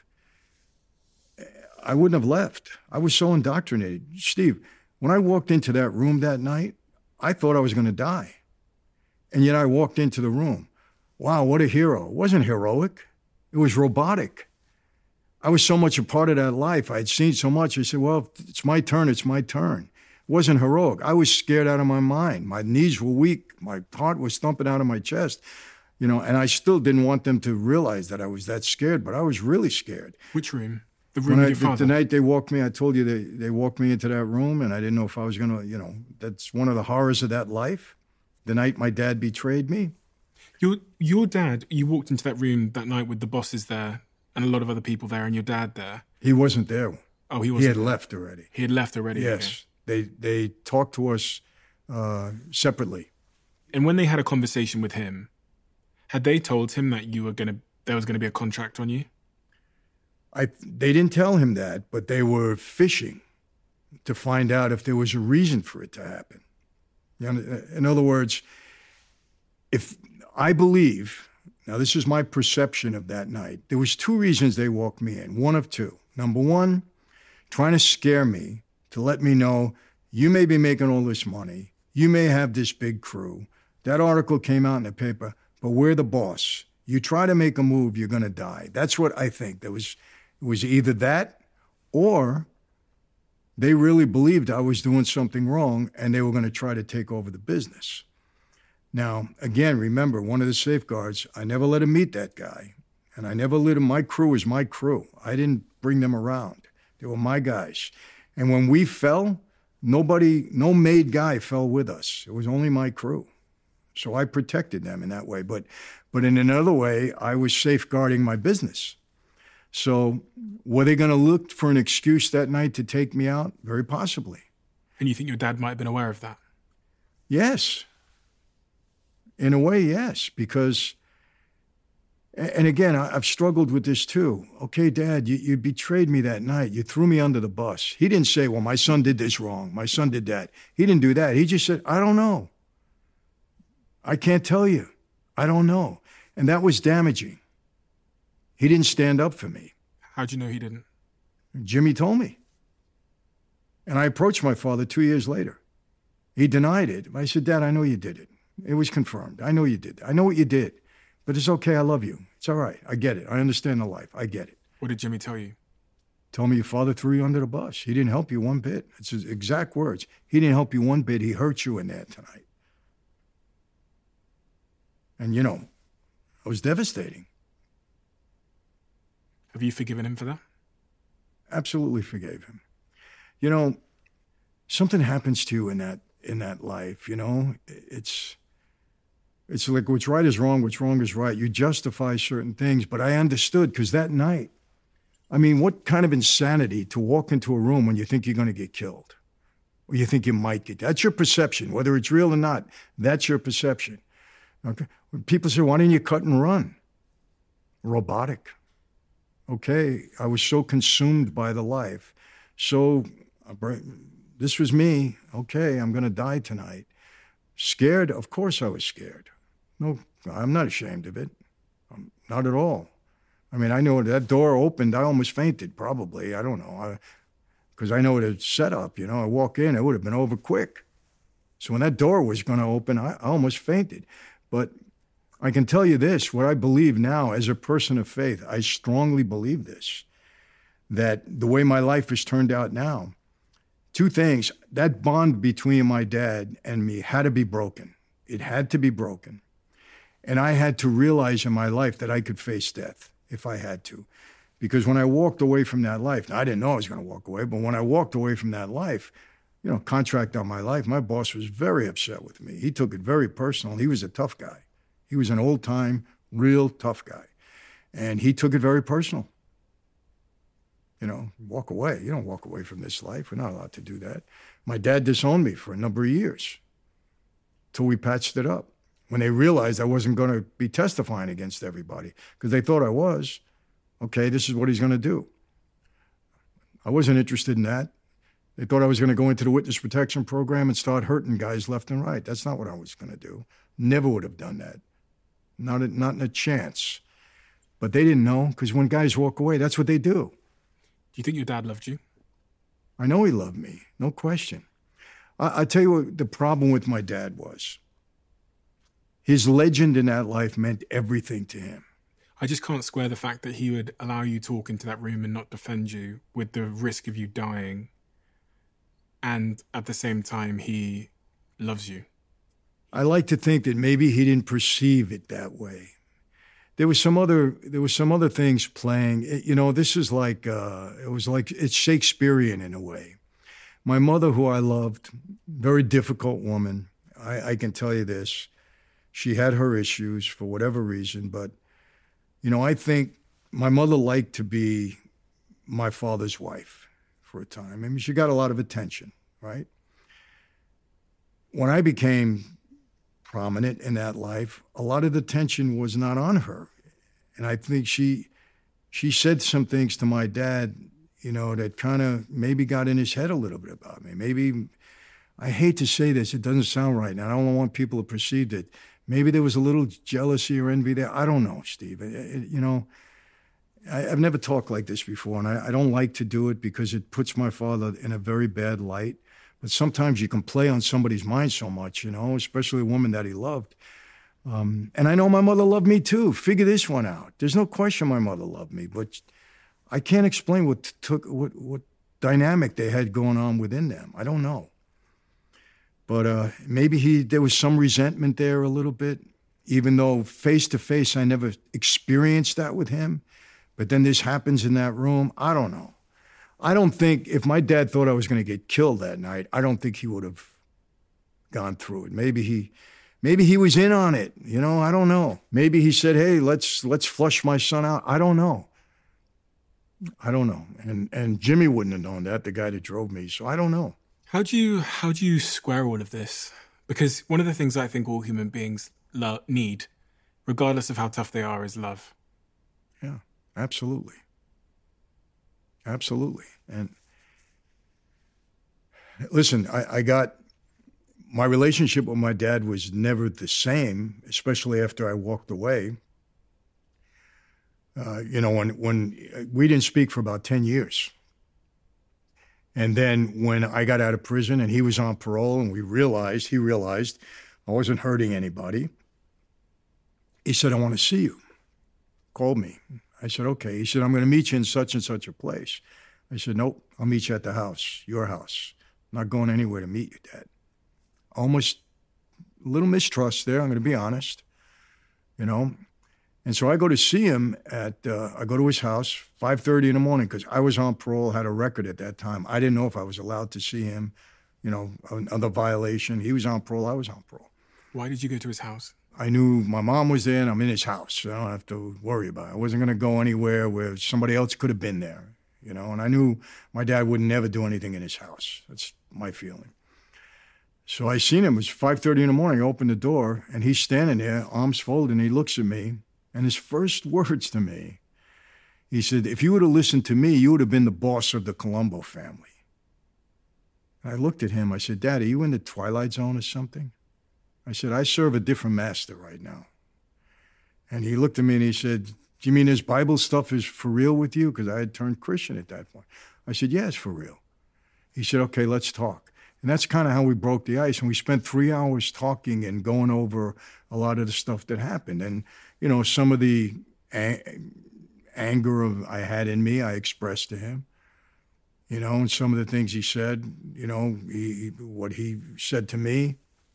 I wouldn't have left. I was so indoctrinated. Steve, when I walked into that room that night, I thought I was going to die. And yet I walked into the room. Wow, what a hero. It wasn't heroic. It was robotic. I was so much a part of that life. I had seen so much. I said, well, it's my turn, it's my turn. It wasn't heroic. I was scared out of my mind. My knees were weak. My heart was thumping out of my chest. You know, and I still didn't want them to realize that I was that scared, but I was really scared. Which room? The room with your father? The night they walked me, I told you, they, they walked me into that room, and I didn't know if I was going to, you know, that's one of the horrors of that life. The night my dad betrayed me. Your your dad, you walked into that room that night with the bosses there and a lot of other people there and your dad there. He wasn't there. Oh, he wasn't He had there. left already. He had left already? Yes. Okay. They they talked to us uh, separately. And when they had a conversation with him, had they told him that you were going to, there was going to be a contract on you? I They didn't tell him that, but they were fishing to find out if there was a reason for it to happen. You know, in other words, if I believe, now this is my perception of that night, there was two reasons they walked me in, one of two. Number one, trying to scare me to let me know you may be making all this money, you may have this big crew. That article came out in the paper, but we're the boss. You try to make a move, you're going to die. That's what I think. There was, it was either that or they really believed I was doing something wrong and they were going to try to take over the business. Now, again, remember, one of the safeguards, I never let him meet that guy. And I never let him, my crew is my crew. I didn't bring them around. They were my guys. And when we fell, nobody, no made guy fell with us. It was only my crew. So I protected them in that way. But, but in another way, I was safeguarding my business. So were they going to look for an excuse that night to take me out? Very possibly. And you think your dad might have been aware of that? Yes. In a way, yes, because, and again, I've struggled with this too. Okay, Dad, you, you betrayed me that night. You threw me under the bus. He didn't say, well, my son did this wrong. My son did that. He didn't do that. He just said, I don't know. I can't tell you. I don't know. And that was damaging. He didn't stand up for me. How'd you know he didn't? Jimmy told me. And I approached my father two years later. He denied it. I said, Dad, I know you did it. It was confirmed. I know you did. I know what you did. But it's okay. I love you. It's all right. I get it. I understand the life. I get it. What did Jimmy tell you? Told me your father threw you under the bus. He didn't help you one bit. It's his exact words. He didn't help you one bit. He hurt you in there tonight. And, you know, it was devastating. Have you forgiven him for that? Absolutely forgave him. You know, something happens to you in that in that life, you know? It's it's like what's right is wrong, what's wrong is right. You justify certain things, but I understood because that night, I mean, what kind of insanity to walk into a room when you think you're going to get killed or you think you might get. That's your perception, whether it's real or not. That's your perception. Okay? When people say, why didn't you cut and run? Robotic. Okay, I was so consumed by the life. So this was me. Okay, I'm going to die tonight. Scared? Of course I was scared. No, I'm not ashamed of it. I'm not at all. I mean, I know that door opened. I almost fainted, probably. I don't know. Because I, I know the setup, you know. I walk in, it would have been over quick. So when that door was going to open, I, I almost fainted. But I can tell you this, what I believe now as a person of faith, I strongly believe this, that the way my life has turned out now, two things, that bond between my dad and me had to be broken. It had to be broken. And I had to realize in my life that I could face death if I had to. Because when I walked away from that life, now I didn't know I was going to walk away, but when I walked away from that life, you know, contract on my life, my boss was very upset with me. He took it very personal. He was a tough guy. He was an old-time, real tough guy. And he took it very personal. You know, walk away. You don't walk away from this life. We're not allowed to do that. My dad disowned me for a number of years till we patched it up. When they realized I wasn't going to be testifying against everybody because they thought I was. Okay, this is what he's going to do. I wasn't interested in that. They thought I was going to go into the witness protection program and start hurting guys left and right. That's not what I was going to do. Never would have done that. Not a, not in a chance. But they didn't know, because when guys walk away, that's what they do. Do you think your dad loved you? I know he loved me, no question. I, I tell you what the problem with my dad was. His legend in that life meant everything to him. I just can't square the fact that he would allow you to walk into that room and not defend you with the risk of you dying. And at the same time, he loves you. I like to think that maybe he didn't perceive it that way. There was some other, there was some other things playing. It, you know, this is like, uh, it was like, it's Shakespearean in a way. My mother, who I loved, very difficult woman. I, I can tell you this. She had her issues for whatever reason, but, you know, I think my mother liked to be my father's wife for a time. I mean, she got a lot of attention, right? When I became prominent in that life, a lot of the attention was not on her. And I think she she said some things to my dad, you know, that kind of maybe got in his head a little bit about me. Maybe, I hate to say this, it doesn't sound right, and I don't want people to perceive it. Maybe there was a little jealousy or envy there. I don't know, Steve. It, it, you know, I, I've never talked like this before, and I, I don't like to do it because it puts my father in a very bad light. But sometimes you can play on somebody's mind so much, you know, especially a woman that he loved. Um, and I know my mother loved me too. Figure this one out. There's no question my mother loved me, but I can't explain what took what what dynamic they had going on within them. I don't know. But uh, maybe he there was some resentment there a little bit, even though face to face I never experienced that with him. But then this happens in that room. I don't know. I don't think if my dad thought I was going to get killed that night, I don't think he would have gone through it. Maybe he, maybe he was in on it. You know, I don't know. Maybe he said, "Hey, let's let's flush my son out." I don't know. I don't know. And and Jimmy wouldn't have known that, the guy that drove me. So I don't know. How do you how do you square all of this? Because one of the things I think all human beings lo- need, regardless of how tough they are, is love. Yeah, absolutely. Absolutely. And listen, I, I got, my relationship with my dad was never the same, especially after I walked away. Uh, you know, when, when we didn't speak for about ten years. And then when I got out of prison and he was on parole and we realized, he realized I wasn't hurting anybody, he said, "I want to see you." Called me. I said, "Okay." He said, "I'm going to meet you in such and such a place." I said, "Nope, I'll meet you at the house, your house. I'm not going anywhere to meet you, Dad." Almost a little mistrust there, I'm going to be honest, you know. And so I go to see him at, uh, I go to his house, five thirty in the morning, because I was on parole, had a record at that time. I didn't know if I was allowed to see him, you know, another violation. He was on parole, I was on parole. Why did you go to his house? I knew my mom was there and I'm in his house. So I don't have to worry about it. I wasn't going to go anywhere where somebody else could have been there, you know, and I knew my dad would never do anything in his house. That's my feeling. So I seen him. It was five thirty in the morning. I opened the door and he's standing there, arms folded, and he looks at me. And his first words to me, he said, "If you would have listened to me, you would have been the boss of the Colombo family." And I looked at him. I said, "Dad, are you in the Twilight Zone or something?" I said, "I serve a different master right now." And he looked at me and he said, "Do you mean this Bible stuff is for real with you?" Because I had turned Christian at that point. I said, "Yeah, it's for real." He said, "Okay, let's talk." And that's kind of how we broke the ice. And we spent three hours talking and going over a lot of the stuff that happened. And, you know, some of the a- anger of I had in me, I expressed to him. You know, and some of the things he said, you know, he, what he said to me.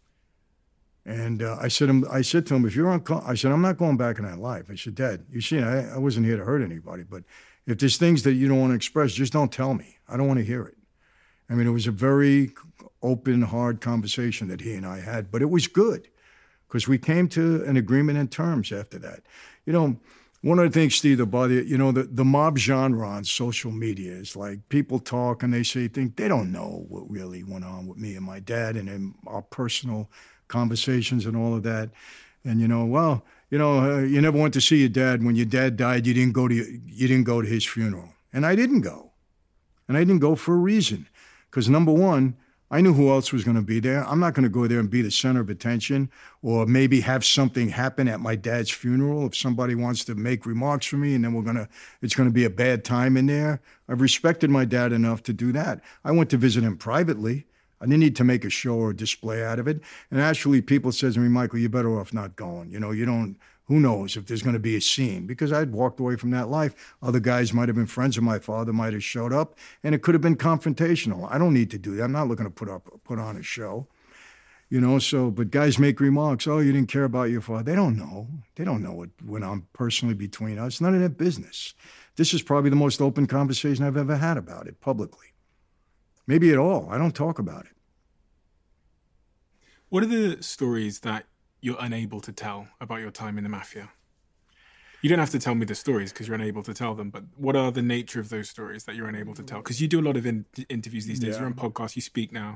And uh, I said, him, I said to him, "If you're on, I said, I'm not going back in that life." I said, "Dad, you see, I, I wasn't here to hurt anybody, but if there's things that you don't want to express, just don't tell me. I don't want to hear it." I mean, it was a very open, hard conversation that he and I had, but it was good because we came to an agreement in terms after that. You know, one of the things, Steve, that bother you, you know, the, the mob genre on social media is like people talk and they say things, they don't know what really went on with me and my dad and in our personal conversations and all of that. And, you know, well, you know, uh, you never went to see your dad. When your dad died, you didn't go to you didn't go to his funeral. And I didn't go. And I didn't go for a reason. Because number one, I knew who else was going to be there. I'm not going to go there and be the center of attention or maybe have something happen at my dad's funeral if somebody wants to make remarks for me and then we're going to, it's going to be a bad time in there. I've respected my dad enough to do that. I went to visit him privately. I didn't need to make a show or a display out of it. And actually people said to me, Michael, you're better off not going. You know, you don't, who knows if there's going to be a scene? Because I'd walked away from that life. Other guys might have been friends of my father, might have showed up, and it could have been confrontational. I don't need to do that. I'm not looking to put up, put on a show. You know, so, but guys make remarks, oh, you didn't care about your father. They don't know. They don't know what went on personally between us. None of their business. This is probably the most open conversation I've ever had about it publicly. Maybe at all. I don't talk about it. What are the stories that you're unable to tell about your time in the mafia? You don't have to tell me the stories because you're unable to tell them, but what are the nature of those stories that you're unable to tell? Because you do a lot of in- interviews these days. Yeah. You're on podcasts, you speak now.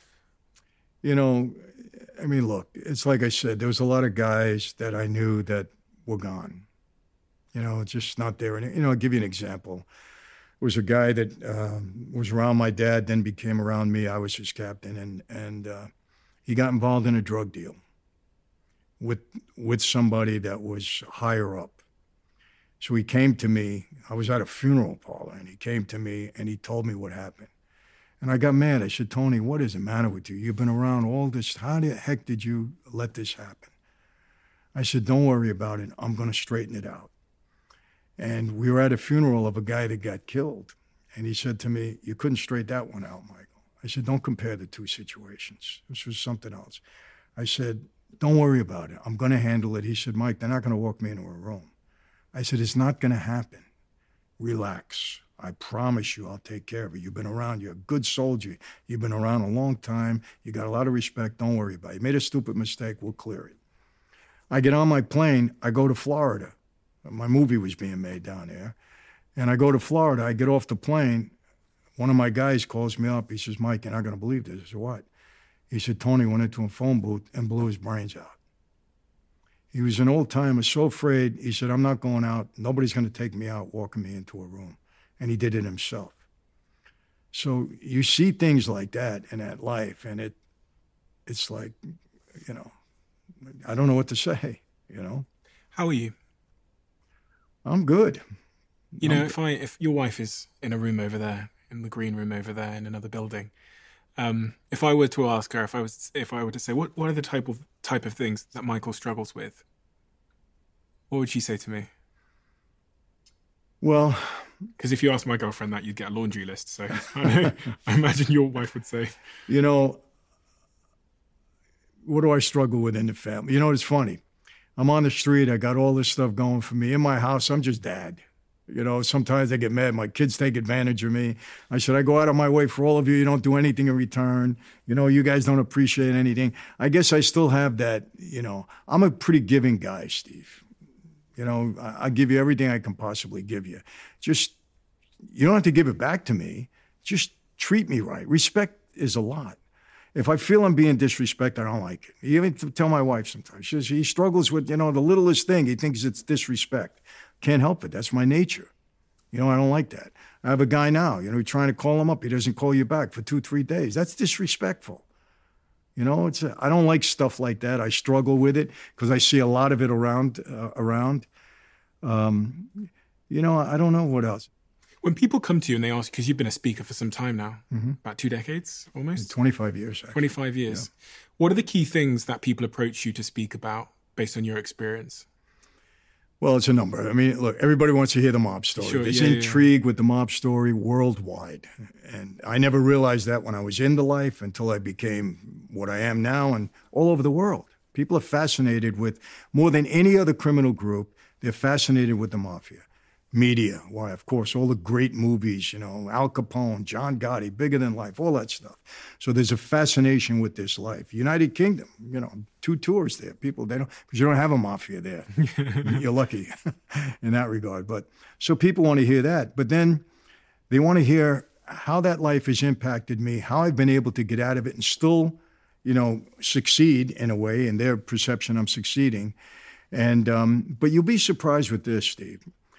You know, I mean, look, it's like I said, there was a lot of guys that I knew that were gone. You know, just not there. And, you know, I'll give you an example. There was a guy that um, was around my dad, then became around me. I was his captain, and, and uh, he got involved in a drug deal with with somebody that was higher up. So he came to me. I was at a funeral parlor, and he came to me, and he told me what happened. And I got mad. I said, Tony, what is the matter with you? You've been around all this. How the heck did you let this happen? I said, don't worry about it. I'm going to straighten it out. And we were at a funeral of a guy that got killed. And he said to me, you couldn't straighten that one out, Michael. I said, don't compare the two situations. This was something else. I said, don't worry about it. I'm going to handle it. He said, Mike, they're not going to walk me into a room. I said, it's not going to happen. Relax. I promise you I'll take care of it. You've been around. You're a good soldier. You've been around a long time. You got a lot of respect. Don't worry about it. You made a stupid mistake. We'll clear it. I get on my plane. I go to Florida. My movie was being made down there. And I go to Florida. I get off the plane. One of my guys calls me up. He says, Mike, you're not going to believe this. I said, what? He said, Tony went into a phone booth and blew his brains out. He was an old-timer, so afraid. He said, I'm not going out. Nobody's going to take me out, walking me into a room. And he did it himself. So you see things like that in that life, and it, it's like, you know, I don't know what to say, you know. How are you? I'm good. You know, I'm if I if your wife is in a room over there, in the green room over there, in another building, um, if I were to ask her, if I was, if I were to say, what what are the type of type of things that Michael struggles with, what would she say to me? Well, because if you asked my girlfriend that, you'd get a laundry list. So I, know, I imagine your wife would say, you know, what do I struggle with in the family? You know, it's funny. I'm on the street. I got all this stuff going for me. In my house, I'm just dad. You know, sometimes I get mad. My kids take advantage of me. I said, I go out of my way for all of you. You don't do anything in return. You know, you guys don't appreciate anything. I guess I still have that, you know. I'm a pretty giving guy, Steve. You know, I, I give you everything I can possibly give you. Just, you don't have to give it back to me. Just treat me right. Respect is a lot. If I feel I'm being disrespected, I don't like it. Even to tell my wife sometimes. She, he struggles with, you know, the littlest thing. He thinks it's disrespect. Can't help it. That's my nature. You know, I don't like that. I have a guy now, you know, you're trying to call him up. He doesn't call you back for two, three days. That's disrespectful. You know, it's a, I don't like stuff like that. I struggle with it because I see a lot of it around. Uh, around. Um, you know, I don't know what else. When people come to you and they ask, because you've been a speaker for some time now, mm-hmm. about two decades almost? twenty-five years, actually. twenty-five years. Yeah. What are the key things that people approach you to speak about based on your experience? Well, it's a number. I mean, look, everybody wants to hear the mob story. Sure, There's yeah, intrigue yeah. with the mob story worldwide. And I never realized that when I was into life until I became what I am now and all over the world. People are fascinated with, more than any other criminal group, they're fascinated with the mafia. Media, why, of course, all the great movies, you know, Al Capone, John Gotti, Bigger Than Life, all that stuff. So there's a fascination with this life. United Kingdom, you know, two tours there. People, they don't, because you don't have a mafia there. You're lucky in that regard. But so people want to hear that. But then they want to hear how that life has impacted me, how I've been able to get out of it and still, you know, succeed in a way, in their perception I'm succeeding. And, um, but you'll be surprised with this, Steve.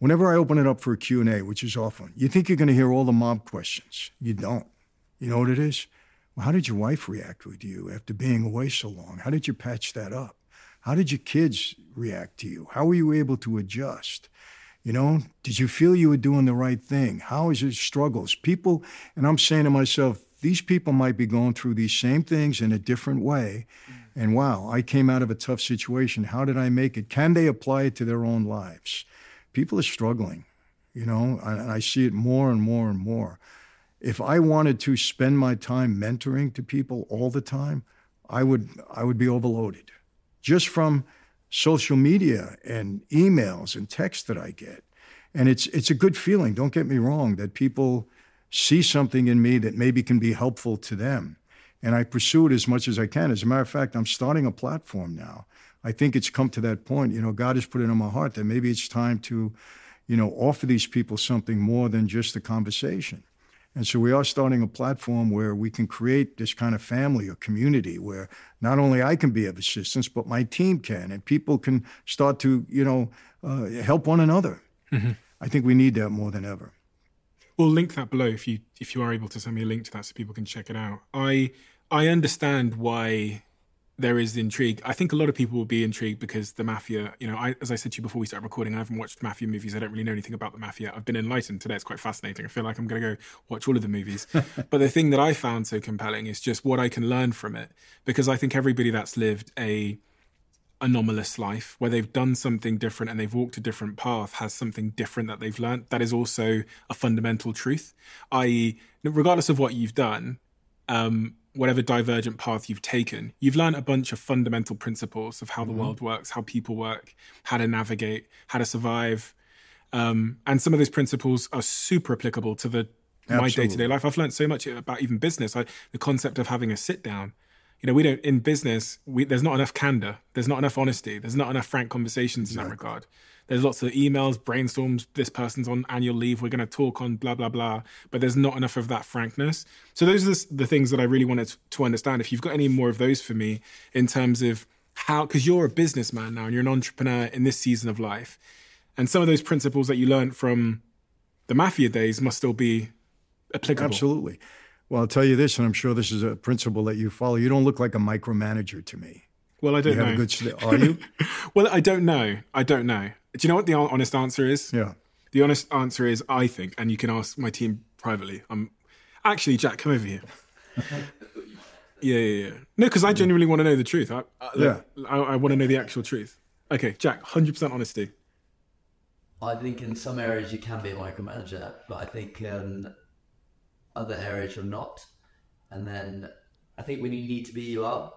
whenever I open it up for a Q and A, which is often, you think you're going to hear all the mob questions. You don't. You know what it is? Well, how did your wife react with you after being away so long? How did you patch that up? How did your kids react to you? How were you able to adjust? You know, did you feel you were doing the right thing? How is your struggles? People, and I'm saying to myself, these people might be going through these same things in a different way. And wow, I came out of a tough situation. How did I make it? Can they apply it to their own lives? People are struggling, you know, and I see it more and more and more. If I wanted to spend my time mentoring to people all the time, I would I would be overloaded. Just from social media and emails and texts that I get. And it's it's a good feeling, don't get me wrong, that people see something in me that maybe can be helpful to them. And I pursue it as much as I can. As a matter of fact, I'm starting a platform now. I think it's come to that point. You know, God has put it in my heart that maybe it's time to, you know, offer these people something more than just a conversation. And so we are starting a platform where we can create this kind of family or community where not only I can be of assistance, but my team can, and people can start to, you know, uh, help one another. Mm-hmm. I think we need that more than ever. We'll link that below if you if you are able to send me a link to that so people can check it out. I I understand why there is intrigue. I think a lot of people will be intrigued because the Mafia, you know, I, as I said to you before we started recording, I haven't watched Mafia movies. I don't really know anything about the Mafia. I've been enlightened today. It's quite fascinating. I feel like I'm going to go watch all of the movies. But the thing that I found so compelling is just what I can learn from it. Because I think everybody that's lived a anomalous life where they've done something different and they've walked a different path has something different that they've learned. That is also a fundamental truth, that is, regardless of what you've done, um, whatever divergent path you've taken, you've learned a bunch of fundamental principles of how the mm-hmm. world works, how people work, how to navigate, how to survive. Um, and some of those principles are super applicable to the Absolutely. my day-to-day life. I've learned so much about even business. I, the concept of having a sit down. You know, we don't, in business, we, there's not enough candor. There's not enough honesty. There's not enough frank conversations exactly. in that regard. There's lots of emails, brainstorms, this person's on annual leave, we're going to talk on blah, blah, blah. But there's not enough of that frankness. So those are the things that I really wanted to understand. If you've got any more of those for me in terms of how, because you're a businessman now and you're an entrepreneur in this season of life. And some of those principles that you learned from the Mafia days must still be applicable. Absolutely. Well, I'll tell you this, and I'm sure this is a principle that you follow. You don't look like a micromanager to me. Well, I don't you know. Have a good sli- Are you? Well, I don't know. I don't know. Do you know what the honest answer is? Yeah. The honest answer is, I think, and you can ask my team privately. Um, actually, Jack, come over here. yeah, yeah, yeah. No, because I genuinely want to know the truth. I, I, yeah. I, I want to know the actual truth. Okay, Jack, one hundred percent honesty. I think in some areas you can be a micromanager, but I think um, other areas you're not. And then I think when you need to be, you are.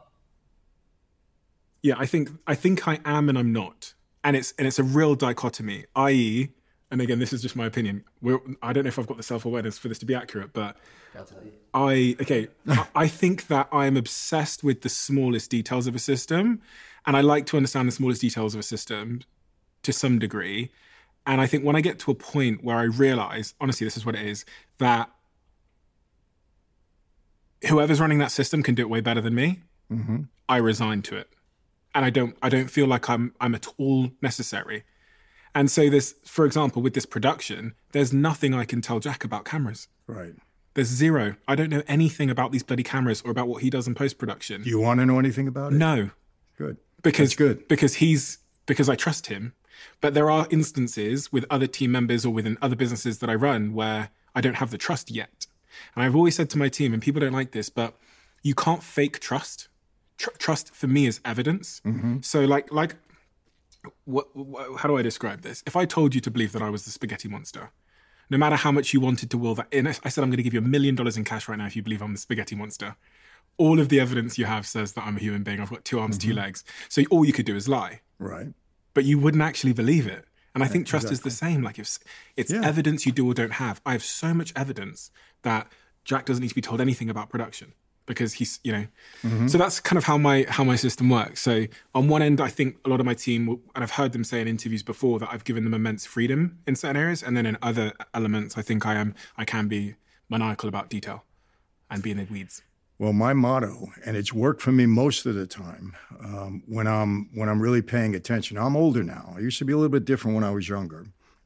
Yeah, I think I think I am and I'm not. And it's and it's a real dichotomy, that is, and again, this is just my opinion. We're, I don't know if I've got the self-awareness for this to be accurate, but I'll tell you. I, okay, I, I think that I'm obsessed with the smallest details of a system, and I like to understand the smallest details of a system to some degree. And I think when I get to a point where I realize, honestly, this is what it is, that whoever's running that system can do it way better than me, mm-hmm. I resign to it. And I don't I don't feel like I'm I'm at all necessary. And so this, for example, with this production, there's nothing I can tell Jack about cameras. Right. There's zero. I don't know anything about these bloody cameras or about what he does in post-production. Do you want to know anything about it? No. Good. Because That's good. Because he's because I trust him. But there are instances with other team members or within other businesses that I run where I don't have the trust yet. And I've always said to my team, and people don't like this, but you can't fake trust. Tr- trust for me is evidence. Mm-hmm. So like, like, what, what, how do I describe this? If I told you to believe that I was the spaghetti monster, no matter how much you wanted to will that in, I said, I'm going to give you a million dollars in cash right now if you believe I'm the spaghetti monster. All of the evidence you have says that I'm a human being. I've got two arms, mm-hmm. two legs. So all you could do is lie. Right. But you wouldn't actually believe it. And I think trust exactly. is the same. Like if it's yeah. evidence you do or don't have. I have so much evidence that Jack doesn't need to be told anything about production. Because he's, you know, mm-hmm. so that's kind of how my how my system works. So on one end, I think a lot of my team, and I've heard them say in interviews before that I've given them immense freedom in certain areas, and then in other elements, I think I am I can be maniacal about detail and be in the weeds. Well, my motto, and it's worked for me most of the time, um, when I'm when I'm really paying attention. I'm older now. I used to be a little bit different when I was younger.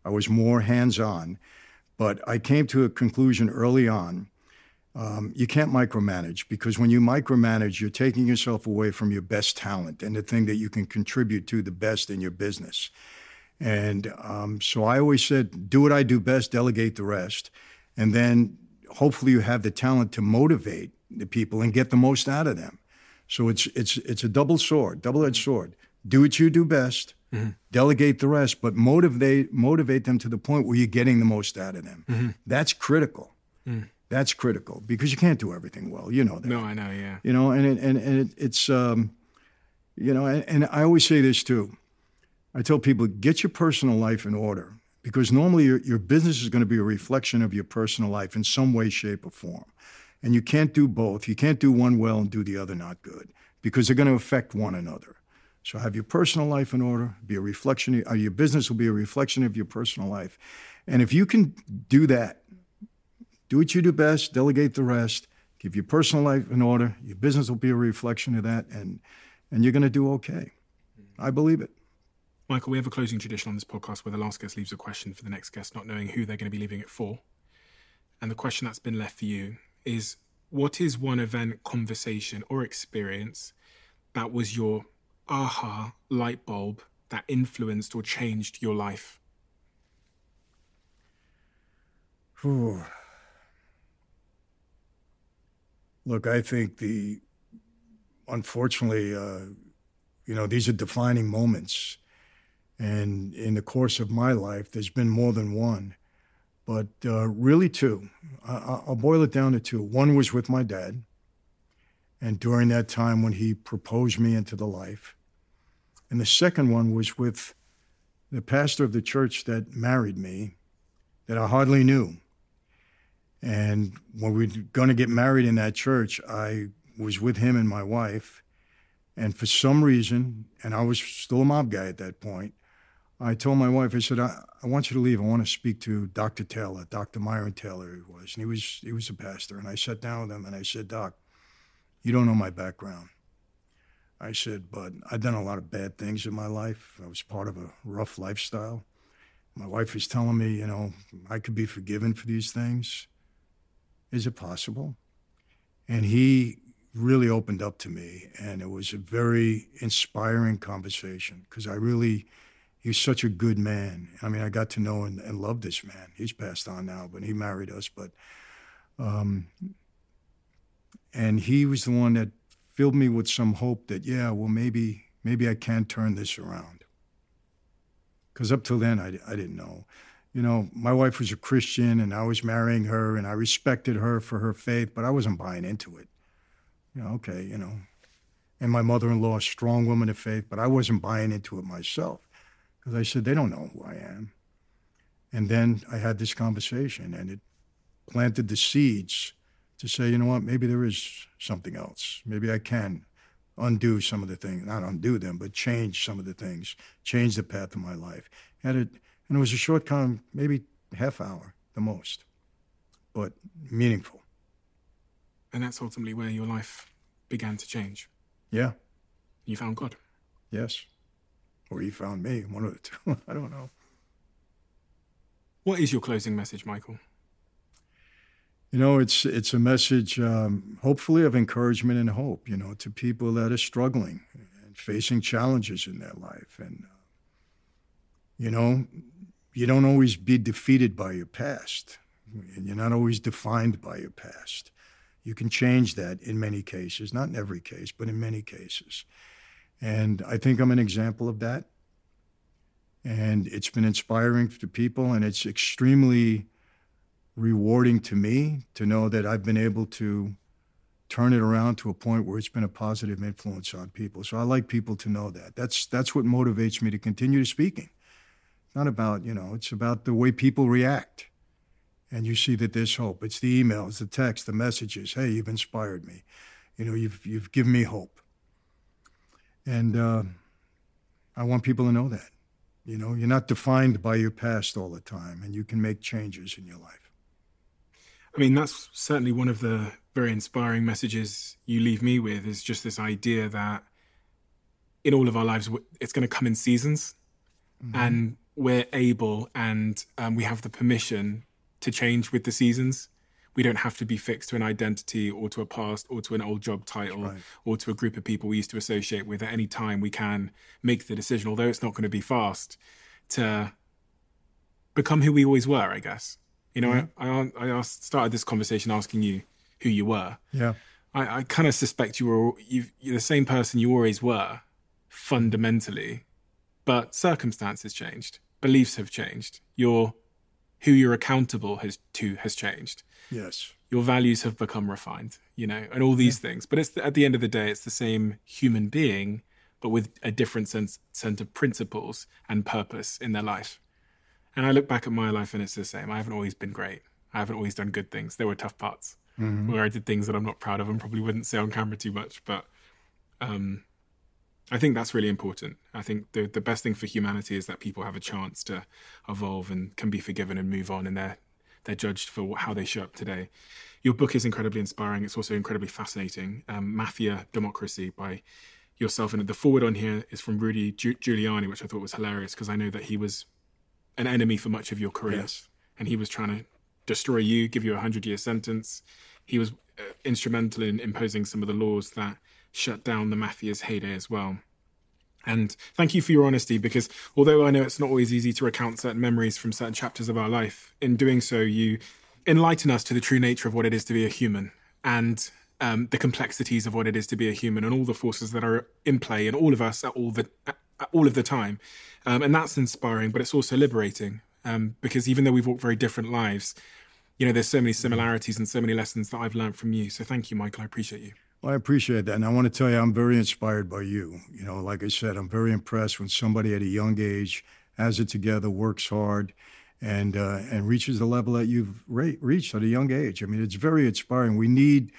I was more hands-on. But I came to a conclusion early on. Um, you can't micromanage, because when you micromanage, you're taking yourself away from your best talent and the thing that you can contribute to the best in your business. And um, so I always said, do what I do best, delegate the rest. And then hopefully you have the talent to motivate the people and get the most out of them. So it's it's it's a double sword, double-edged sword. Do what you do best, mm-hmm. delegate the rest, but motivate motivate them to the point where you're getting the most out of them. Mm-hmm. That's critical. Mm. That's critical, because you can't do everything well. You know that. No, I know, yeah. You know, and it, and and it, it's um, you know, and, and I always say this too. I tell people, get your personal life in order, because normally your, your business is going to be a reflection of your personal life in some way, shape, or form. And you can't do both. You can't do one well and do the other not good, because they're going to affect one another. So have your personal life in order, be a reflection, of, your business will be a reflection of your personal life. And if you can do that, do what you do best, delegate the rest, give your personal life in order, your business will be a reflection of that, and, and you're going to do okay. I believe it. Michael, we have a closing tradition on this podcast where the last guest leaves a question for the next guest, not knowing who they're going to be leaving it for. And the question that's been left for you is, what is one event, conversation, or experience that was your aha light bulb that influenced or changed your life? Whew. Look, I think the, unfortunately, uh, you know, these are defining moments. And in the course of my life, there's been more than one, but uh, really two. I- I'll boil it down to two. One was with my dad, and during that time when he proposed me into the life. And the second one was with the pastor of the church that married me, that I hardly knew. And when we were going to get married in that church, I was with him and my wife. And for some reason, and I was still a mob guy at that point, I told my wife, I said, I, I want you to leave. I want to speak to Doctor Taylor, Doctor Myron Taylor he was. And he was he was a pastor. And I sat down with him and I said, Doc, you don't know my background. I said, but I've done a lot of bad things in my life. I was part of a rough lifestyle. My wife is telling me, you know, I could be forgiven for these things. Is it possible? And he really opened up to me, and it was a very inspiring conversation, because I really, he's such a good man. I mean, I got to know and, and love this man. He's passed on now, but he married us. But, um, and he was the one that filled me with some hope that, yeah, well, maybe, maybe I can turn this around. Because up till then, I, I didn't know. You know, my wife was a Christian, and I was marrying her, and I respected her for her faith, but I wasn't buying into it. You know, okay, you know. And my mother-in-law, a strong woman of faith, but I wasn't buying into it myself, because I said, they don't know who I am. And then I had this conversation, and it planted the seeds to say, you know what, maybe there is something else. Maybe I can undo some of the things, not undo them, but change some of the things, change the path of my life. And it, and it was a short time, maybe half hour, the most, but meaningful. And that's ultimately where your life began to change. Yeah. You found God. Yes. Or he found me, one of the two. I don't know. What is your closing message, Michael? You know, it's it's a message, um, hopefully, of encouragement and hope, you know, to people that are struggling and facing challenges in their life. And, uh, you know, you don't always be defeated by your past, and you're not always defined by your past. You can change that in many cases, not in every case, but in many cases. And I think I'm an example of that. And it's been inspiring to people, and it's extremely rewarding to me to know that I've been able to turn it around to a point where it's been a positive influence on people. So I like people to know that. That's that's what motivates me to continue speaking. It's not about, you know, it's about the way people react. And you see that there's hope. It's the emails, the texts, the messages. Hey, you've inspired me. You know, you've you've given me hope. And uh, I want people to know that. You know, you're not defined by your past all the time, and you can make changes in your life. I mean, that's certainly one of the very inspiring messages you leave me with, is just this idea that in all of our lives, it's going to come in seasons. Mm-hmm. And we're able and um, we have the permission to change with the seasons. We don't have to be fixed to an identity or to a past or to an old job title right. or to a group of people we used to associate with. At any time, we can make the decision, although it's not going to be fast, to become who we always were, I guess. You know, mm-hmm. I, I, I asked, started this conversation asking you who you were. Yeah. I, I kind of suspect you were you've, you're the same person you always were, fundamentally, but circumstances changed, beliefs have changed. Your who you're accountable has to has changed. Yes. Your values have become refined, you know, and all these yeah. things. But it's at the end of the day, it's the same human being, but with a different sense, sense of principles and purpose in their life. And I look back at my life and it's the same. I haven't always been great. I haven't always done good things. There were tough parts mm-hmm. where I did things that I'm not proud of and probably wouldn't say on camera too much. But um, I think that's really important. I think the, the best thing for humanity is that people have a chance to evolve and can be forgiven and move on, and they're, they're judged for how they show up today. Your book is incredibly inspiring. It's also incredibly fascinating. Um, Mafia Democracy by yourself. And the forward on here is from Rudy Gi- Giuliani, which I thought was hilarious because I know that he was an enemy for much of your career. Yes. And he was trying to destroy you, give you a hundred-year sentence. He was uh, instrumental in imposing some of the laws that shut down the mafia's heyday as well. And thank you for your honesty, because although I know it's not always easy to recount certain memories from certain chapters of our life, in doing so, you enlighten us to the true nature of what it is to be a human and um, the complexities of what it is to be a human and all the forces that are in play in all of us at all the at all of the time. Um, and that's inspiring, but it's also liberating um, because even though we've walked very different lives, you know, there's so many similarities and so many lessons that I've learned from you. So thank you, Michael. I appreciate you. Well, I appreciate that. And I want to tell you, I'm very inspired by you. You know, like I said, I'm very impressed when somebody at a young age has it together, works hard, and uh, and reaches the level that you've re- reached at a young age. I mean, it's very inspiring. We need,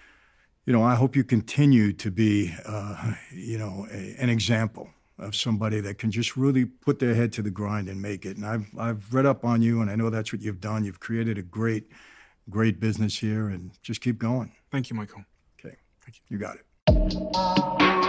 you know, I hope you continue to be, uh, you know, a, an example of somebody that can just really put their head to the grind and make it. And I've I've read up on you, and I know that's what you've done. You've created a great, great business here, and just keep going. Thank you, Michael. Okay. Thank you. You got it.